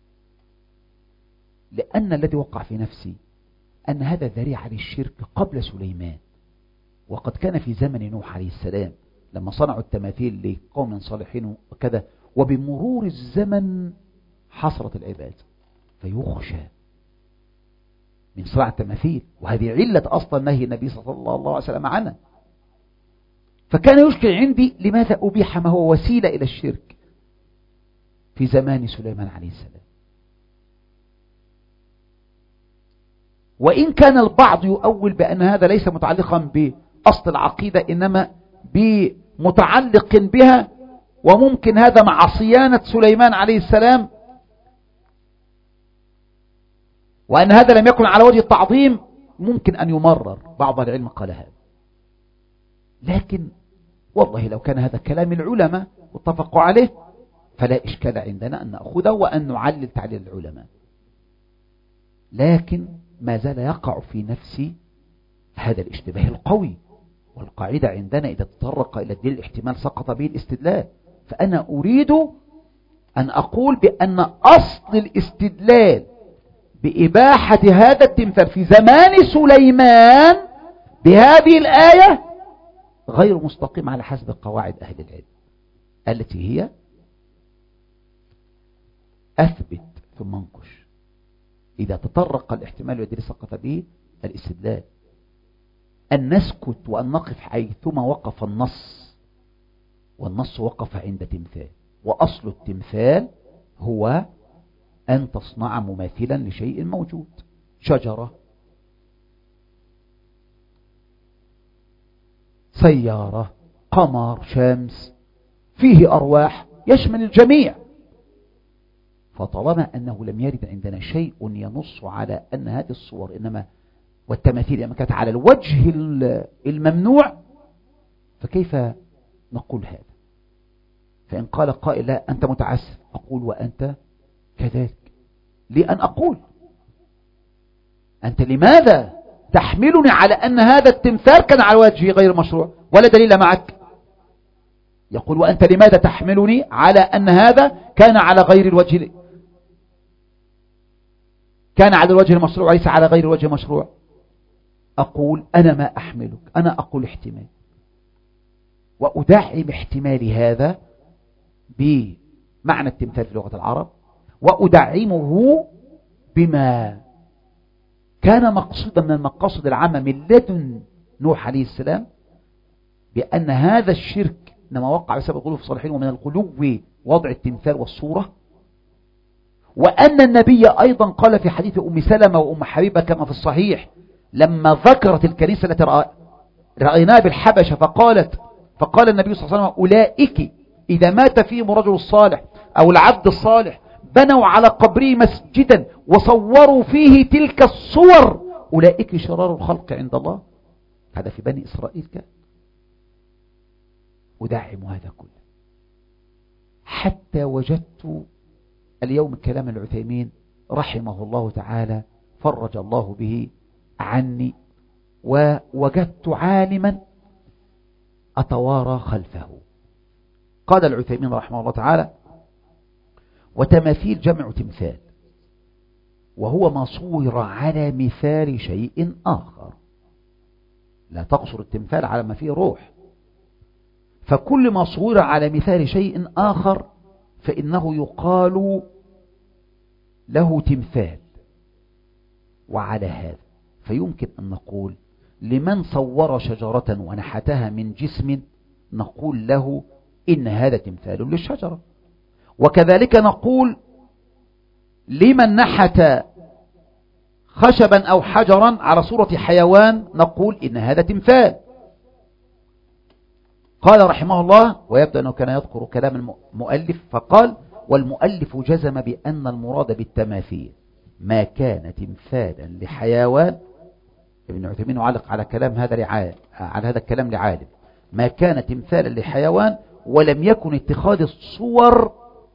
لأن الذي وقع في نفسي أن هذا ذريعة للشرك قبل سليمان، وقد كان في زمن نوح عليه السلام لما صنعوا التماثيل لقوم صالحين وكذا، وبمرور الزمن حصرت العباد، فيخشى من صنع التماثيل، وهذه علة أصلا نهي النبي صلى الله عليه وسلم عنها. فكان يشكل عندي لماذا أبيح ما هو وسيلة إلى الشرك في زمان سليمان عليه السلام. وإن كان البعض يؤول بأن هذا ليس متعلقا بأصل العقيدة إنما بمتعلق بها، وممكن هذا مع صيانة سليمان عليه السلام، وأن هذا لم يكن على وجه التعظيم، ممكن أن يمرر. بعض العلم قال هذا، لكن والله لو كان هذا كلام العلماء واتفقوا عليه فلا إشكال عندنا أن نأخذه وأن نعلل تعليل العلماء. لكن ما زال يقع في نفسي هذا الاشتباه القوي، والقاعدة عندنا إذا تطرق إلى الدليل الاحتمال سقط به الاستدلال. فأنا أريد أن أقول بأن أصل الاستدلال بإباحة هذا التمثال في زمان سليمان بهذه الآية غير مستقيم على حسب قواعد أهل العلم التي هي أثبت ثم انقش. إذا تطرق الاحتمال والدليل سقط به الاستدلال. أن نسكت وأن نقف حيثما وقف النص، والنص وقف عند تمثال، وأصل التمثال هو أن تصنع مماثلا لشيء موجود، شجرة، سيارة، قمر، شمس، فيه أرواح، يشمل الجميع. فطالما أنه لم يرد عندنا شيء ينص على أن هذه الصور إنما والتماثيل إنما كانت على الوجه الممنوع، فكيف نقول هذا؟ فإن قال قائل لا أنت متعسف، أقول وأنت كذلك. لأن أقول أنت لماذا تحملني على أن هذا التمثال كان على وجهه غير مشروع ولا دليل معك؟ يقول وأنت لماذا تحملني على أن هذا كان على غير الوجه، كان على الوجه المشروع وليس على غير الوجه المشروع. أقول أنا ما أحملك، أنا أقول احتمال، وأدعم احتمال هذا بمعنى التمثال في لغة العرب، وأدعمه بما كان مقصودا من المقاصد العامة من لدن نوح عليه السلام، بأن هذا الشرك إنما وقع بسبب الغلو في الصالحين، ومن الغلو وضع التمثال والصورة، وأن النبي أيضا قال في حديث أم سلمة وأم حبيبة كما في الصحيح لما ذكرت الكنيسة التي رأيناها بالحبشة فقالت فقال النبي صلى الله عليه وسلم أولئك إذا مات فيهم الرجل الصالح أو العبد الصالح بنوا على قبره مسجدا وصوروا فيه تلك الصور أولئك شرار الخلق عند الله. هذا في بني إسرائيل كان. أدعم هذا كله حتى وجدت اليوم كلام العثيمين رحمه الله تعالى فرج الله به عني، ووجدت عالما أتوارى خلفه. قال العثيمين رحمه الله تعالى: وتماثيل جمع تمثال، وهو ما صور على مثال شيء آخر. لا تقصر التمثال على ما فيه روح، فكل ما صور على مثال شيء آخر فإنه يقال له تمثال. وعلى هذا فيمكن أن نقول لمن صور شجرة ونحتها من جسم نقول له إن هذا تمثال للشجرة، وكذلك نقول لمن نحت خشبا أو حجرا على صورة حيوان نقول إن هذا تمثال. قال رحمه الله، ويبدأ أنه كان يذكر كلام المؤلف، فقال: والمؤلف جزم بأن المراد بالتماثيل ما كان تمثالا لحيوان. ابن عثيمين يعلق على كلام هذا لعالم، على هذا الكلام لعالم: ما كان تمثالا لحيوان ولم يكن اتخاذ الصور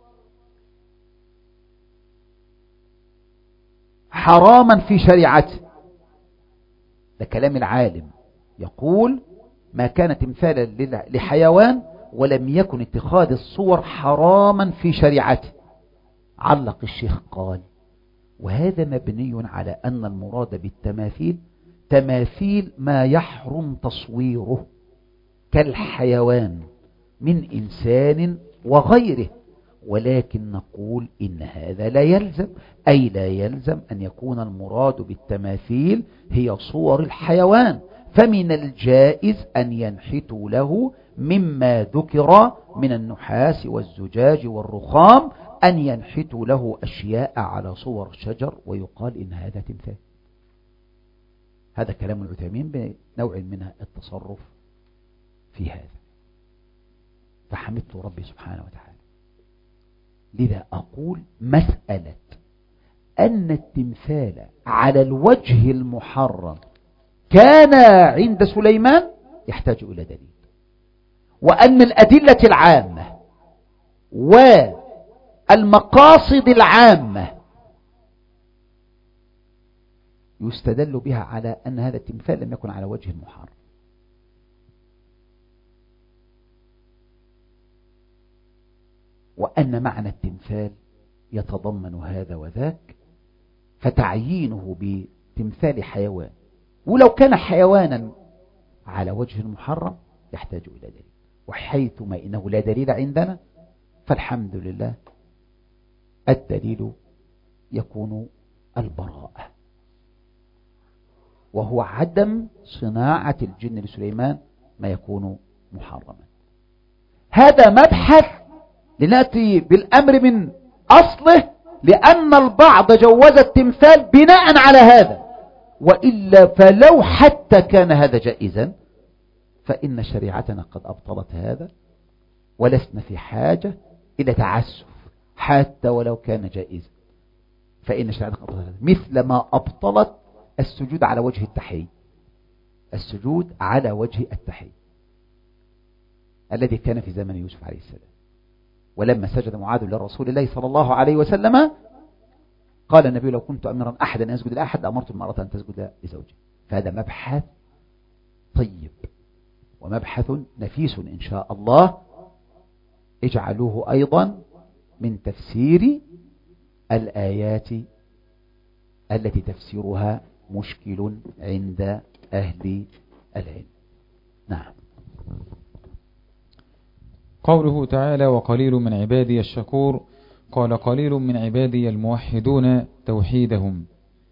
حراما في شريعته. ده كلام العالم، يقول ما كان تمثالا لحيوان ولم يكن اتخاذ الصور حراما في شريعته. علق الشيخ قال: وهذا مبني على أن المراد بالتماثيل تماثيل ما يحرم تصويره كالحيوان من إنسان وغيره، ولكن نقول إن هذا لا يلزم، أي لا يلزم أن يكون المراد بالتماثيل هي صور الحيوان، فمن الجائز أن ينحتوا له مما ذكر من النحاس والزجاج والرخام، أن ينحتوا له أشياء على صور شجر ويقال إن هذا تمثال. هذا كلام العثيمين بنوع من التصرف في هذا، فحمدت ربي سبحانه وتعالى. لذا أقول مسألة أن التمثال على الوجه المحرم كان عند سليمان يحتاج إلى دليل، وأن الأدلة العامة والمقاصد العامة يستدل بها على أن هذا التمثال لم يكن على وجه المحرم. وأن معنى التمثال يتضمن هذا وذاك، فتعيينه بتمثال حيوان ولو كان حيوانا على وجه المحرم يحتاج إلى دليل، وحيثما إنه لا دليل عندنا فالحمد لله الدليل يكون البراءة، وهو عدم صناعة الجن لسليمان ما يكون محرما. هذا مبحث لنأتي بالأمر من أصله، لأن البعض جوز التمثال بناء على هذا، وإلا فلو حتى كان هذا جائزا فإن شريعتنا قد أبطلت هذا، ولسنا في حاجة إلى تعسف حتى ولو كان جائزا، فإن شريعتنا قد أبطلت هذا، مثل ما أبطلت السجود على وجه التحية. السجود على وجه التحية الذي كان في زمن يوسف عليه السلام، ولما سجد معاذ لرسول الله صلى الله عليه وسلم قال النبي: لو كنت أمرا أحدا أن يسجد لأحد أمرت المرأة أن تسجد لزوجها. فهذا مبحث طيب ومبحث نفيس إن شاء الله، اجعلوه أيضا من تفسير الآيات التي تفسيرها مشكل عند أهل العلم. نعم. قوله تعالى: وقليل من عبادي الشكور، قال: قليل من عبادي الموحدون توحيدهم.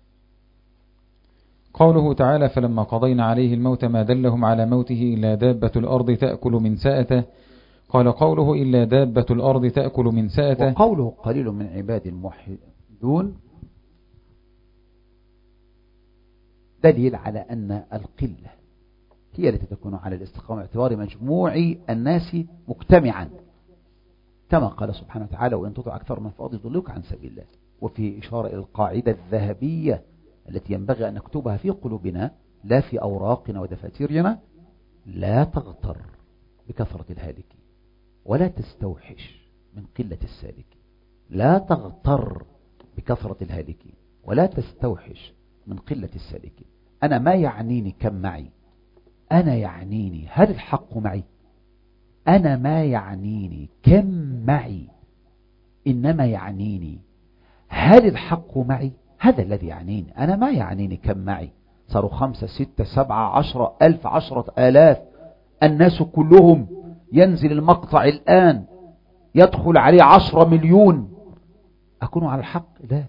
قوله تعالى: فلما قضينا عليه الموت ما دلهم على موته إلا دابة الأرض تأكل من سأته، قال: قوله إلا دابة الأرض تأكل من سأته. وقوله قليل من عبادي الموحد دون دليل على أن القلة هي التي تكون على الاستقامة باعتبار مجموع الناس مجتمعا، كما قال سبحانه وتعالى وإن تطع أكثر من فاضل يضلوك عن سبيل الله. وفي إشارة إلى القاعدة الذهبية التي ينبغي أن نكتبها في قلوبنا لا في أوراقنا ودفاترنا: لا تغتر بكثرة الهالكين ولا تستوحش من قلة السالكين. لا تغتر بكثرة الهالكين ولا تستوحش من قلة السالكين. أنا ما يعنيني كم معي، أنا يعنيني هل الحق معي. أنا ما يعنيني كم معي، إنما يعنيني هل الحق معي. هذا الذي يعنيني. أنا ما يعنيني كم معي، صاروا خمسة ستة سبعة عشرة ألف عشرة آلاف، الناس كلهم ينزل المقطع الآن يدخل عليه عشرة مليون، أكون على الحق؟ لا.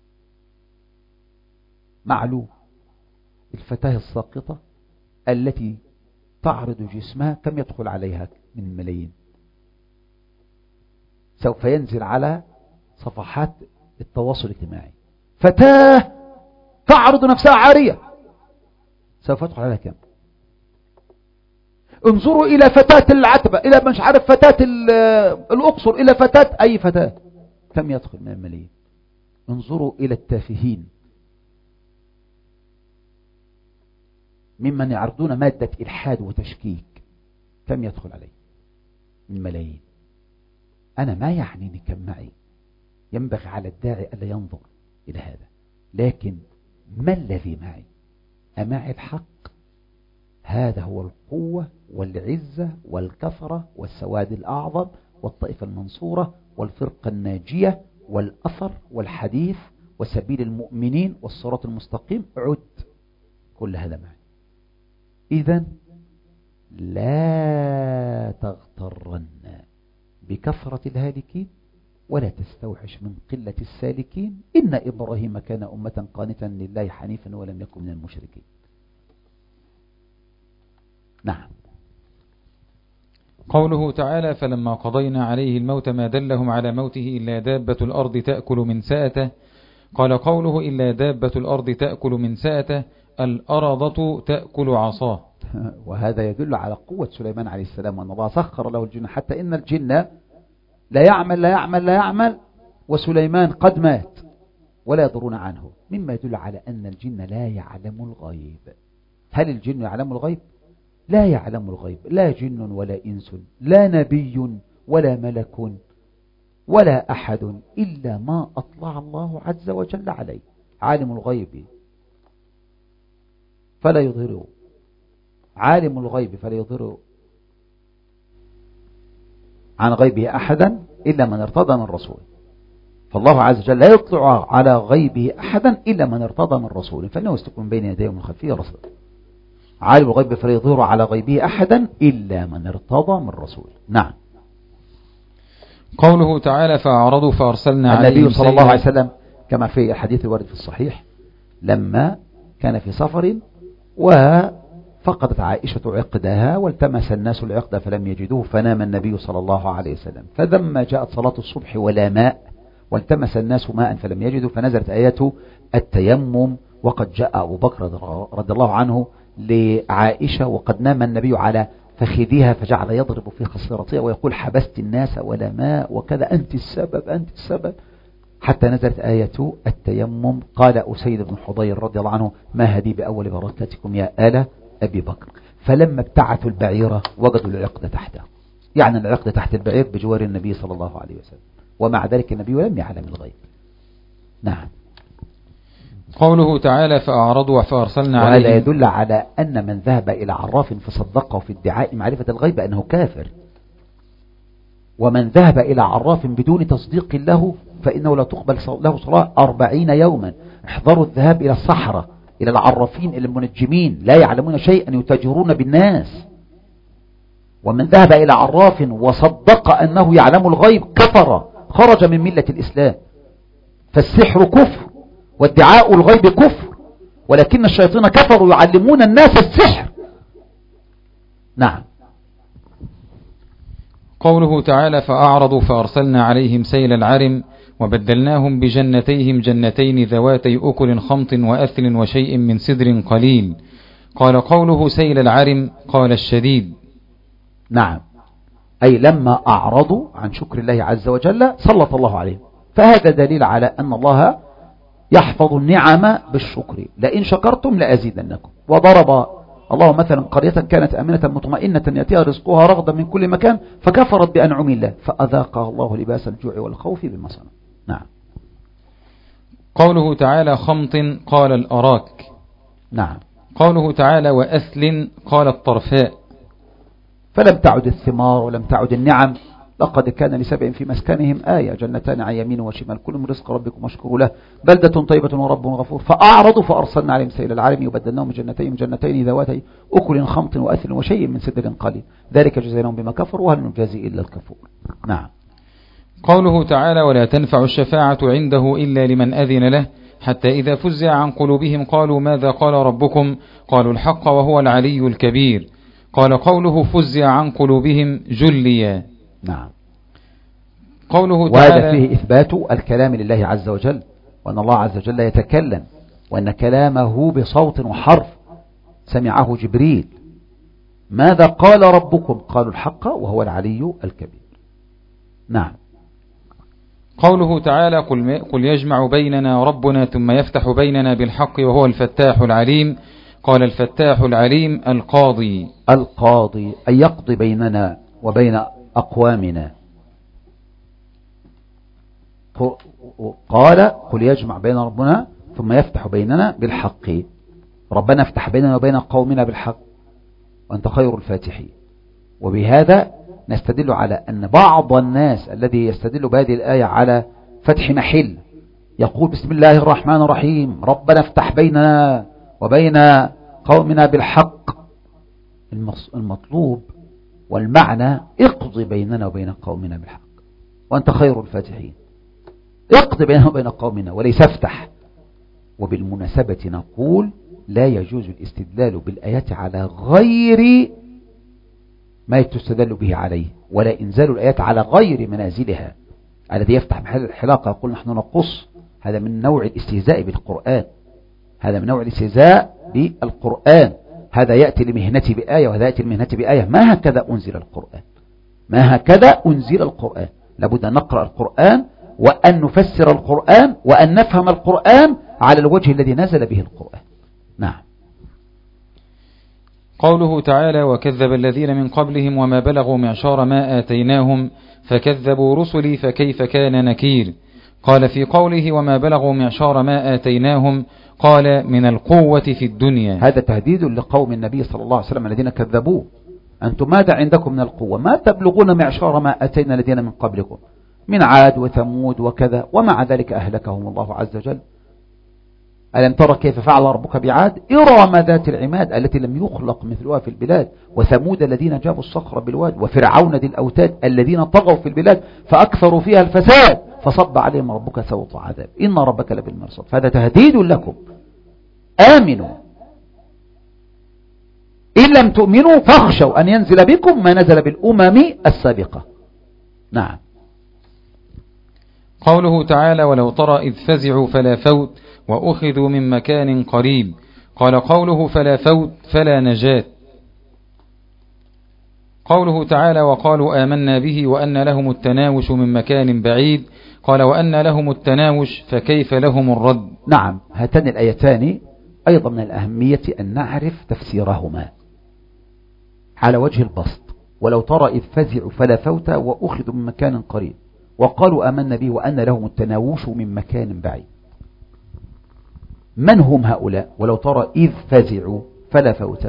معلوم الفتاة الساقطة التي تعرض جسمها كم يدخل عليها من ملايين، سوف ينزل على صفحات التواصل الاجتماعي فتاة تعرض نفسها عارية، سوف يدخل عليها كم؟ انظروا إلى فتاة العتبة، إلى مش عارف فتاة الأقصر، إلى فتاة أي فتاة، كم يدخل من الملايين؟ انظروا إلى التافهين ممن يعرضون مادة إلحاد وتشكيك، كم يدخل عليه من ملايين. أنا ما يعنيني كم معي، ينبغي على الداعي ألا ينظر إلى هذا، لكن ما الذي معي؟ أمعي الحق؟ هذا هو القوة والعزة والكثرة والسواد الأعظم والطائفة المنصورة والفرقة الناجية والأثر والحديث وسبيل المؤمنين والصراط المستقيم. عد كل هذا معي. إذن لا تغترن بكثرة الهالكين ولا تستوحش من قلة السالكين. إن إبراهيم كان أمة قانتا لله حنيفا ولم يكن من المشركين. نعم. قوله تعالى: فلما قضينا عليه الموت ما دلهم على موته إلا دابة الأرض تأكل من سأته. قال قوله إلا دابة الأرض تأكل من سأته، الأرضة تأكل عصاه. وهذا يدل على قوة سليمان عليه السلام، وأن الله سخر له الجن، حتى إن الجن لا يعمل لا يعمل لا يعمل وسليمان قد مات ولا يضرون عنه، مما يدل على أن الجن لا يعلم الغيب. هل الجن يعلم الغيب؟ لا يعلم الغيب، لا جن ولا إنس، لا نبي ولا ملك ولا أحد إلا ما أطلع الله عز وجل عليه. عالم الغيب فلا يظهره، عالم الغيب فلا يظهره عن غيبه أحدا إلا من ارتضى من رسول. فالله عز وجل لا يطلع على غيبه أحدا إلا من ارتضى من رسول، فإنه يستكون بين يديه من خلفه رصد. عالم الغيب فلا يظهر على غيبه أحدا إلا من ارتضى من رسول. نعم. قوله تعالى: فأعرضوا فأرسلنا عليهم النبي صلى الله عليه وسلم كما في الحديث الوارد في الصحيح لما كان في سفر وفقدت عائشة عقدها والتمس الناس العقد فلم يجدوه، فنام النبي صلى الله عليه وسلم، فلما جاءت صلاة الصبح ولا ماء والتمس الناس ماء فلم يجدوا، فنزلت آيات التيمم. وقد جاء أبو بكر رضي الله عنه لعائشة وقد نام النبي على فخذها فجعل يضرب في خصيرتها ويقول: حبست الناس ولا ماء وكذا، أنت السبب أنت السبب، حتى نزلت آية التيمم. قال أسيد بن حضير رضي الله عنه: ما هذه بأول بركاتكم يا آل أبي بكر. فلما ابتعثوا البعيرة وجدوا العقد تحته، يعني العقد تحت البعير بجوار النبي صلى الله عليه وسلم، ومع ذلك النبي لم يعلم الغيب. نعم. قوله تعالى: فأعرضوا فأرسلنا عليهم. وهذا يدل على أن من ذهب إلى عراف فصدقه في ادعاء معرفة الغيب أنه كافر، ومن ذهب إلى عراف بدون تصديق له فإنه لا تقبل له صلاة أربعين يوما. احذروا الذهاب إلى الصحراء، إلى العرافين، إلى المنجمين، لا يعلمون شيئا يتاجرون بالناس. ومن ذهب إلى عراف وصدق أنه يعلم الغيب كفر، خرج من ملة الإسلام. فالسحر كفر وادعاء الغيب كفر، ولكن الشياطين كفروا يعلمون الناس السحر. نعم. قوله تعالى فأعرضوا فأرسلنا عليهم سيل العرم وبدلناهم بجنتيهم جنتين ذواتي أكل خمط وأثل وشيء من سدر قليل. قال قوله سيل العرم قال الشديد. نعم، أي لما أعرضوا عن شكر الله عز وجل سلط الله عليهم. فهذا دليل على أن الله يحفظ النعم بالشكر، لئن شكرتم لأزيدنكم. وضرب الله مثلا قرية كانت آمنة مطمئنة يأتيها رزقها رغدا من كل مكان فكفرت بأنعم الله فأذاقها الله لباس الجوع والخوف بما صنعوا. نعم. قوله تعالى خمط قال الأراك. نعم. قوله تعالى وأثل قال الطرفاء. فلم تعد الثمار ولم تعد النعم. لقد كان لسبع في مسكنهم آية جنتان عن يمين وشمال كل من رزق ربكم واشكروا له بلدة طيبة ورب غفور. فأعرضوا فأرسلنا عليهم سيل العرم يبدلناهم جنتين جنتين ذواتي أكل خمط وأثل وشيء من سدر قليل ذلك جزيناهم بما كفروا وهل نجازي إلا الكفور. نعم. قوله تعالى ولا تنفع الشفاعة عنده إلا لمن أذن له حتى إذا فزع عن قلوبهم قالوا ماذا قال ربكم قالوا الحق وهو العلي الكبير. قال قوله فزع عن قلوبهم جليا. نعم. قوله تعالى وهذا فيه إثبات الكلام لله عز وجل وأن الله عز وجل يتكلم وأن كلامه بصوت وحرف سمعه جبريل. ماذا قال ربكم قالوا الحق وهو العلي الكبير. نعم. قوله تعالى قل, قل يجمع بيننا ربنا ثم يفتح بيننا بالحق وهو الفتاح العليم. قال الفتاح العليم القاضي. القاضي أي يقضي بيننا وبين أقوامنا. قال قل يجمع بين ربنا ثم يفتح بيننا بالحق. ربنا افتح بيننا وبين قومنا بالحق وأنت خير الفاتحين. وبهذا نستدل على أن بعض الناس الذي يستدل بهذه الآية على فتح محل يقول بسم الله الرحمن الرحيم ربنا افتح بيننا وبين قومنا بالحق. المطلوب والمعنى اقضي بيننا وبين قومنا بالحق وأنت خير الفاتحين. اقضي بيننا وبين قومنا وليس افتح. وبالمناسبة نقول لا يجوز الاستدلال بالآيات على غير ما تستدل به عليه ولا إنزال الآيات على غير منازلها. الذي يفتح محل الحلاقة يقول نحن نقص هذا من نوع الاستهزاء بالقرآن. هذا من نوع الاستهزاء بالقرآن. هذا يأتي لمهنتي بآية وهذا يأتي لمهنتي بآية. ما هكذا أنزل القرآن. ما هكذا أنزل القرآن. لابد أن نقرأ القرآن وأن نفسر القرآن وأن نفهم القرآن على الوجه الذي نزل به القرآن. نعم. قوله تعالى وكذب الذين من قبلهم وما بلغوا معشار ما آتيناهم فكذبوا رسلي فكيف كان نكير. قال في قوله وما بلغوا معشار ما آتيناهم قال من القوة في الدنيا. هذا تهديد لقوم النبي صلى الله عليه وسلم الذين كذبوه. أنتم ماذا عندكم من القوة؟ ما تبلغون معشار ما أتينا الذين من قبلكم من عاد وثمود وكذا ومع ذلك أهلكهم الله عز وجل. ألم ترى كيف فعل ربك بعاد إرم ذات العماد التي لم يخلق مثلها في البلاد وثمود الذين جابوا الصخر بالواد وفرعون ذي الأوتاد الذين طغوا في البلاد فأكثروا فيها الفساد فصب عليهم ربك سوط عذاب إن ربك لبالمرصاد. فهذا تهديد لكم. آمنوا إن لم تؤمنوا فاخشوا أن ينزل بكم ما نزل بالأمم السابقة. نعم. قوله تعالى ولو ترى إذ فزعوا فلا فوت وأخذوا من مكان قريب. قال قوله فلا فوت فلا نجاة. قوله تعالى وقالوا آمنا به وأن لهم التناوش من مكان بعيد. قال وأن لهم التناوش فكيف لهم الرد. نعم. هاتان الآيتان أيضا من الأهمية أن نعرف تفسيرهما على وجه البسط. ولو ترى إذ فزعوا فلا فوت وأخذوا من مكان قريب وقالوا آمنا به وأن لهم التناوش من مكان بعيد. من هم هؤلاء؟ ولو ترى إذ فزعوا فلا فوت.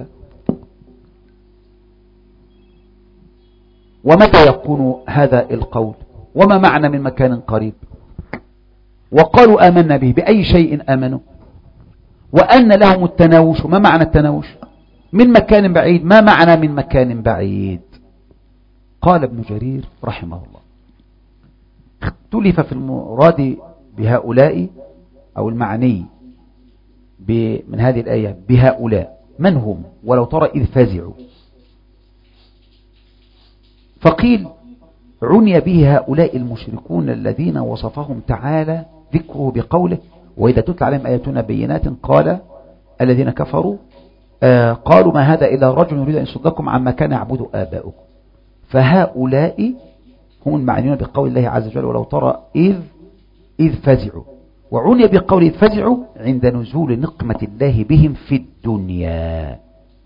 ومتى يكون هذا القول؟ وما معنى من مكان قريب؟ وقالوا آمنا به بأي شيء آمنوا؟ وأن لهم التناوش ما معنى التناوش؟ من مكان بعيد ما معنى من مكان بعيد؟ قال ابن جرير رحمه الله اختلف في المراد بهؤلاء أو المعني من هذه الآية بهؤلاء من هم؟ ولو ترى إذ فزعوا. فقيل عني به هؤلاء المشركون الذين وصفهم تعالى ذكره بقوله وإذا تتلى عليهم آياتنا بينات قال الذين كفروا آه قالوا ما هذا إلا رجل يريد أن يصدكم عما كان يعبد آباؤكم. فهؤلاء هم المعنيون بقول الله عز وجل ولو ترى إذ إذ فزعوا، وعني بقول إذ فزعوا عند نزول نقمة الله بهم في الدنيا.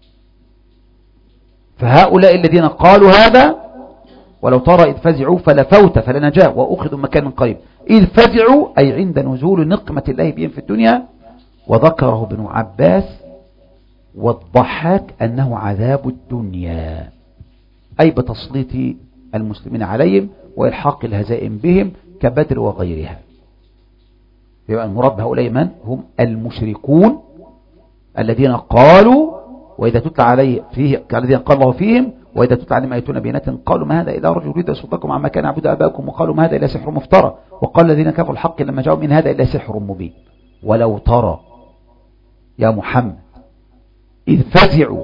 فهؤلاء الذين قالوا هذا ولو ترى إذ فزعوا فلا فوت فلا نجاة وأخذوا مكان قريب، إذ فزعوا أي عند نزول نقمة الله بهم في الدنيا. وذكره ابن عباس والضحاك أنه عذاب الدنيا، أي بتسليط المسلمين عليهم وإلحاق الهزائم بهم كبدر وغيرها. يبقى المراد بهؤلاء من هم المشركون الذين قالوا وإذا تتلى عليه فيه الذين قال الله فيهم وإذا تتلى عليهم آياتنا بينات قالوا ما هذا إلا رجل يريد أن يصدكم عما كان يعبد آباؤكم وقالوا ما هذا إلا سحر مفترى وقال الذين كفروا الحق لما جاءوا من هذا إلا سحر مبين. ولو ترى يا محمد إذ فزعوا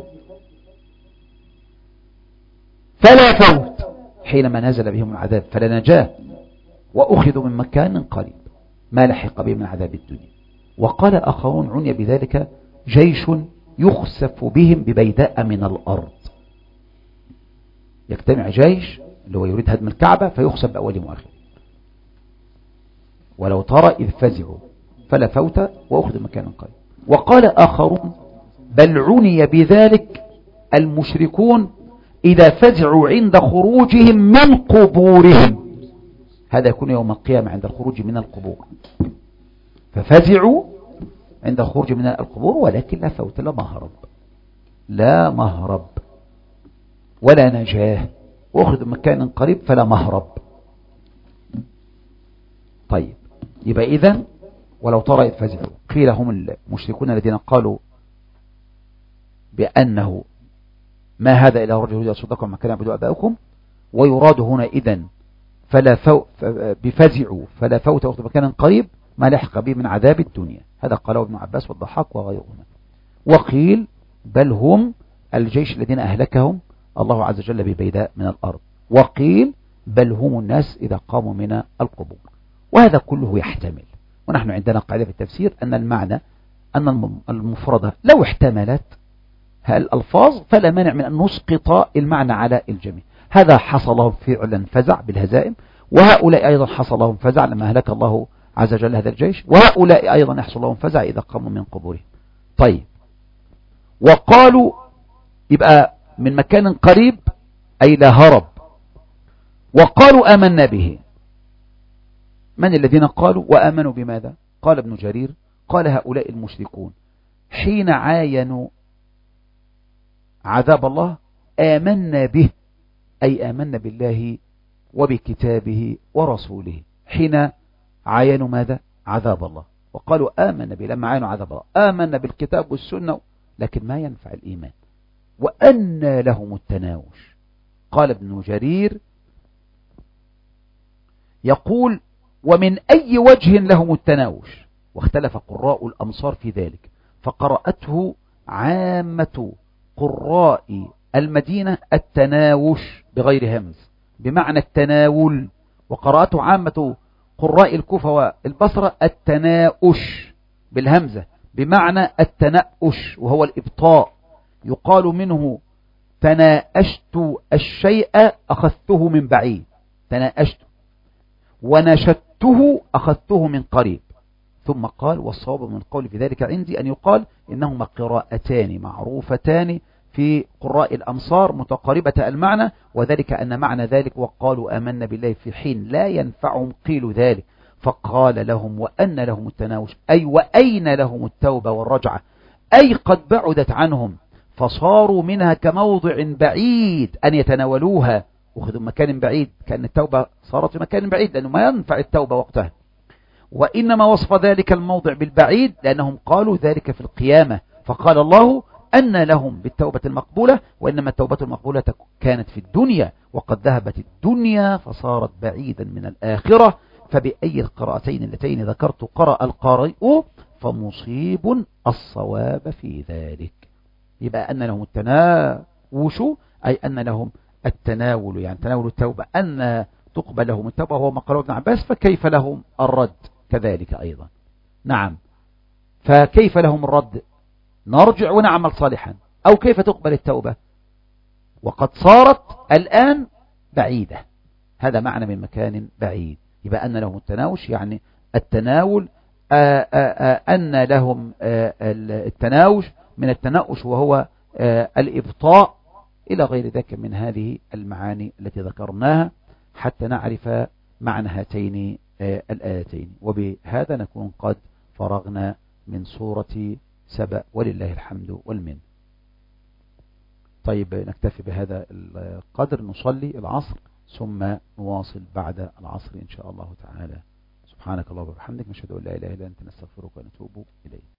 فلا فوت حينما نزل بهم العذاب فلا نجاة وأخذوا من مكان قريب ما لحق بهم من عذاب الدنيا. وقال آخرون عني بذلك جيش يخسف بهم ببيداء من الأرض، يجتمع جيش اللي هو يريد هدم الكعبة فيخسف بأولهم وآخرهم. ولو ترى إذ فزعوا فلا فوت وأخذوا مكان قريب. وقال آخرون بل عني بذلك المشركون إذا فزعوا عند خروجهم من قبورهم، هذا يكون يوم القيامة عند الخروج من القبور، ففزعوا عند الخروج من القبور ولكن لا فوت لا مهرب لا مهرب ولا نجاه وأخذوا مكان قريب فلا مهرب. طيب يبقى إذن ولو ترى إذ فزعوا قيل هم المشركون الذين قالوا بأنه ما هذا إلا رجل يريد أن يصدكم عما كان يعبد آباؤكم، ويراد هنا إذن فلا فو بفزعوا فلا فوت وقت مكان قريب ما لحق به من عذاب الدنيا. هذا قاله ابن عباس والضحاك وغيرهما. وقيل بل هم الجيش الذين أهلكهم الله عز وجل ببيداء من الأرض. وقيل بل هم الناس إذا قاموا من القبور. وهذا كله يحتمل، ونحن عندنا قاعدة في التفسير أن المعنى أن المفردة لو احتملت الألفاظ فلا مانع من أن نسقط المعنى على الجميع. هذا حصل لهم فعلا فزع بالهزائم، وهؤلاء أيضا حصل لهم فزع لما أهلك الله عز وجل هذا الجيش، وهؤلاء أيضا يحصل لهم فزع إذا قاموا من قبورهم. طيب وقالوا يبقى من مكان قريب أي لا هرب. وقالوا آمنا به، من الذين قالوا وآمنوا بماذا؟ قال ابن جرير قال هؤلاء المشركون حين عاينوا عذاب الله آمنا به، أي آمنا بالله وبكتابه ورسوله حين عاينوا ماذا؟ عذاب الله. وقالوا آمنا به لما عاينوا عذاب الله آمنا بالكتاب والسنة، لكن ما ينفع الإيمان. وأن لهم التناوش. قال ابن جرير يقول ومن أي وجه لهم التناوش، واختلف قراء الأمصار في ذلك، فقرأته عامة قراء المدينة التناوش بغير همز بمعنى التناول، وقرأته عامة قراء الكوفة والبصرة التناؤش بالهمزة بمعنى التنأش وهو الإبطاء. يقال منه تناأشت الشيء أخذته من بعيد تناأشت، ونشدته أخذته من قريب. ثم قال والصواب من قول في ذلك عندي أن يقال إنهما قراءتان معروفتان في قراء الأمصار متقاربة المعنى، وذلك أن معنى ذلك وقالوا آمنا بالله في حين لا ينفعهم قيل ذلك، فقال لهم وأن لهم التناوش أي وأين لهم التوبة والرجعة، أي قد بعدت عنهم فصاروا منها كموضع بعيد أن يتناولوها، وخذوا مكان بعيد كأن التوبة صارت في مكان بعيد لأنه ما ينفع التوبة وقتها. وإنما وصف ذلك الموضع بالبعيد لأنهم قالوا ذلك في القيامة، فقال الله أن لهم بالتوبة المقبولة، وإنما التوبة المقبولة كانت في الدنيا وقد ذهبت الدنيا فصارت بعيدا من الآخرة. فبأي القراءتين اللتين ذكرت قرأ القارئ فمصيب الصواب في ذلك. يبقى أن لهم التناوش أي أن لهم التناول، يعني تناول التوبة، أن تقبل لهم التوبة وهو ما قاله ابن عباس، فكيف لهم الرد كذلك أيضا؟ نعم، فكيف لهم الرد؟ نرجع ونعمل صالحا، أو كيف تقبل التوبة وقد صارت الآن بعيدة؟ هذا معنى من مكان بعيد. يبقى أن لهم التناوش، يعني التناول آآ آآ أن لهم التناوش من التناوش وهو الإبطاء إلى غير ذلك من هذه المعاني التي ذكرناها حتى نعرف معنى هاتين الآيتين. وبهذا نكون قد فرغنا من سورة سبأ ولله الحمد والمن. طيب نكتفي بهذا القدر، نصلي العصر ثم نواصل بعد العصر إن شاء الله تعالى. سبحانك اللهم وبحمدك، نشهد أن لا إله إلا أنت، نستغفرك ونتوب إليك.